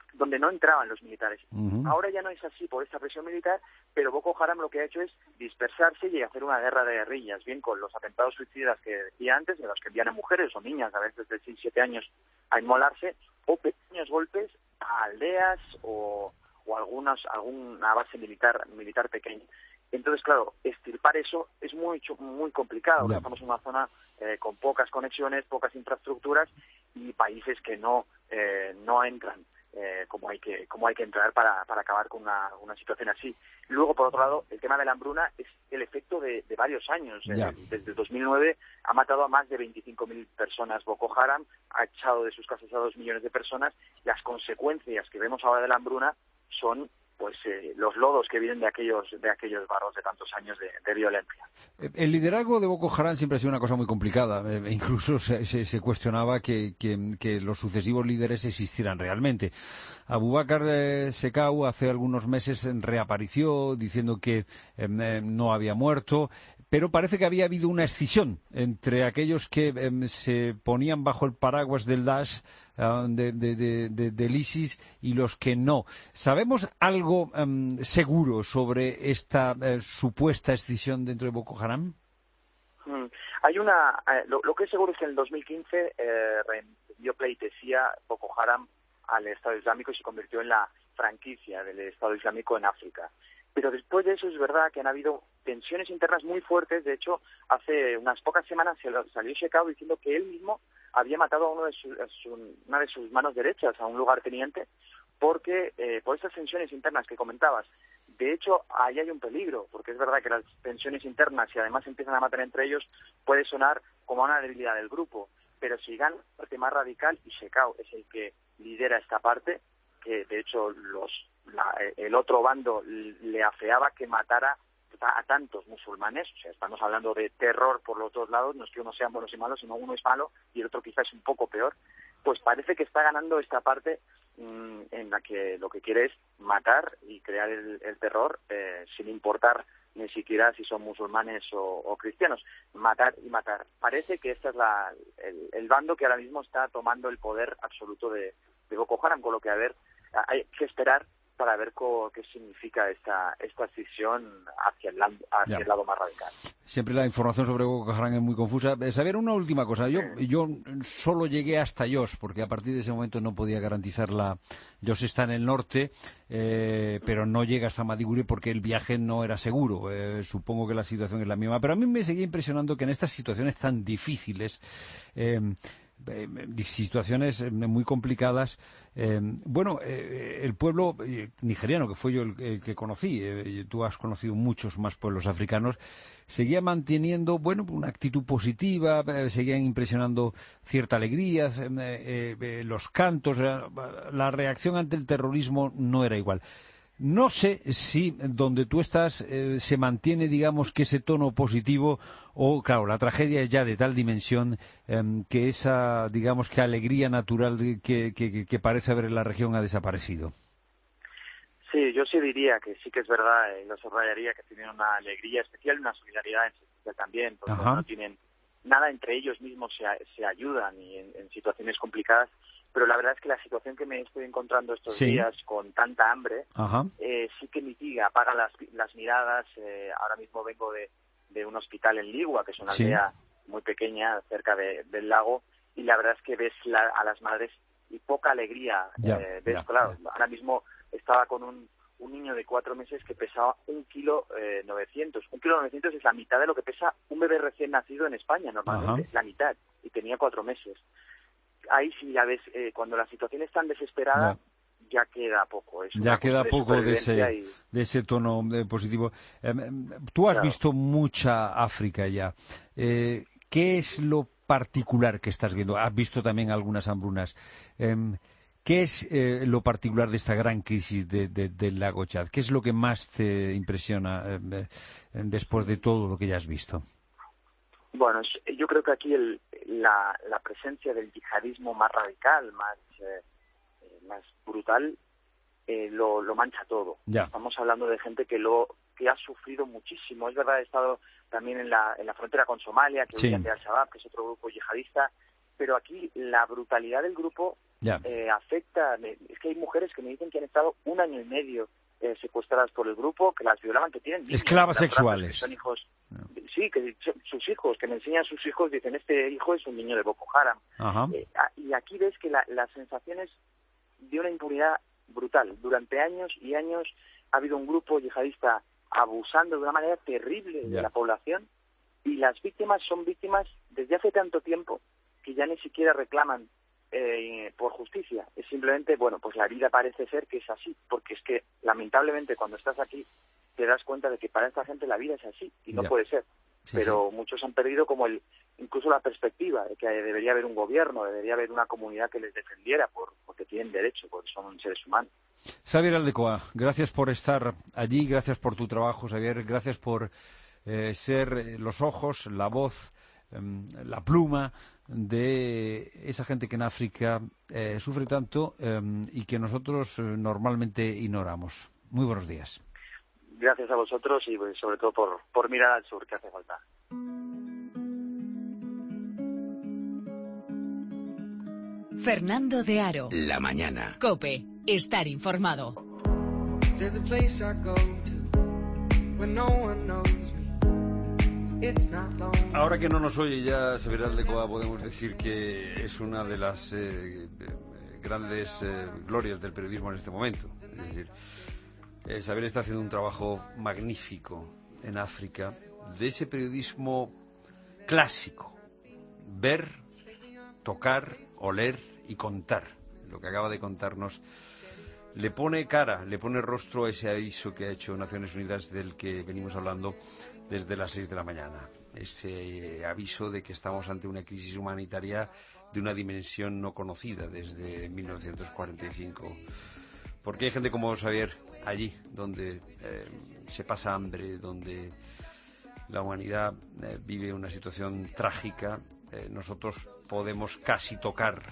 donde no entraban los militares. Uh-huh. Ahora ya no es así por esta presión militar, pero Boko Haram lo que ha hecho es dispersarse y hacer una guerra de guerrillas, bien con los atentados suicidas que decía antes, de los que envían a mujeres o niñas, a veces de seis siete años, a inmolarse, o pequeños golpes a aldeas o, o algunas, alguna base militar militar pequeña. Entonces, claro, extirpar eso es muy muy complicado. Yeah. Estamos en una zona eh, con pocas conexiones, pocas infraestructuras y países que no eh, no entran eh, como hay que como hay que entrar para, para acabar con una, una situación así. Luego, por otro lado, el tema de la hambruna es el efecto de, de varios años. Yeah. Eh, desde el dos mil nueve ha matado a más de veinticinco mil personas Boko Haram, ha echado de sus casas a dos millones de personas. Las consecuencias que vemos ahora de la hambruna son pues eh, los lodos que vienen de aquellos de aquellos barros de tantos años de, de violencia. El liderazgo de Boko Haram siempre ha sido una cosa muy complicada. Eh, incluso se, se, se cuestionaba que, que, que los sucesivos líderes existieran realmente. Abubakar eh, Shekau hace algunos meses reapareció diciendo que eh, no había muerto, pero parece que había habido una escisión entre aquellos que eh, se ponían bajo el paraguas del Daesh, uh, de, de, de, de, del ISIS, y los que no. ¿Sabemos algo um, seguro sobre esta eh, supuesta escisión dentro de Boko Haram? Hmm. Hay una, eh, lo, lo que es seguro es que en el dos mil quince eh, dio pleitesía Boko Haram al Estado Islámico y se convirtió en la franquicia del Estado Islámico en África. Pero después de eso es verdad que han habido tensiones internas muy fuertes. De hecho, hace unas pocas semanas salió Shekau diciendo que él mismo había matado a, uno de su, a su, una de sus manos derechas, a un lugarteniente, porque eh, por esas tensiones internas que comentabas. De hecho, ahí hay un peligro, porque es verdad que las tensiones internas, si además empiezan a matar entre ellos, puede sonar como una debilidad del grupo. Pero si gana la parte más radical, y Shekau es el que lidera esta parte, que de hecho los la, el otro bando le afeaba que matara a tantos musulmanes, o sea, estamos hablando de terror por los dos lados, no es que uno sean buenos y malos, sino uno es malo y el otro quizás es un poco peor, pues parece que está ganando esta parte mmm, en la que lo que quiere es matar y crear el, el terror eh, sin importar ni siquiera si son musulmanes o, o cristianos, matar y matar. Parece que este es la, el, el bando que ahora mismo está tomando el poder absoluto de, de Boko Haram, con lo que a ver, hay que esperar para ver co, qué significa esta esta decisión hacia el, hacia el lado más radical. Siempre la información sobre Boko Haram es muy confusa. Saber una última cosa. Yo sí. yo solo llegué hasta Jos, porque a partir de ese momento no podía garantizar la... Jos está en el norte, eh, pero no llega hasta Maiduguri porque el viaje no era seguro. Eh, supongo que la situación es la misma. Pero a mí me seguía impresionando que en estas situaciones tan difíciles... Eh, situaciones muy complicadas. Eh, bueno, eh, el pueblo eh, nigeriano, que fue yo el, el que conocí, eh, tú has conocido muchos más pueblos africanos, seguía manteniendo, bueno, una actitud positiva, eh, seguían impresionando cierta alegría, eh, eh, los cantos, eh, la reacción ante el terrorismo no era igual. No sé si donde tú estás eh, se mantiene, digamos, que ese tono positivo o, claro, la tragedia es ya de tal dimensión eh, que esa, digamos, que alegría natural que, que, que parece haber en la región ha desaparecido. Sí, yo sí diría que sí que es verdad, eh, lo subrayaría, que tienen una alegría especial y una solidaridad especial también, porque Ajá. no tienen nada entre ellos mismos, se, se ayudan y en, en situaciones complicadas. Pero la verdad es que la situación que me estoy encontrando estos sí. días con tanta hambre eh, sí que mitiga, apaga las, las miradas. Eh, ahora mismo vengo de, de un hospital en Ligua, que es una sí. aldea muy pequeña cerca de, del lago, y la verdad es que ves la, a las madres y poca alegría. Ya, eh, ves, ya, claro, ya. Ahora mismo estaba con un, un niño de cuatro meses que pesaba un kilo eh, novecientos. Un kilo novecientos es la mitad de lo que pesa un bebé recién nacido en España normalmente, Ajá. la mitad, y tenía cuatro meses. Ahí sí ya ves, eh, cuando la situación es tan desesperada, ya, ya queda poco. Es ya queda de poco de ese, y... de ese tono de positivo. Eh, tú has claro. visto mucha África ya. Eh, ¿Qué es lo particular que estás viendo? Has visto también algunas hambrunas. Eh, ¿Qué es eh, lo particular de esta gran crisis de, de, del lago Chad? ¿Qué es lo que más te impresiona eh, eh, después de todo lo que ya has visto? Bueno, yo creo que aquí el, la, la presencia del yihadismo más radical, más, eh, más brutal, eh, lo, lo mancha todo. Ya. Estamos hablando de gente que lo que ha sufrido muchísimo. Es verdad, he estado también en la, en la frontera con Somalia, que sí. huye de Al-Shabaab, que es otro grupo yihadista, pero aquí la brutalidad del grupo Ya. Eh, afecta, es que hay mujeres que me dicen que han estado un año y medio eh, secuestradas por el grupo, que las violaban, que tienen niños, esclavas que sexuales. son hijos, no. sí, que sus hijos, que me enseñan sus hijos, dicen, este hijo es un niño de Boko Haram. Ajá. Eh, y aquí ves que la, la sensación es de una impunidad brutal. Durante años y años ha habido un grupo yihadista abusando de una manera terrible ya. de la población, y las víctimas son víctimas desde hace tanto tiempo que ya ni siquiera reclaman eh, por justicia. Es simplemente, bueno, pues la vida parece ser que es así, porque es que lamentablemente cuando estás aquí te das cuenta de que para esta gente la vida es así y no ya. puede ser. Sí, pero sí. muchos han perdido como el incluso la perspectiva de que debería haber un gobierno, debería haber una comunidad que les defendiera por, porque tienen derecho, porque son seres humanos. Xavier Aldecoa, gracias por estar allí, gracias por tu trabajo, Xavier, gracias por eh, ser los ojos, la voz, eh, la pluma de esa gente que en África eh, sufre tanto eh, y que nosotros eh, normalmente ignoramos. Muy buenos días. Gracias a vosotros y pues, sobre todo por, por mirar al sur, que hace falta. Fernando de Aro. La mañana. COPE. Estar informado. Ahora que no nos oye ya Xavier Aldecoa, podemos decir que es una de las eh, grandes eh, glorias del periodismo en este momento. Es decir, eh, Xavier está haciendo un trabajo magnífico en África, de ese periodismo clásico. Ver, tocar, oler y contar. Lo que acaba de contarnos le pone cara, le pone rostro a ese aviso que ha hecho Naciones Unidas del que venimos hablando desde las seis de la mañana. Ese aviso de que estamos ante una crisis humanitaria de una dimensión no conocida desde mil novecientos cuarenta y cinco. Porque hay gente como Xavier allí, donde eh, se pasa hambre, donde la humanidad eh, vive una situación trágica. Eh, nosotros podemos casi tocar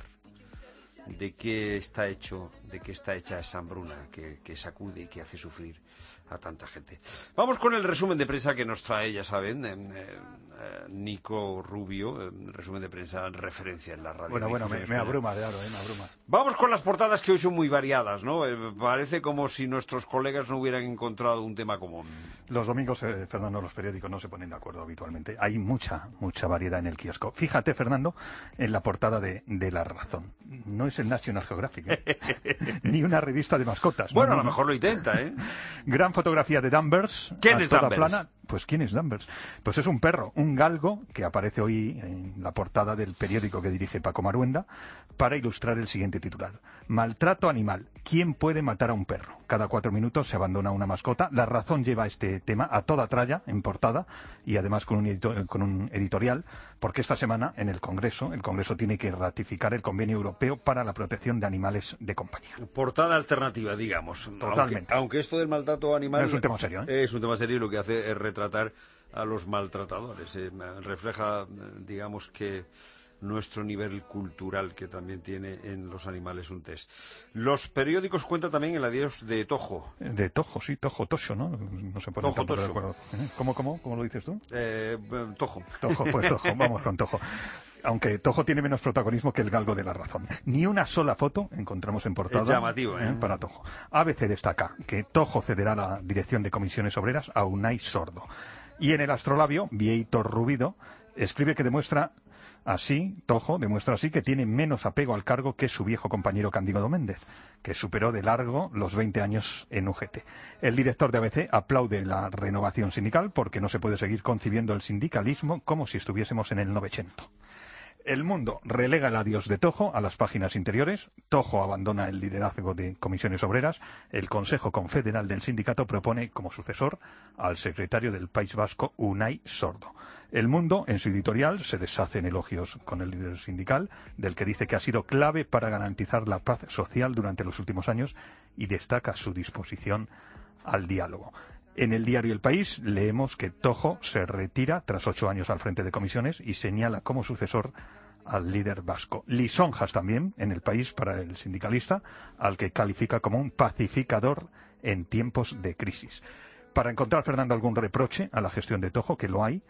de qué está hecho, de qué está hecha esa hambruna que, que sacude y que hace sufrir a tanta gente. Vamos con el resumen de prensa que nos trae, ya saben, eh, eh, Nico Rubio, eh, resumen de prensa en referencia en la radio. Bueno, bueno, me, me abruma, de Aro, eh, me abruma. Vamos con las portadas que hoy son muy variadas, ¿no? Eh, parece como si nuestros colegas no hubieran encontrado un tema común. Los domingos, eh, Fernando, los periódicos no se ponen de acuerdo habitualmente. Hay mucha, mucha variedad en el kiosco. Fíjate, Fernando, en la portada de, de La Razón. No es el National Geographic, ¿eh? Ni una revista de mascotas. Bueno, no, a lo mejor lo intenta, ¿eh? Gran fotografía de Danvers. ¿Quién es Danvers? Plana. Pues ¿quién es Danvers? Pues es un perro, un galgo, que aparece hoy en la portada del periódico que dirige Paco Maruenda, para ilustrar el siguiente titular. Maltrato animal. ¿Quién puede matar a un perro? Cada cuatro minutos se abandona una mascota. La Razón lleva este tema a toda tralla en portada y además con un, edito- con un editorial, porque esta semana en el Congreso, el Congreso tiene que ratificar el Convenio Europeo para la protección de animales de compañía. Portada alternativa, digamos. Totalmente. Aunque, aunque esto del maltrato animal... No es un tema serio, ¿eh? Es un tema serio y lo que hace es retratar a los maltratadores. Eh, refleja, digamos, que nuestro nivel cultural que también tiene en los animales un test. Los periódicos cuentan también el adiós de Tojo. De Tojo, sí, Tojo, Tosho, ¿no? No se pone Tojo, tampoco de Tosho. acuerdo. ¿Eh? ¿Cómo, cómo? ¿Cómo lo dices tú? Eh, Tojo. Tojo, pues Tojo, vamos con Tojo. Aunque Tojo tiene menos protagonismo que el galgo de La Razón. Ni una sola foto encontramos en portada. Es llamativo, ¿eh? Para Tojo. A B C destaca que Tojo cederá la dirección de comisiones obreras a Unai Sordo. Y en el astrolabio, Vietor Rubido escribe que demuestra así, Tojo demuestra así que tiene menos apego al cargo que su viejo compañero Cándido Méndez, que superó de largo los veinte años en U G T. El director de A B C aplaude la renovación sindical porque no se puede seguir concibiendo el sindicalismo como si estuviésemos en el Novecento. El Mundo relega el adiós de Tojo a las páginas interiores. Tojo abandona el liderazgo de comisiones obreras. El Consejo Confederal del Sindicato propone como sucesor al secretario del País Vasco, Unai Sordo. El Mundo, en su editorial, se deshace en elogios con el líder sindical, del que dice que ha sido clave para garantizar la paz social durante los últimos años y destaca su disposición al diálogo. En el diario El País leemos que Tojo se retira tras ocho años al frente de comisiones y señala como sucesor al líder vasco. Lisonjas también en El País para el sindicalista, al que califica como un pacificador en tiempos de crisis. Para encontrar, Fernando, algún reproche a la gestión de Tojo, que lo hay,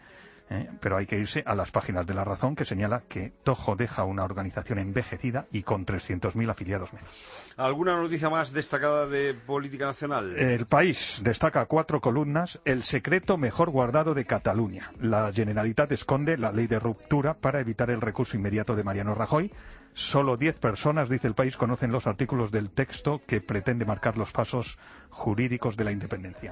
¿eh? Pero hay que irse a las páginas de La Razón, que señala que Tojo deja una organización envejecida y con trescientos mil afiliados menos. ¿Alguna noticia más destacada de política nacional? El País destaca cuatro columnas: el secreto mejor guardado de Cataluña. La Generalitat esconde la ley de ruptura para evitar el recurso inmediato de Mariano Rajoy. Solo diez personas, dice El País, conocen los artículos del texto que pretende marcar los pasos jurídicos de la independencia.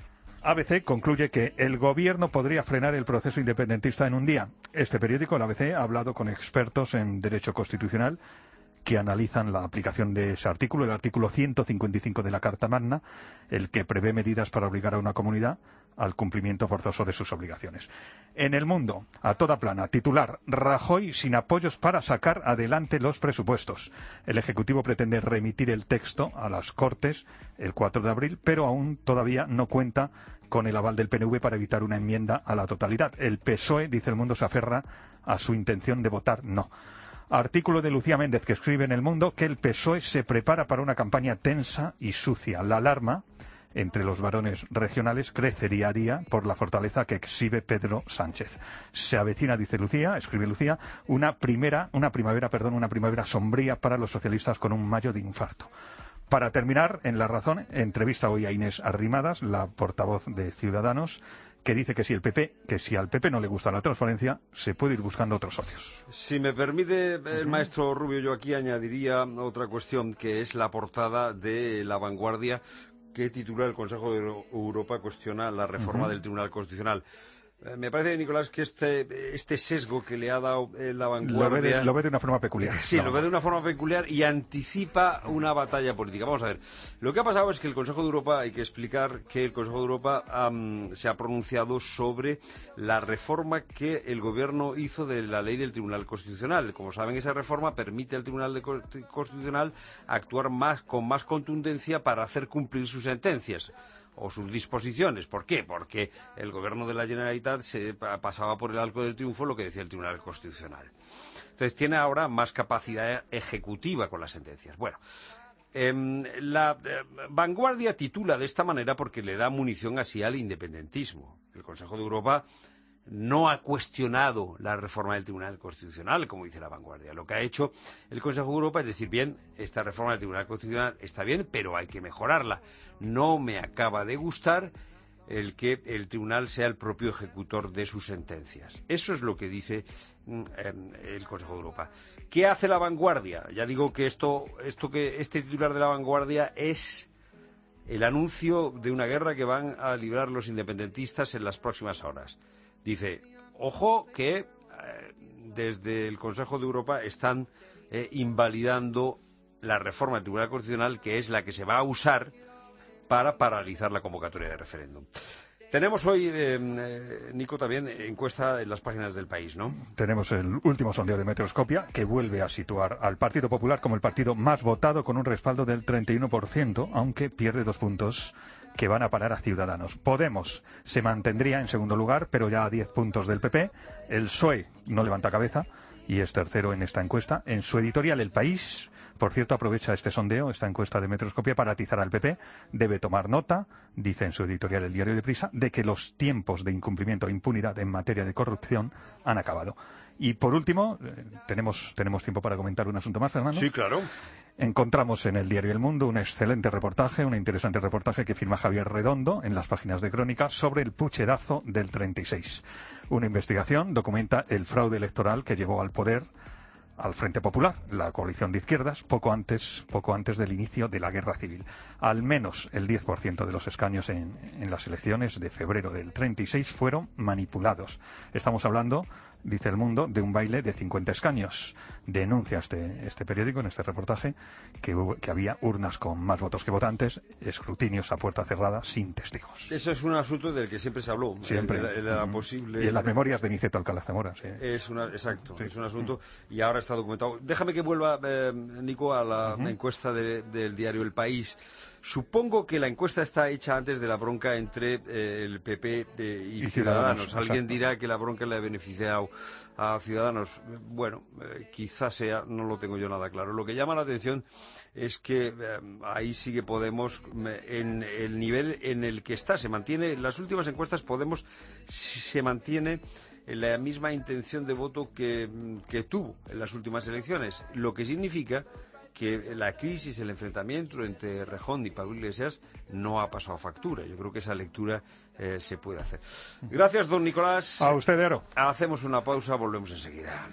A B C concluye que el gobierno podría frenar el proceso independentista en un día. Este periódico, el A B C, ha hablado con expertos en derecho constitucional que analizan la aplicación de ese artículo, el artículo ciento cincuenta y cinco de la Carta Magna, el que prevé medidas para obligar a una comunidad al cumplimiento forzoso de sus obligaciones. En El Mundo, a toda plana, titular: Rajoy sin apoyos para sacar adelante los presupuestos. El Ejecutivo pretende remitir el texto a las Cortes el cuatro de abril, pero aún todavía no cuenta con el aval del P N V para evitar una enmienda a la totalidad. El P S O E, dice El Mundo, se aferra a su intención de votar no. Artículo de Lucía Méndez, que escribe en El Mundo que el P S O E se prepara para una campaña tensa y sucia. La alarma entre los varones regionales crece día a día por la fortaleza que exhibe Pedro Sánchez. Se avecina, dice Lucía, escribe Lucía, una primera, una primavera, perdón, una primavera sombría para los socialistas con un mayo de infarto. Para terminar, en La Razón, entrevista hoy a Inés Arrimadas, la portavoz de Ciudadanos, que dice que si el P P, que si al P P no le gusta la transparencia, se puede ir buscando otros socios. Si me permite el maestro Rubio, yo aquí añadiría otra cuestión, que es la portada de La Vanguardia, que titula: el Consejo de Europa cuestiona la reforma uh-huh. del Tribunal Constitucional. Eh, me parece, Nicolás, que este, este sesgo que le ha dado eh, La Vanguardia... Lo ve, de, lo ve de una forma peculiar. Sí, no. lo ve de una forma peculiar y anticipa una batalla política. Vamos a ver. Lo que ha pasado es que el Consejo de Europa, hay que explicar que el Consejo de Europa um, se ha pronunciado sobre la reforma que el Gobierno hizo de la ley del Tribunal Constitucional. Como saben, esa reforma permite al Tribunal de Constitucional actuar más, con más contundencia para hacer cumplir sus sentencias o sus disposiciones. ¿Por qué? Porque el gobierno de la Generalitat se pasaba por el arco del triunfo lo que decía el Tribunal Constitucional. Entonces tiene ahora más capacidad ejecutiva con las sentencias. Bueno, eh, la eh, Vanguardia titula de esta manera porque le da munición así al independentismo. El Consejo de Europa no ha cuestionado la reforma del Tribunal Constitucional, como dice La Vanguardia. Lo que ha hecho el Consejo de Europa es decir, bien, esta reforma del Tribunal Constitucional está bien, pero hay que mejorarla. No me acaba de gustar el que el tribunal sea el propio ejecutor de sus sentencias. Eso es lo que dice eh, el Consejo de Europa. ¿Qué hace La Vanguardia? Ya digo que esto, esto que este titular de La Vanguardia es el anuncio de una guerra que van a librar los independentistas en las próximas horas. Dice, ojo que eh, desde el Consejo de Europa están eh, invalidando la reforma del Tribunal Constitucional, que es la que se va a usar para paralizar la convocatoria de referéndum. Tenemos hoy, eh, eh, Nico, también encuesta en las páginas del País, ¿no? Tenemos el último sondeo de Metroscopia, que vuelve a situar al Partido Popular como el partido más votado, con un respaldo del treinta y uno por ciento, aunque pierde dos puntos que van a parar a Ciudadanos. Podemos se mantendría en segundo lugar, pero ya a diez puntos del P P. El P S O E no levanta cabeza y es tercero en esta encuesta. En su editorial, El País, por cierto, aprovecha este sondeo, esta encuesta de Metroscopia, para atizar al P P. Debe tomar nota, dice en su editorial El Diario de Prisa, de que los tiempos de incumplimiento e impunidad en materia de corrupción han acabado. Y por último, eh, tenemos, tenemos tiempo para comentar un asunto más, Fernando. Sí, claro. Encontramos en el diario El Mundo un excelente reportaje, un interesante reportaje que firma Javier Redondo en las páginas de Crónica sobre el puchedazo del treinta y seis. Una investigación documenta el fraude electoral que llevó al poder al Frente Popular, la coalición de izquierdas, poco antes, poco antes del inicio de la guerra civil. Al menos el diez por ciento de los escaños en, en las elecciones de febrero del treinta y seis fueron manipulados. Estamos hablando, dice El Mundo, de un baile de cincuenta escaños. Denuncia este, este periódico, en este reportaje, que, hubo, que había urnas con más votos que votantes, escrutinios a puerta cerrada, sin testigos. Eso es un asunto del que siempre se habló. Siempre. Era, era posible... Y en las memorias de Niceto Alcalá Zamora. Sí. Es una, exacto, sí. Es un asunto, y ahora está documentado. Déjame que vuelva, eh, Nico, a la uh-huh. encuesta de, del diario El País. Supongo que la encuesta está hecha antes de la bronca entre eh, el P P eh, y, y Ciudadanos. Ciudadanos. Alguien Exacto. dirá que la bronca le ha beneficiado a Ciudadanos. Bueno, eh, quizás sea, no lo tengo yo nada claro. Lo que llama la atención es que eh, ahí sí que Podemos, en el nivel en el que está, se mantiene, en las últimas encuestas Podemos se mantiene en la misma intención de voto que, que tuvo en las últimas elecciones, lo que significa que la crisis, el enfrentamiento entre Rejón y Pablo Iglesias no ha pasado factura. Yo creo que esa lectura eh, se puede hacer. Gracias, don Nicolás. A usted, Aro. Hacemos una pausa, volvemos enseguida.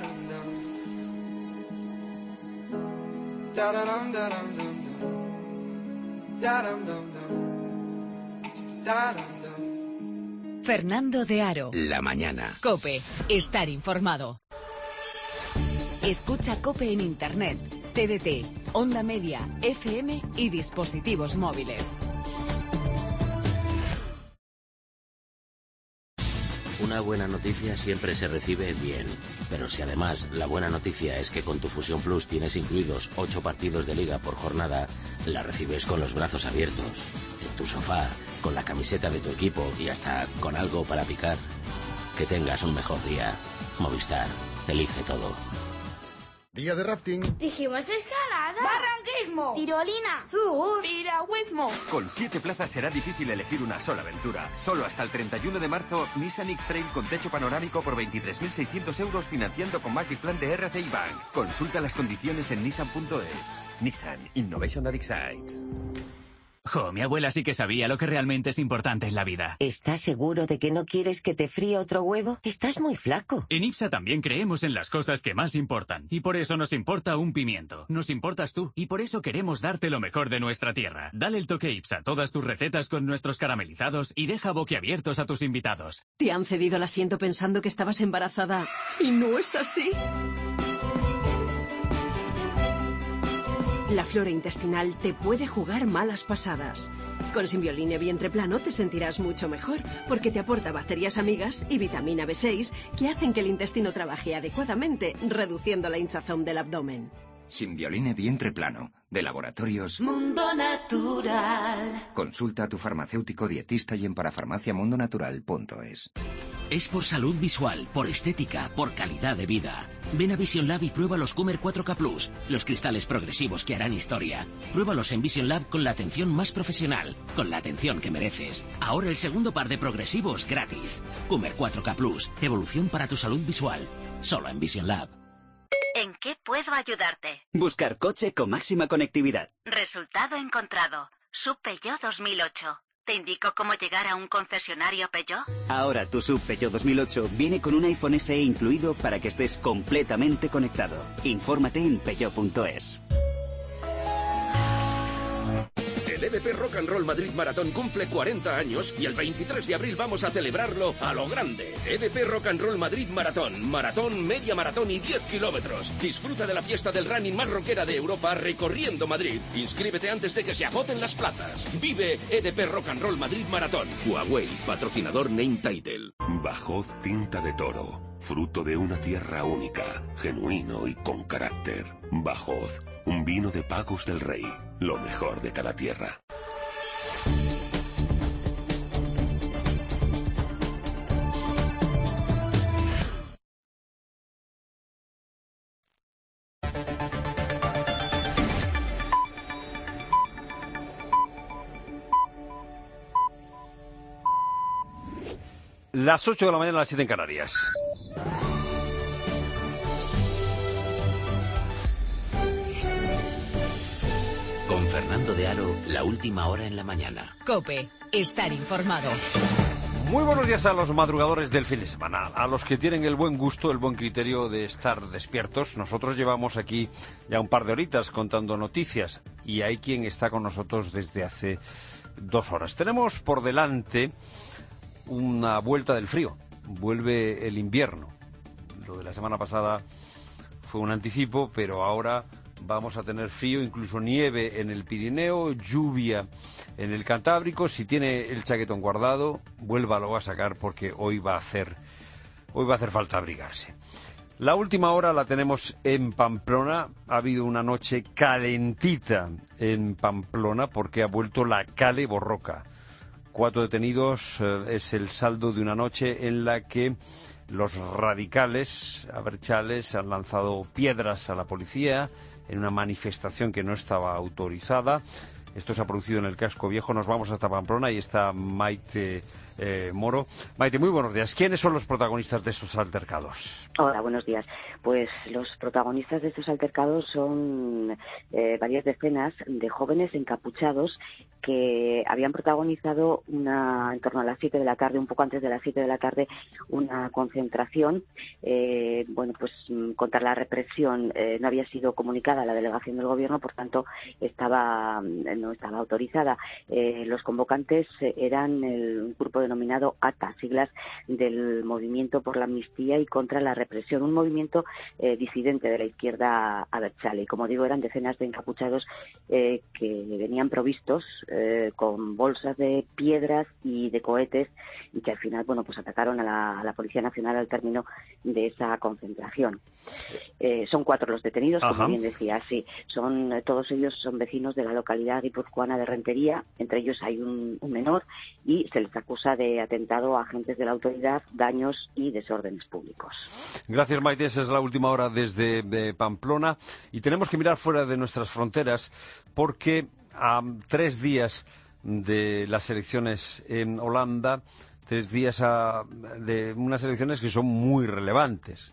Fernando de Aro. La mañana. COPE. Estar informado. Escucha COPE en Internet, T D T, Onda Media, F M y dispositivos móviles. Una buena noticia siempre se recibe bien, pero si además la buena noticia es que con tu Fusión Plus tienes incluidos ocho partidos de liga por jornada, la recibes con los brazos abiertos, en tu sofá, con la camiseta de tu equipo y hasta con algo para picar. Que tengas un mejor día. Movistar, elige todo. Día de rafting. Dijimos escalada. Barranquismo. Tirolina. Sur. Piragüismo. Con siete plazas será difícil elegir una sola aventura. Solo hasta el treinta y uno de marzo, Nissan X-Trail con techo panorámico por veintitrés mil seiscientos euros financiando con Magic Plan de R C I Bank. Consulta las condiciones en nissan punto es. Nissan Innovation that excites. Jo, mi abuela sí que sabía lo que realmente es importante en la vida. ¿Estás seguro de que no quieres que te fríe otro huevo? Estás muy flaco. En IPSA también creemos en las cosas que más importan. Y por eso nos importa un pimiento. Nos importas tú. Y por eso queremos darte lo mejor de nuestra tierra. Dale el toque IPSA a todas tus recetas con nuestros caramelizados y deja boquiabiertos a tus invitados. Te han cedido el asiento pensando que estabas embarazada. Y no es así. La flora intestinal te puede jugar malas pasadas. Con Simbioline Vientre Plano te sentirás mucho mejor, porque te aporta bacterias amigas y vitamina B seis que hacen que el intestino trabaje adecuadamente, reduciendo la hinchazón del abdomen. Simbioline Vientre Plano, de Laboratorios Mundo Natural. Consulta a tu farmacéutico dietista y en parafarmaciamundonatural punto es. Es por salud visual, por estética, por calidad de vida. Ven a Vision Lab y prueba los Coomer cuatro K Plus, los cristales progresivos que harán historia. Pruébalos en Vision Lab con la atención más profesional, con la atención que mereces. Ahora el segundo par de progresivos gratis. Coomer cuatro K Plus, evolución para tu salud visual. Solo en Vision Lab. ¿En qué puedo ayudarte? Buscar coche con máxima conectividad. Resultado encontrado. Sub Peugeot dos mil ocho. ¿Te indico cómo llegar a un concesionario Peugeot? Ahora tu Sub Peugeot dos mil ocho viene con un iPhone S E incluido para que estés completamente conectado. Infórmate en peugeot punto es. El E D P Rock and Roll Madrid Maratón cumple cuarenta años y el veintitrés de abril vamos a celebrarlo a lo grande. E D P Rock and Roll Madrid Maratón, maratón, media maratón y diez kilómetros. Disfruta de la fiesta del running más rockera de Europa recorriendo Madrid. Inscríbete antes de que se agoten las plazas. Vive E D P Rock and Roll Madrid Maratón. Huawei, patrocinador name title. Bajod Tinta de Toro. Fruto de una tierra única, genuino y con carácter. Bajod, un vino de Pagos del Rey. Lo mejor de cada tierra. Las ocho de la mañana, las siete en Canarias. Con Fernando de Aro, la última hora en la mañana. COPE. Estar informado. Muy buenos días a los madrugadores del fin de semana, a los que tienen el buen gusto, el buen criterio de estar despiertos. Nosotros llevamos aquí ya un par de horitas contando noticias y hay quien está con nosotros desde hace dos horas. Tenemos por delante una vuelta del frío, vuelve el invierno. Lo de la semana pasada fue un anticipo, pero ahora vamos a tener frío, incluso nieve en el Pirineo, lluvia en el Cantábrico. Si tiene el chaquetón guardado, vuélvalo a sacar porque hoy va a hacer, hoy va a hacer falta abrigarse. La última hora la tenemos en Pamplona. Ha habido una noche calentita en Pamplona porque ha vuelto la Kale Borroka. Cuatro detenidos eh, es el saldo de una noche en la que los radicales abertzales han lanzado piedras a la policía en una manifestación que no estaba autorizada. Esto se ha producido en el Casco Viejo. Nos vamos hasta Pamplona y está Maite eh, Moro. Maite, muy buenos días. ¿Quiénes son los protagonistas de estos altercados? Hola, buenos días. Pues los protagonistas de estos altercados son eh, varias decenas de jóvenes encapuchados que habían protagonizado una, en torno a las siete de la tarde, un poco antes de las siete de la tarde, una concentración. Eh, bueno, pues contra la represión eh, no había sido comunicada a la delegación del gobierno, por tanto estaba no estaba autorizada. Eh, los convocantes eran el, un grupo denominado A T A, siglas del Movimiento por la Amnistía y contra la Represión, un movimiento eh, disidente de la izquierda abertzale. Y como digo, eran decenas de encapuchados eh, que venían provistos eh, con bolsas de piedras y de cohetes y que al final, bueno, pues atacaron a la, a la Policía Nacional al término de esa concentración. Eh, son cuatro los detenidos, Ajá. como bien decía, sí. Son, eh, todos ellos son vecinos de la localidad guipuzcoana de Rentería, entre ellos hay un, un menor y se les acusa de atentado a agentes de la autoridad, daños y desórdenes públicos. Gracias, Maite. Esa es la última hora desde de Pamplona y tenemos que mirar fuera de nuestras fronteras porque a um, tres días de las elecciones en Holanda, tres días a, de unas elecciones que son muy relevantes.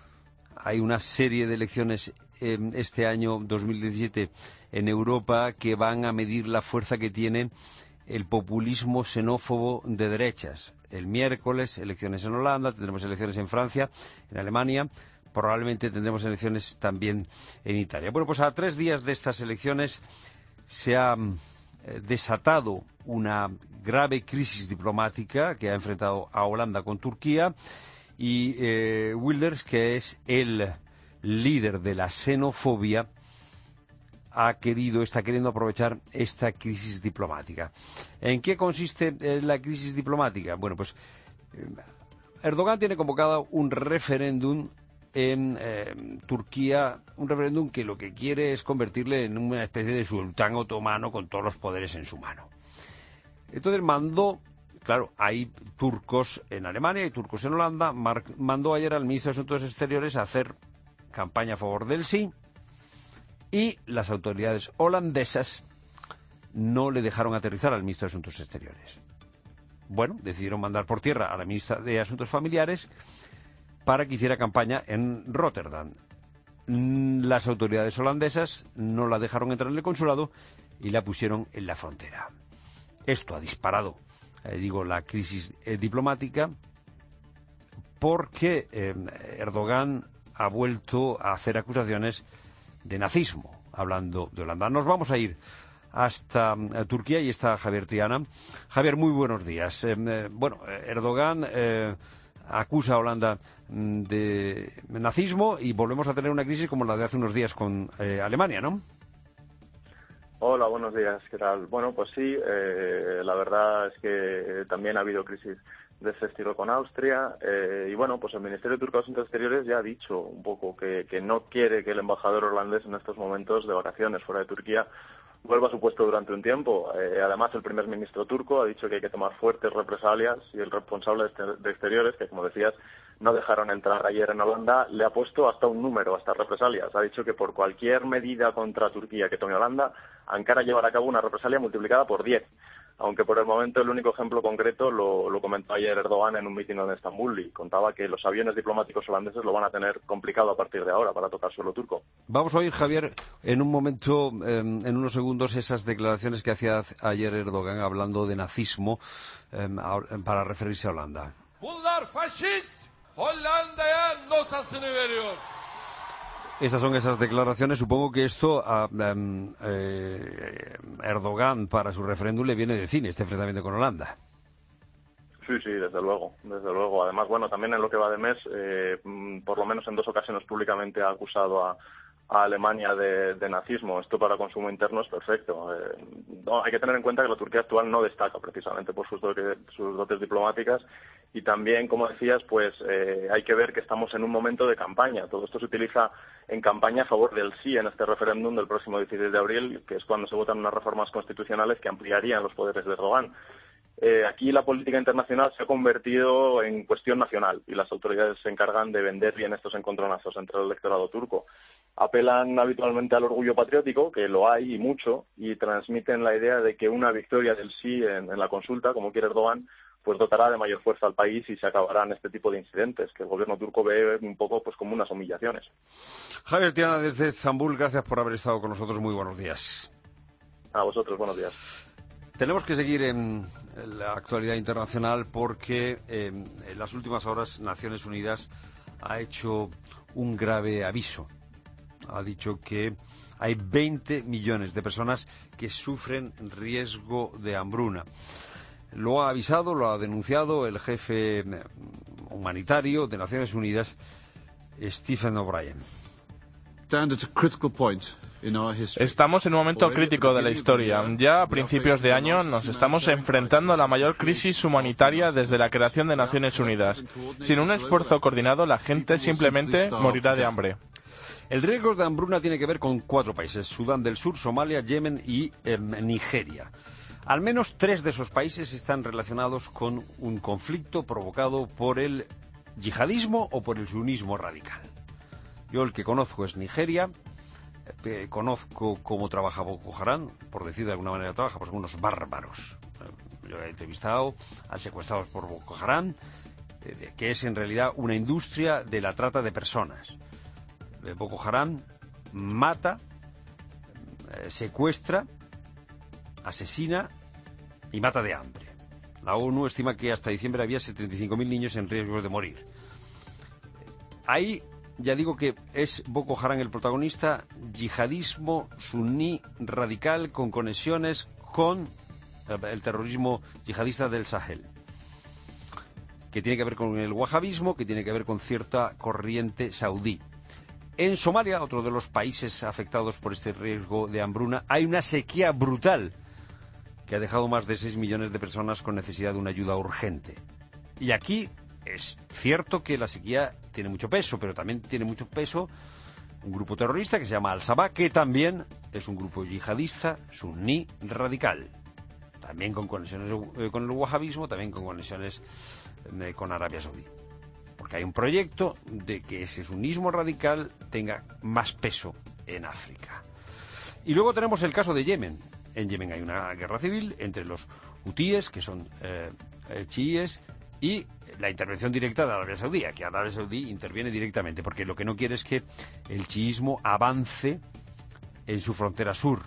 Hay una serie de elecciones eh, este año dos mil diecisiete en Europa que van a medir la fuerza que tiene el populismo xenófobo de derechas. El miércoles, elecciones en Holanda, tendremos elecciones en Francia, en Alemania, probablemente tendremos elecciones también en Italia. Bueno, pues a tres días de estas elecciones se ha eh, desatado una grave crisis diplomática que ha enfrentado a Holanda con Turquía y eh, Wilders, que es el líder de la xenofobia, ha querido, está queriendo aprovechar esta crisis diplomática. ¿En qué consiste eh, la crisis diplomática? Bueno, pues eh, Erdogan tiene convocado un referéndum en eh, Turquía, un referéndum que lo que quiere es convertirle en una especie de sultán otomano con todos los poderes en su mano. Entonces mandó, claro, hay turcos en Alemania, hay turcos en Holanda, Mar- mandó ayer al ministro de Asuntos Exteriores a hacer campaña a favor del sí, y las autoridades holandesas no le dejaron aterrizar al ministro de Asuntos Exteriores. Bueno, decidieron mandar por tierra a la ministra de Asuntos Familiares para que hiciera campaña en Rotterdam. Las autoridades holandesas no la dejaron entrar en el consulado y la pusieron en la frontera. Esto ha disparado, eh, digo, la crisis eh, diplomática porque eh, Erdogan ha vuelto a hacer acusaciones de nazismo, hablando de Holanda. Nos vamos a ir hasta eh, Turquía y está Javier Triana. Javier, muy buenos días. Eh, eh, bueno, Erdogan eh, acusa a Holanda de nazismo y volvemos a tener una crisis como la de hace unos días con eh, Alemania, ¿no? Hola, buenos días, ¿qué tal? Bueno, pues sí, eh, la verdad es que también ha habido crisis de ese estilo con Austria eh, y bueno, pues el Ministerio Turco de Asuntos Exteriores ya ha dicho un poco que, que no quiere que el embajador holandés en estos momentos de vacaciones fuera de Turquía vuelva a su puesto durante un tiempo. Eh, además, el primer ministro turco ha dicho que hay que tomar fuertes represalias y el responsable de, exter- de Exteriores, que como decías, no dejaron entrar ayer en Holanda, le ha puesto hasta un número a estas represalias. Ha dicho que por cualquier medida contra Turquía que tome Holanda, Ankara llevará a cabo una represalia multiplicada por diez. Aunque por el momento el único ejemplo concreto lo, lo comentó ayer Erdogan en un mitin en Estambul y contaba que los aviones diplomáticos holandeses lo van a tener complicado a partir de ahora para tocar suelo turco. Vamos a oír, Javier, en un momento, eh, en unos segundos, esas declaraciones que hacía ayer Erdogan hablando de nazismo eh, para referirse a Holanda. Bunlar faşist, Hollanda'ya notasını veriyor. Estas son esas declaraciones. Supongo que esto a um, eh, Erdogan para su referéndum le viene de cine, este enfrentamiento con Holanda. Sí, sí, desde luego, desde luego. Además, bueno, también en lo que va de mes, eh, por lo menos en dos ocasiones públicamente ha acusado a, a Alemania de, de nazismo. Esto para consumo interno es perfecto. Eh, no, hay que tener en cuenta que la Turquía actual no destaca precisamente por sus dotes, sus dotes diplomáticas, y también, como decías, pues eh, hay que ver que estamos en un momento de campaña. Todo esto se utiliza en campaña a favor del sí en este referéndum del próximo dieciséis de abril, que es cuando se votan unas reformas constitucionales que ampliarían los poderes de Erdogan. Eh, aquí la política internacional se ha convertido en cuestión nacional y las autoridades se encargan de vender bien estos encontronazos entre el electorado turco. Apelan habitualmente al orgullo patriótico, que lo hay y mucho, y transmiten la idea de que una victoria del sí en, en la consulta, como quiere Erdogan, pues dotará de mayor fuerza al país y se acabarán este tipo de incidentes que el gobierno turco ve un poco pues como unas humillaciones. Javier Tiana, desde Estambul, gracias por haber estado con nosotros. Muy buenos días. A vosotros, buenos días. Tenemos que seguir en la actualidad internacional porque eh, en las últimas horas Naciones Unidas ha hecho un grave aviso. Ha dicho que hay veinte millones de personas que sufren riesgo de hambruna. Lo ha avisado, lo ha denunciado el jefe humanitario de Naciones Unidas, Stephen O'Brien. Estamos en un momento crítico de la historia. Ya a principios de año nos estamos enfrentando a la mayor crisis humanitaria desde la creación de Naciones Unidas. Sin un esfuerzo coordinado, la gente simplemente morirá de hambre. El riesgo de hambruna tiene que ver con cuatro países: Sudán del Sur, Somalia, Yemen y eh, Nigeria. Al menos tres de esos países están relacionados con un conflicto provocado por el yihadismo o por el sunismo radical. Yo el que conozco es Nigeria. Eh, conozco cómo trabaja Boko Haram, por decir de alguna manera trabaja, pues unos bárbaros. Eh, yo he entrevistado a secuestrados por Boko Haram, eh, que es en realidad una industria de la trata de personas. Eh, Boko Haram mata, eh, secuestra, asesina y mata de hambre. La ONU estima que hasta diciembre había setenta y cinco mil niños en riesgo de morir. Ahí ya digo que es Boko Haram el protagonista, yihadismo suní radical con conexiones con el terrorismo yihadista del Sahel, que tiene que ver con el wahabismo, que tiene que ver con cierta corriente saudí. En Somalia, otro de los países afectados por este riesgo de hambruna, hay una sequía brutal que ha dejado más de seis millones de personas con necesidad de una ayuda urgente. Y aquí es cierto que la sequía tiene mucho peso, pero también tiene mucho peso un grupo terrorista que se llama Al-Shabaab, que también es un grupo yihadista suní radical, también con conexiones eh, con el wahabismo, también con conexiones eh, con Arabia Saudí. Porque hay un proyecto de que ese sunismo radical tenga más peso en África. Y luego tenemos el caso de Yemen. En Yemen hay una guerra civil entre los hutíes, que son eh, chiíes, y la intervención directa de Arabia Saudí. Aquí Arabia Saudí interviene directamente, porque lo que no quiere es que el chiismo avance en su frontera sur.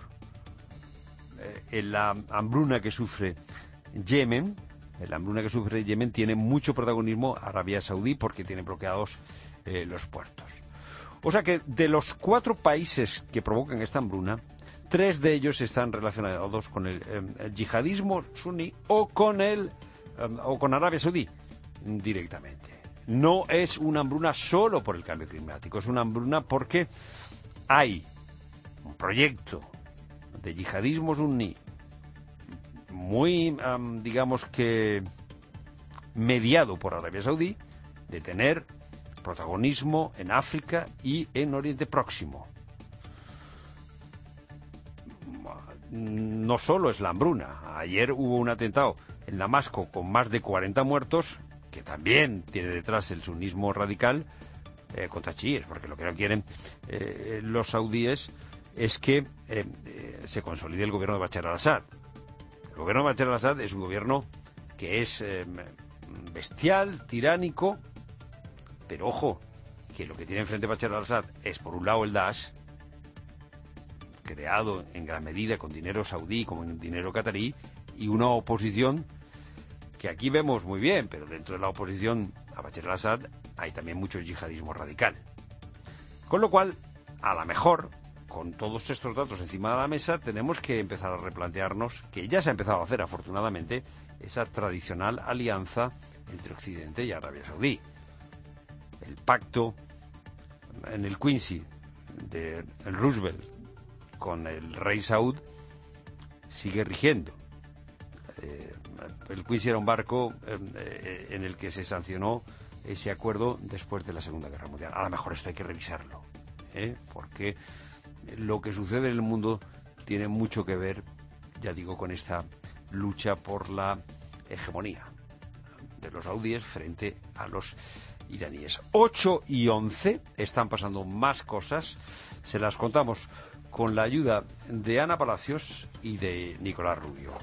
Eh, en la hambruna que sufre Yemen, la hambruna que sufre Yemen tiene mucho protagonismo Arabia Saudí porque tiene bloqueados eh, los puertos. O sea que de los cuatro países que provocan esta hambruna, tres de ellos están relacionados con el, eh, el yihadismo suní o con el eh, o con Arabia Saudí directamente. No es una hambruna solo por el cambio climático, es una hambruna porque hay un proyecto de yihadismo suní muy, um, digamos que mediado por Arabia Saudí, de tener protagonismo en África y en Oriente Próximo. No solo es la hambruna. Ayer hubo un atentado en Damasco con más de cuarenta muertos, que también tiene detrás el sunismo radical eh, contra chiíes, porque lo que no quieren eh, los saudíes es que eh, eh, se consolide el gobierno de Bashar al-Assad. El gobierno de Bashar al-Assad es un gobierno que es eh, bestial, tiránico, pero ojo, que lo que tiene enfrente Bashar al-Assad es, por un lado, el Daesh, creado en gran medida con dinero saudí, como en dinero catarí, y una oposición que aquí vemos muy bien, pero dentro de la oposición a Bashar al-Assad hay también mucho yihadismo radical. Con lo cual, a lo mejor, con todos estos datos encima de la mesa, tenemos que empezar a replantearnos, que ya se ha empezado a hacer afortunadamente, esa tradicional alianza entre Occidente y Arabia Saudí. El pacto en el Quincy de Roosevelt con el rey Saud sigue rigiendo. Eh, el Quincy era un barco eh, en el que se sancionó ese acuerdo después de la Segunda Guerra Mundial. A lo mejor esto hay que revisarlo, ¿eh? porque lo que sucede en el mundo tiene mucho que ver, ya digo, con esta lucha por la hegemonía de los saudíes frente a los iraníes. ocho y once, están pasando más cosas, se las contamos con la ayuda de Ana Palacios y de Nicolás Rubio.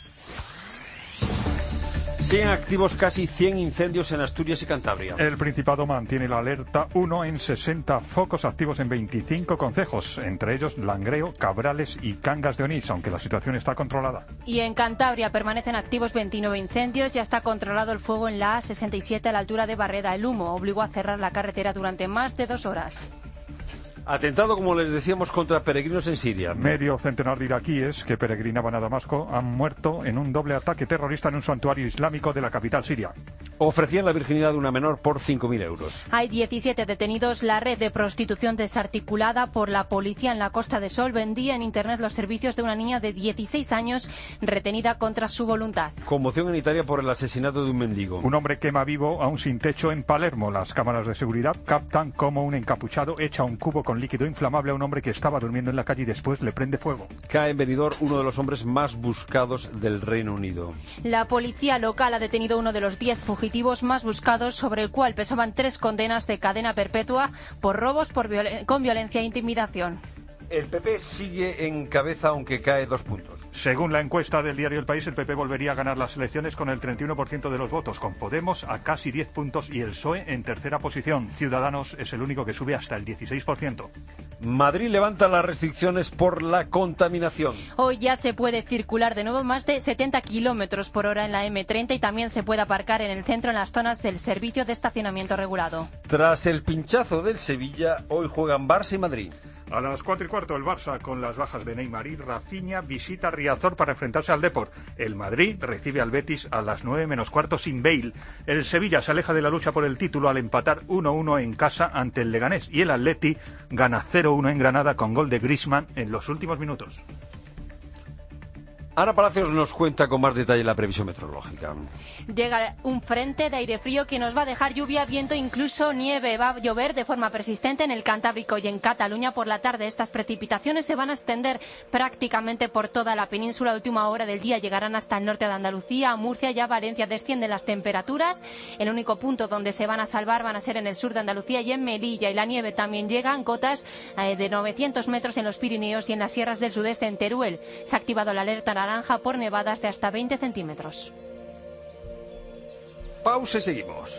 Siguen activos casi cien incendios en Asturias y Cantabria. El Principado mantiene la alerta uno en sesenta focos activos en veinticinco concejos, entre ellos Langreo, Cabrales y Cangas de Onís, aunque la situación está controlada. Y en Cantabria permanecen activos veintinueve incendios, ya está controlado el fuego en la A sesenta y siete a la altura de Barreda. El humo obligó a cerrar la carretera durante más de dos horas. Atentado, como les decíamos, contra peregrinos en Siria. Medio centenar de iraquíes que peregrinaban a Damasco han muerto en un doble ataque terrorista en un santuario islámico de la capital siria. Ofrecían la virginidad de una menor por cinco mil euros. Hay diecisiete detenidos. La red de prostitución desarticulada por la policía en la Costa de Sol vendía en Internet los servicios de una niña de dieciséis años retenida contra su voluntad. Conmoción en Italia por el asesinato de un mendigo. Un hombre quema vivo a un sin techo en Palermo. Las cámaras de seguridad captan cómo un encapuchado echa un cubo con líquido inflamable a un hombre que estaba durmiendo en la calle y después le prende fuego. Cae en Benidorm uno de los hombres más buscados del Reino Unido. La policía local ha detenido uno de los diez fugitivos más buscados, sobre el cual pesaban tres condenas de cadena perpetua por robos por violen- con violencia e intimidación. El P P sigue en cabeza, aunque cae dos puntos. Según la encuesta del diario El País, el P P volvería a ganar las elecciones con el treinta y uno por ciento de los votos, con Podemos a casi diez puntos y el P S O E en tercera posición. Ciudadanos es el único que sube hasta el dieciséis por ciento. Madrid levanta las restricciones por la contaminación. Hoy ya se puede circular de nuevo más de setenta kilómetros por hora en la eme treinta y también se puede aparcar en el centro en las zonas del servicio de estacionamiento regulado. Tras el pinchazo del Sevilla, hoy juegan Barça y Madrid. A las cuatro y cuarto el Barça, con las bajas de Neymar y Rafinha, visita Riazor para enfrentarse al Depor. El Madrid recibe al Betis a las nueve menos cuarto sin Bale. El Sevilla se aleja de la lucha por el título al empatar uno uno en casa ante el Leganés. Y el Atleti gana cero uno en Granada con gol de Griezmann en los últimos minutos. Ana Palacios nos cuenta con más detalle la previsión meteorológica. Llega un frente de aire frío que nos va a dejar lluvia, viento, incluso nieve. Va a llover de forma persistente en el Cantábrico y en Cataluña por la tarde. Estas precipitaciones se van a extender prácticamente por toda la península. A última hora del día llegarán hasta el norte de Andalucía, a Murcia y a Valencia. Descienden las temperaturas. El único punto donde se van a salvar van a ser en el sur de Andalucía y en Melilla. Y la nieve también llega en cotas eh, de novecientos metros en los Pirineos y en las sierras del sudeste en Teruel. Se ha activado la alerta naranja por nevadas de hasta veinte centímetros. Pausa y seguimos.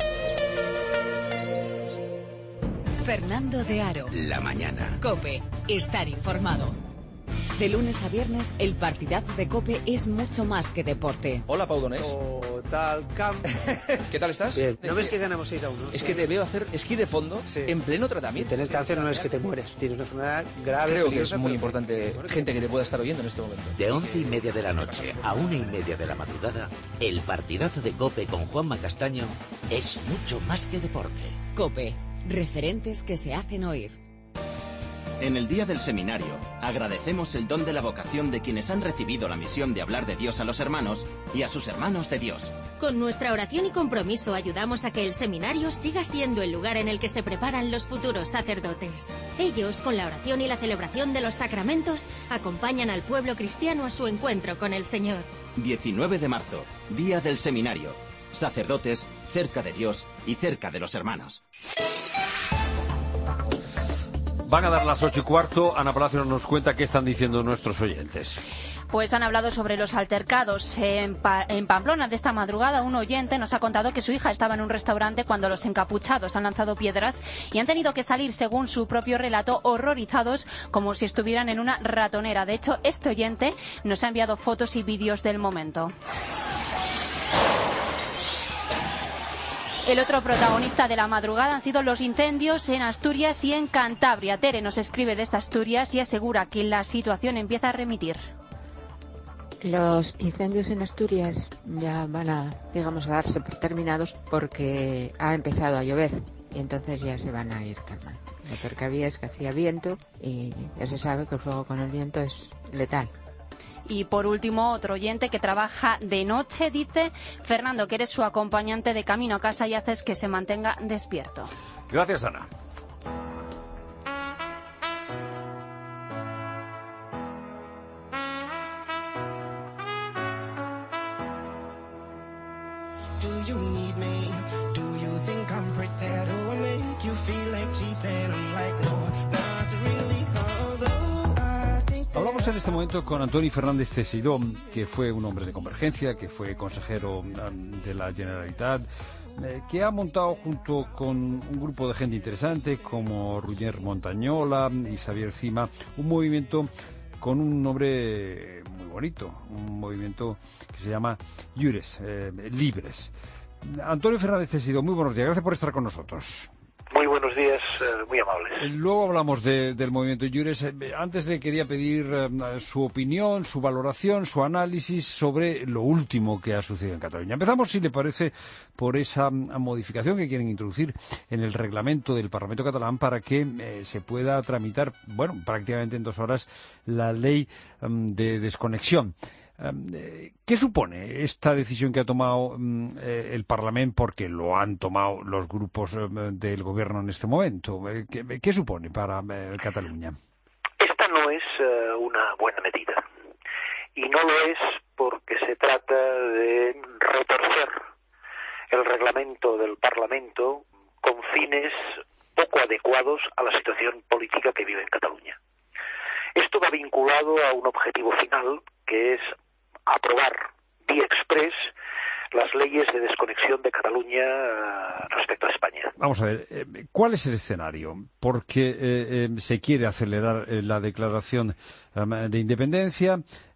Fernando de Aro. La mañana. COPE. Estar informado. De lunes a viernes, el partidazo de COPE es mucho más que deporte. Hola, Pau Donés. Total campo. ¿Qué tal estás? Bien. ¿No ves que ganamos seis a uno? Es que te veo hacer esquí de fondo sí. en pleno tratamiento. Si tienes cáncer no es que te mueres, tienes una enfermedad grave. Creo que es muy importante gente que te pueda estar oyendo en este momento. De once y media de la noche a una y media de la madrugada, el partidazo de COPE con Juanma Castaño es mucho más que deporte. COPE. Referentes que se hacen oír. En el Día del Seminario, agradecemos el don de la vocación de quienes han recibido la misión de hablar de Dios a los hermanos y a sus hermanos de Dios. Con nuestra oración y compromiso ayudamos a que el seminario siga siendo el lugar en el que se preparan los futuros sacerdotes. Ellos, con la oración y la celebración de los sacramentos, acompañan al pueblo cristiano a su encuentro con el Señor. diecinueve de marzo, Día del Seminario. Sacerdotes, cerca de Dios y cerca de los hermanos. Van a dar las ocho y cuarto. Ana Palacios nos cuenta qué están diciendo nuestros oyentes. Pues han hablado sobre los altercados en, pa en Pamplona de esta madrugada. Un oyente nos ha contado que su hija estaba en un restaurante cuando los encapuchados han lanzado piedras y han tenido que salir, según su propio relato, horrorizados, como si estuvieran en una ratonera. De hecho, este oyente nos ha enviado fotos y vídeos del momento. El otro protagonista de la madrugada han sido los incendios en Asturias y en Cantabria. Tere nos escribe desde Asturias y asegura que la situación empieza a remitir. Los incendios en Asturias ya van a, digamos, a darse por terminados porque ha empezado a llover. y entonces ya se van a ir calmando. Lo peor que había es que hacía viento y ya se sabe que el fuego con el viento es letal. Y por último, otro oyente que trabaja de noche dice: Fernando, que eres su acompañante de camino a casa y haces que se mantenga despierto. Gracias, Ana. Hablamos en este momento con Antoni Fernández Teixidó, que fue un hombre de Convergencia, que fue consejero de la Generalitat, eh, que ha montado junto con un grupo de gente interesante como Roger Montañola y Xavier Cima un movimiento con un nombre muy bonito, un movimiento que se llama Lliures, eh, Libres. Antoni Fernández Teixidó, muy buenos días, gracias por estar con nosotros. Muy buenos días, eh, muy amables. Luego hablamos de, del movimiento Lliures. Antes le quería pedir eh, su opinión, su valoración, su análisis sobre lo último que ha sucedido en Cataluña. Empezamos, si le parece, por esa modificación que quieren introducir en el reglamento del Parlamento catalán para que eh, se pueda tramitar, bueno, prácticamente en dos horas, la ley um, de desconexión. ¿Qué supone esta decisión que ha tomado el Parlamento, porque lo han tomado los grupos del Gobierno en este momento? ¿Qué, qué supone para Cataluña? Esta no es uh, una buena medida. Y no lo es porque se trata de retorcer el reglamento del Parlamento con fines poco adecuados a la situación política que vive en Cataluña. Esto va vinculado a un objetivo final, que es aprobar vía express las leyes de desconexión de Cataluña respecto a España. Vamos a ver, ¿cuál es el escenario? Porque eh, eh, se quiere acelerar eh, la declaración um, de independencia.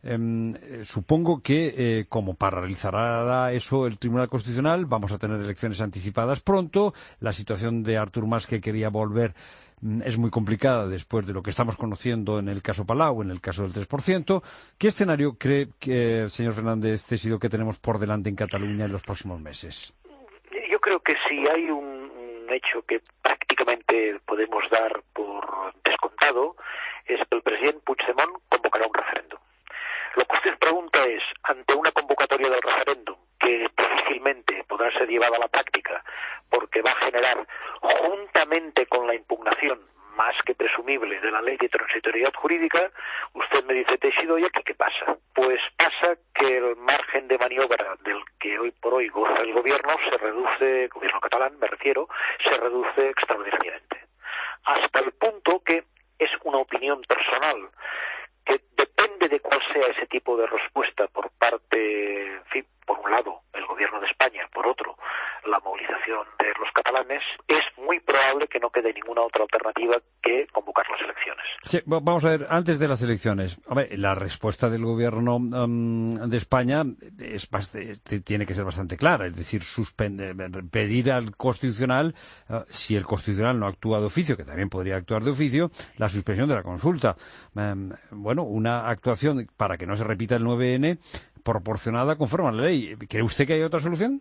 Eh, supongo que, eh, como paralizará eso el Tribunal Constitucional, vamos a tener elecciones anticipadas pronto. La situación de Artur Mas, que quería volver, es muy complicada después de lo que estamos conociendo en el caso Palau, en el caso del tres por ciento. ¿Qué escenario cree, que, señor Fernández Teixidó, que tenemos por delante en Cataluña en los próximos meses? Yo creo que si hay un, un hecho que prácticamente podemos dar por descontado, es que el presidente Puigdemont convocará un referéndum. Lo que usted pregunta es, ante una convocatoria del referéndum, que difícilmente podrá ser llevada a la práctica, porque va a generar, juntamente con la impugnación más que presumible de la ley de transitoriedad jurídica, usted me dice, Teixidó, ¿y aquí qué pasa? Pues pasa que el margen de maniobra del que hoy por hoy goza el gobierno se reduce, el gobierno catalán me refiero, se reduce extraordinariamente. Hasta el punto que es una opinión personal, que depende de cuál sea ese tipo de respuesta por parte, en fin, por un lado, el gobierno de España, por otro, la movilización de los catalanes, es muy probable que no quede ninguna otra alternativa que convocar las elecciones. Sí, vamos a ver, antes de las elecciones, hombre, la respuesta del gobierno um, de España es bastante, tiene que ser bastante clara, es decir, suspender, pedir al Constitucional, uh, si el Constitucional no actúa de oficio, que también podría actuar de oficio, la suspensión de la consulta. Um, bueno, una actuación para que no se repita el nueve ene proporcionada conforme a la ley. ¿Cree usted que hay otra solución?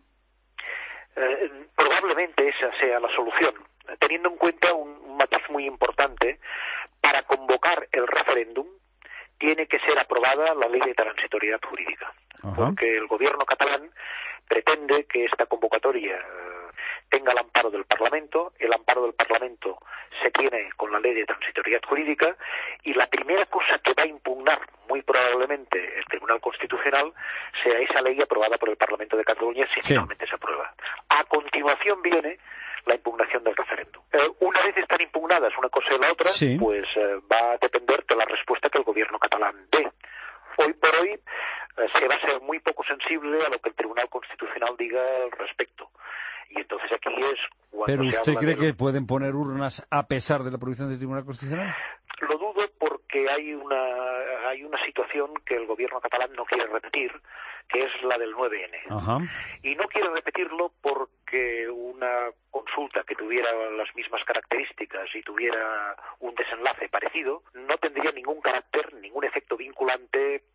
Eh, probablemente esa sea la solución, teniendo en cuenta un, un matiz muy importante. Para convocar el referéndum tiene que ser aprobada la ley de transitoriedad jurídica. Ajá. Porque el gobierno catalán pretende que esta convocatoria eh, tenga el amparo del Parlamento. El amparo del Parlamento se tiene con la ley de transitoriedad jurídica, y la primera cosa que va a impugnar muy probablemente el Tribunal Constitucional sea esa ley aprobada por el Parlamento de Cataluña, si sí. finalmente se aprueba. A continuación viene la impugnación del referéndum. Eh, una vez están impugnadas una cosa y la otra, sí. pues eh, va a depender de la respuesta que el gobierno catalán dé. Hoy por hoy eh, se va a ser muy poco sensible a lo que el Tribunal Constitucional diga al respecto. Y entonces aquí es cuando ¿Pero se usted habla cree de... que pueden poner urnas a pesar de la prohibición del Tribunal Constitucional? Lo dudo, porque hay una hay una situación que el gobierno catalán no quiere repetir, que es la del nueve ene. Ajá. Y no quiere repetirlo porque una consulta que tuviera las mismas características y tuviera un desenlace parecido no tendría ningún carácter, ningún efecto vinculante para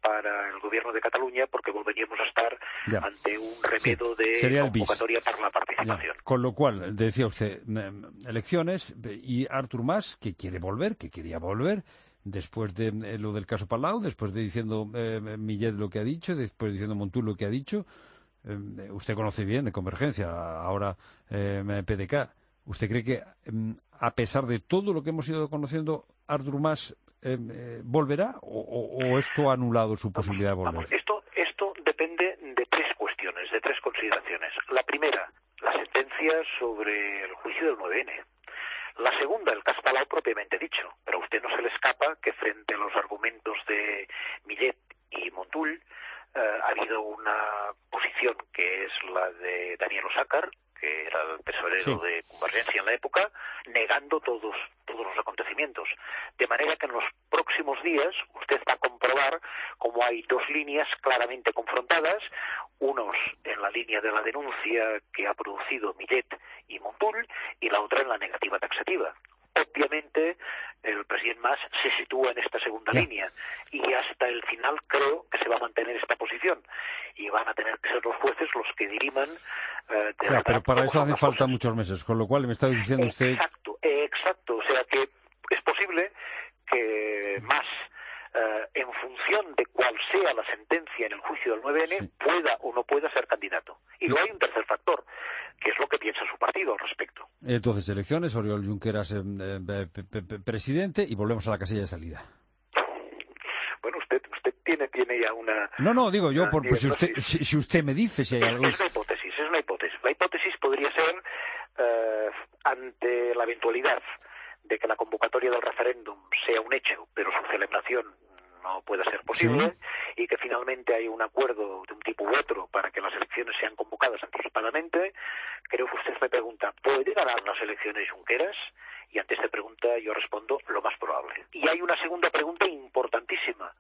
para el gobierno de Cataluña porque volveríamos a estar ya. ante un remedo sí. de Sería convocatoria para la participación. Ya. Con lo cual, decía usted, elecciones y Artur Mas, que quiere volver, que quería volver, después de eh, lo del caso Palau, después de diciendo eh, Millet lo que ha dicho, después diciendo Montul lo que ha dicho, eh, usted conoce bien de Convergencia, ahora eh, P D K. ¿Usted cree que, eh, a pesar de todo lo que hemos ido conociendo, Artur Mas eh, eh, volverá o, o, o esto ha anulado su posibilidad de volver? Vamos, esto, esto depende de tres cuestiones, de tres consideraciones. La primera, la sentencia sobre el juicio del nueve ene. La segunda, el caso Palau propiamente dicho, pero a usted no se le escapa que frente a los argumentos de Millet y Montul eh, ha habido una posición que es la de Daniel Osàcar, que era el tesorero sí. de Convergencia en la época, negando todos todos los acontecimientos. De manera que en los próximos días usted va a comprobar cómo hay dos líneas claramente confrontadas, unos en la línea de la denuncia que ha producido Millet y Montul, y la otra en la negativa taxativa. Obviamente, el presidente Mas se sitúa en esta segunda yeah. línea y hasta el final creo que se va a mantener esta posición y van a tener que ser los jueces los que diriman eh, de claro, pero para eso hacen falta cosas. muchos meses, con lo cual me está diciendo usted... Exacto, eh, exacto, o sea que es posible que Mas, eh, en función de cuál sea la sentencia en el juicio del nueve ene, sí. pueda o no pueda ser candidato. Y luego hay un tercer factor, que es lo que piensa su partido al respecto. Entonces, elecciones, Oriol Junqueras eh, eh, presidente y volvemos a la casilla de salida. Bueno, usted usted tiene tiene ya una... No, no, digo yo, por, pues si, usted, si, si usted me dice si hay es, algo... Es una hipótesis, es una hipótesis. La hipótesis podría ser, eh, ante la eventualidad de que la convocatoria del referéndum sea un hecho, pero su celebración no pueda ser posible, sí. y que finalmente hay un acuerdo de un tipo u otro para que las elecciones sean convocadas anticipadamente. Creo que usted me pregunta, ¿puede ganar las elecciones Junqueras? Y ante esta pregunta yo respondo lo más probable. Y hay una segunda pregunta importantísima.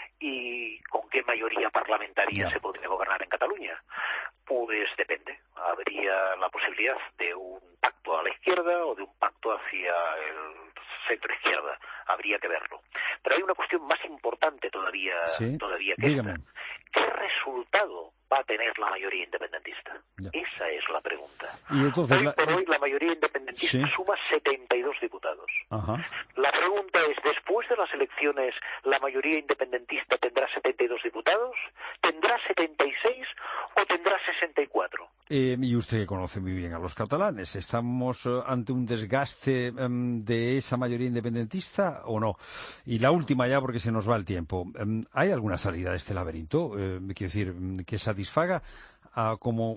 ¿Y con qué mayoría parlamentaria no. se podría gobernar en Cataluña? Pues depende. Habría la posibilidad de un pacto a la izquierda o de un pacto hacia el centro-izquierda. Habría que verlo. Pero hay una cuestión más importante todavía, ¿Sí? todavía que Dígame. esta. ¿Qué resultado va a tener la mayoría independentista? Ya. Esa es la pregunta. Y entonces hoy la... por hoy la mayoría independentista ¿Sí? suma setenta y dos diputados. Ajá. La pregunta es, después de las elecciones, ¿la mayoría independentista tendrá setenta y dos diputados? ¿Tendrá setenta y seis o tendrá sesenta y cuatro? Eh, y usted conoce muy bien a los catalanes. ¿Estamos eh, ante un desgaste eh, de esa mayoría independentista o no? Y la última ya, porque se nos va el tiempo. Eh, ¿Hay alguna salida de este laberinto? Eh, quiero decir, que satisfaga a como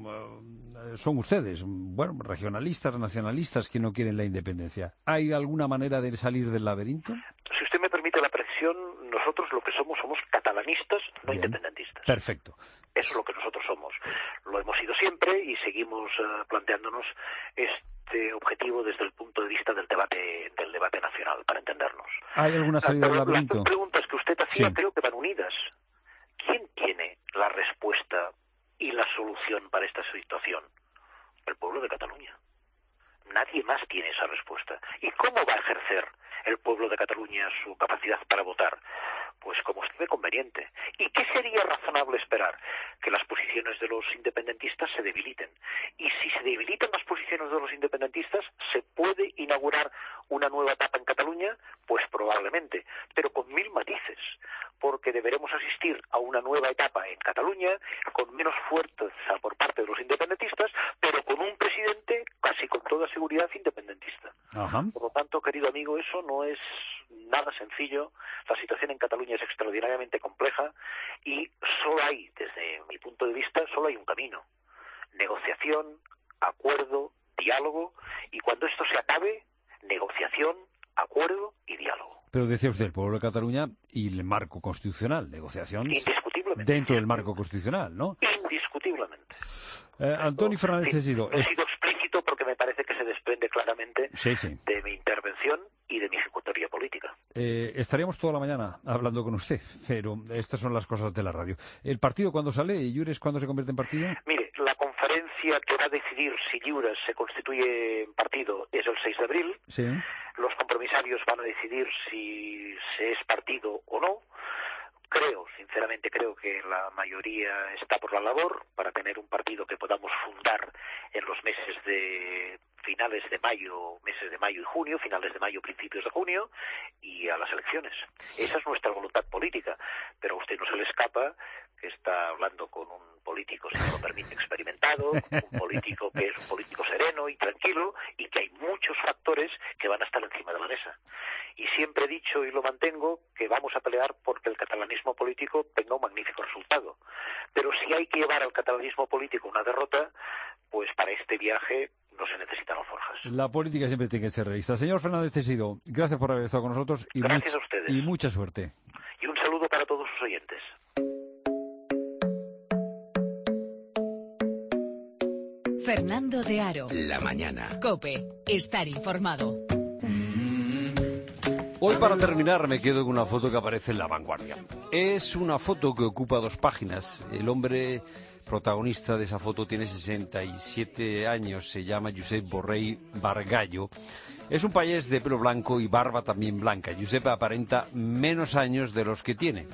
uh, son ustedes, bueno, regionalistas, nacionalistas que no quieren la independencia. ¿Hay alguna manera de salir del laberinto? Si usted me permite la precisión, nosotros lo que somos somos catalanistas, no Bien. independentistas. Perfecto. Eso es lo que nosotros somos. Lo hemos sido siempre y seguimos uh, planteándonos este objetivo desde el punto de vista del debate del debate nacional, para entendernos. ¿Hay alguna salida del laberinto? Las preguntas que usted hacía sí. creo que van unidas. ¿Quién tiene la respuesta y la solución para esta situación? El pueblo de Cataluña. Nadie más tiene esa respuesta. ¿Y cómo va a ejercer el pueblo de Cataluña su capacidad para votar? Pues como estime conveniente. ¿Y qué sería razonable esperar? Que las posiciones de los independentistas se debiliten. Y si se debilitan las posiciones de los independentistas, ¿se puede inaugurar una nueva etapa en Cataluña? Pues probablemente, pero con mil matices, porque deberemos asistir a una nueva etapa en Cataluña con menos fuerza por parte de los independentistas, pero con un presidente casi con toda seguridad independentista. Ajá. Por lo tanto, querido amigo, eso no es nada sencillo. La situación en Cataluña es extraordinariamente compleja y solo hay, desde mi punto de vista, solo hay un camino. Negociación, acuerdo, diálogo, y cuando esto se acabe, negociación, acuerdo y diálogo. Pero decía usted, el pueblo de Cataluña y el marco constitucional, negociación indiscutiblemente dentro del marco constitucional, ¿no? Indiscutiblemente. Eh, Antonio Fernández sí, Teixidó. He sido explícito porque me parece que se desprende claramente sí, sí. de mi intervención y de mi ejecutoria política. Eh, estaríamos toda la mañana hablando con usted, pero estas son las cosas de la radio. ¿El partido cuándo sale? ¿Y Llures cuándo se convierte en partido? Mire, la conferencia que va a decidir si Llures se constituye en partido es el seis de abril. Sí. Los compromisarios van a decidir si se es partido o no. creo, sinceramente creo que la mayoría está por la labor para tener un partido que podamos fundar en los meses de finales de mayo, meses de mayo y junio, finales de mayo, principios de junio, y a las elecciones. Esa es nuestra voluntad política, pero a usted no se le escapa que está hablando con un político, si me lo permite, experimentado, un político que es un político sereno y tranquilo, y que hay muchos factores que van a estar encima de la mesa. Y siempre he dicho y lo mantengo que vamos a pelear porque el catalanismo político tenga un magnífico resultado. Pero si hay que llevar al catalanismo político una derrota, pues para este viaje no se necesitan alforjas. La política siempre tiene que ser realista. Señor Fernández Teixidó, gracias por haber estado con nosotros y, gracias much- a ustedes. y mucha suerte. Y un saludo para todos sus oyentes. Fernando de Aro. La mañana. COPE. Estar informado. Hoy, para terminar, me quedo con una foto que aparece en La Vanguardia. Es una foto que ocupa dos páginas. El hombre protagonista de esa foto tiene sesenta y siete años, se llama Josep Borrell Bargallo. Es un payés de pelo blanco y barba también blanca. Josep aparenta menos años de los que tiene.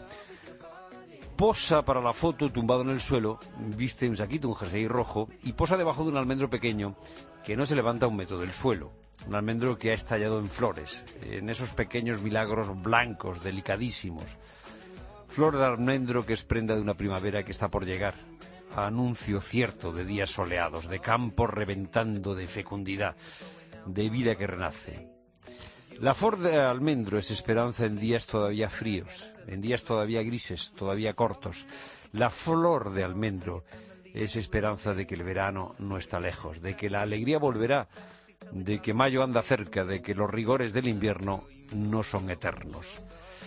Posa para la foto tumbado en el suelo, viste un saquito, un jersey rojo, y posa debajo de un almendro pequeño que no se levanta un metro del suelo. Un almendro que ha estallado en flores, en esos pequeños milagros blancos, delicadísimos. Flor de almendro que es prenda de una primavera que está por llegar. Anuncio cierto de días soleados, de campos reventando de fecundidad, de vida que renace. La flor de almendro es esperanza en días todavía fríos, en días todavía grises, todavía cortos. La flor de almendro es esperanza de que el verano no está lejos, de que la alegría volverá, de que mayo anda cerca, de que los rigores del invierno no son eternos.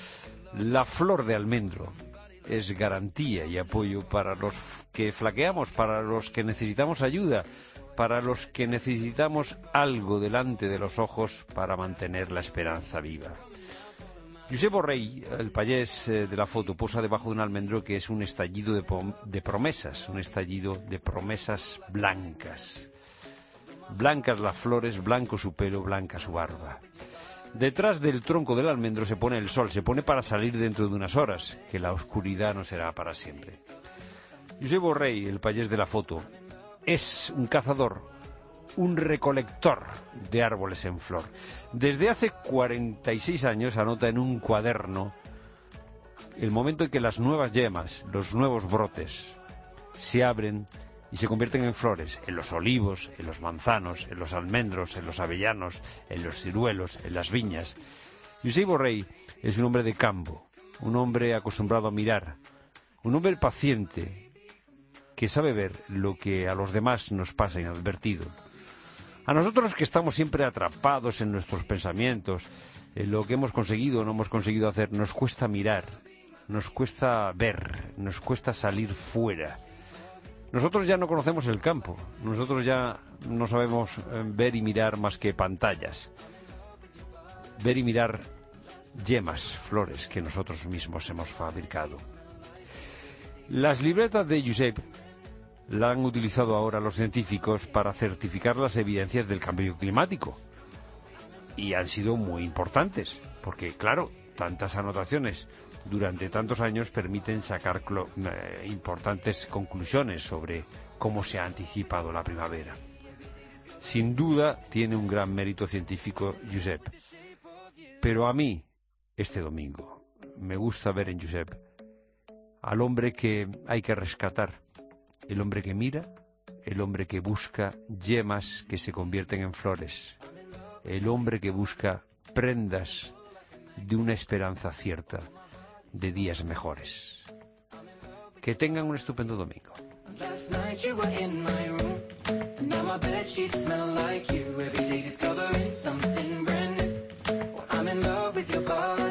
La flor de almendro es garantía y apoyo para los que flaqueamos, para los que necesitamos ayuda, para los que necesitamos algo delante de los ojos para mantener la esperanza viva. Josep Borrell, el payés de la foto, posa debajo de un almendro que es un estallido de, de promesas, un estallido de promesas blancas. Blancas las flores, blanco su pelo, blanca su barba. Detrás del tronco del almendro se pone el sol, se pone para salir dentro de unas horas, que la oscuridad no será para siempre. Josep Borrell, el payés de la foto, es un cazador, un recolector de árboles en flor. Desde hace cuarenta y seis años anota en un cuaderno el momento en que las nuevas yemas, los nuevos brotes, se abren y se convierten en flores, en los olivos, en los manzanos, en los almendros, en los avellanos, en los ciruelos, en las viñas. Josep Borrell es un hombre de campo, un hombre acostumbrado a mirar, un hombre paciente, que sabe ver lo que a los demás nos pasa inadvertido. A nosotros que estamos siempre atrapados en nuestros pensamientos, en lo que hemos conseguido o no hemos conseguido hacer, nos cuesta mirar, nos cuesta ver, nos cuesta salir fuera. Nosotros ya no conocemos el campo, nosotros ya no sabemos ver y mirar más que pantallas. Ver y mirar yemas, flores que nosotros mismos hemos fabricado. Las libretas de Josep la han utilizado ahora los científicos para certificar las evidencias del cambio climático. Y han sido muy importantes, porque, claro, tantas anotaciones durante tantos años permiten sacar eh, importantes conclusiones sobre cómo se ha anticipado la primavera. Sin duda, tiene un gran mérito científico Josep. Pero a mí, este domingo, me gusta ver en Josep al hombre que hay que rescatar, el hombre que mira, el hombre que busca yemas que se convierten en flores, el hombre que busca prendas de una esperanza cierta de días mejores. Que tengan un estupendo domingo. Last night you were in my room, and now my bedsheets smell like you. Every day discovering something brand new. Well, I'm in love with your body.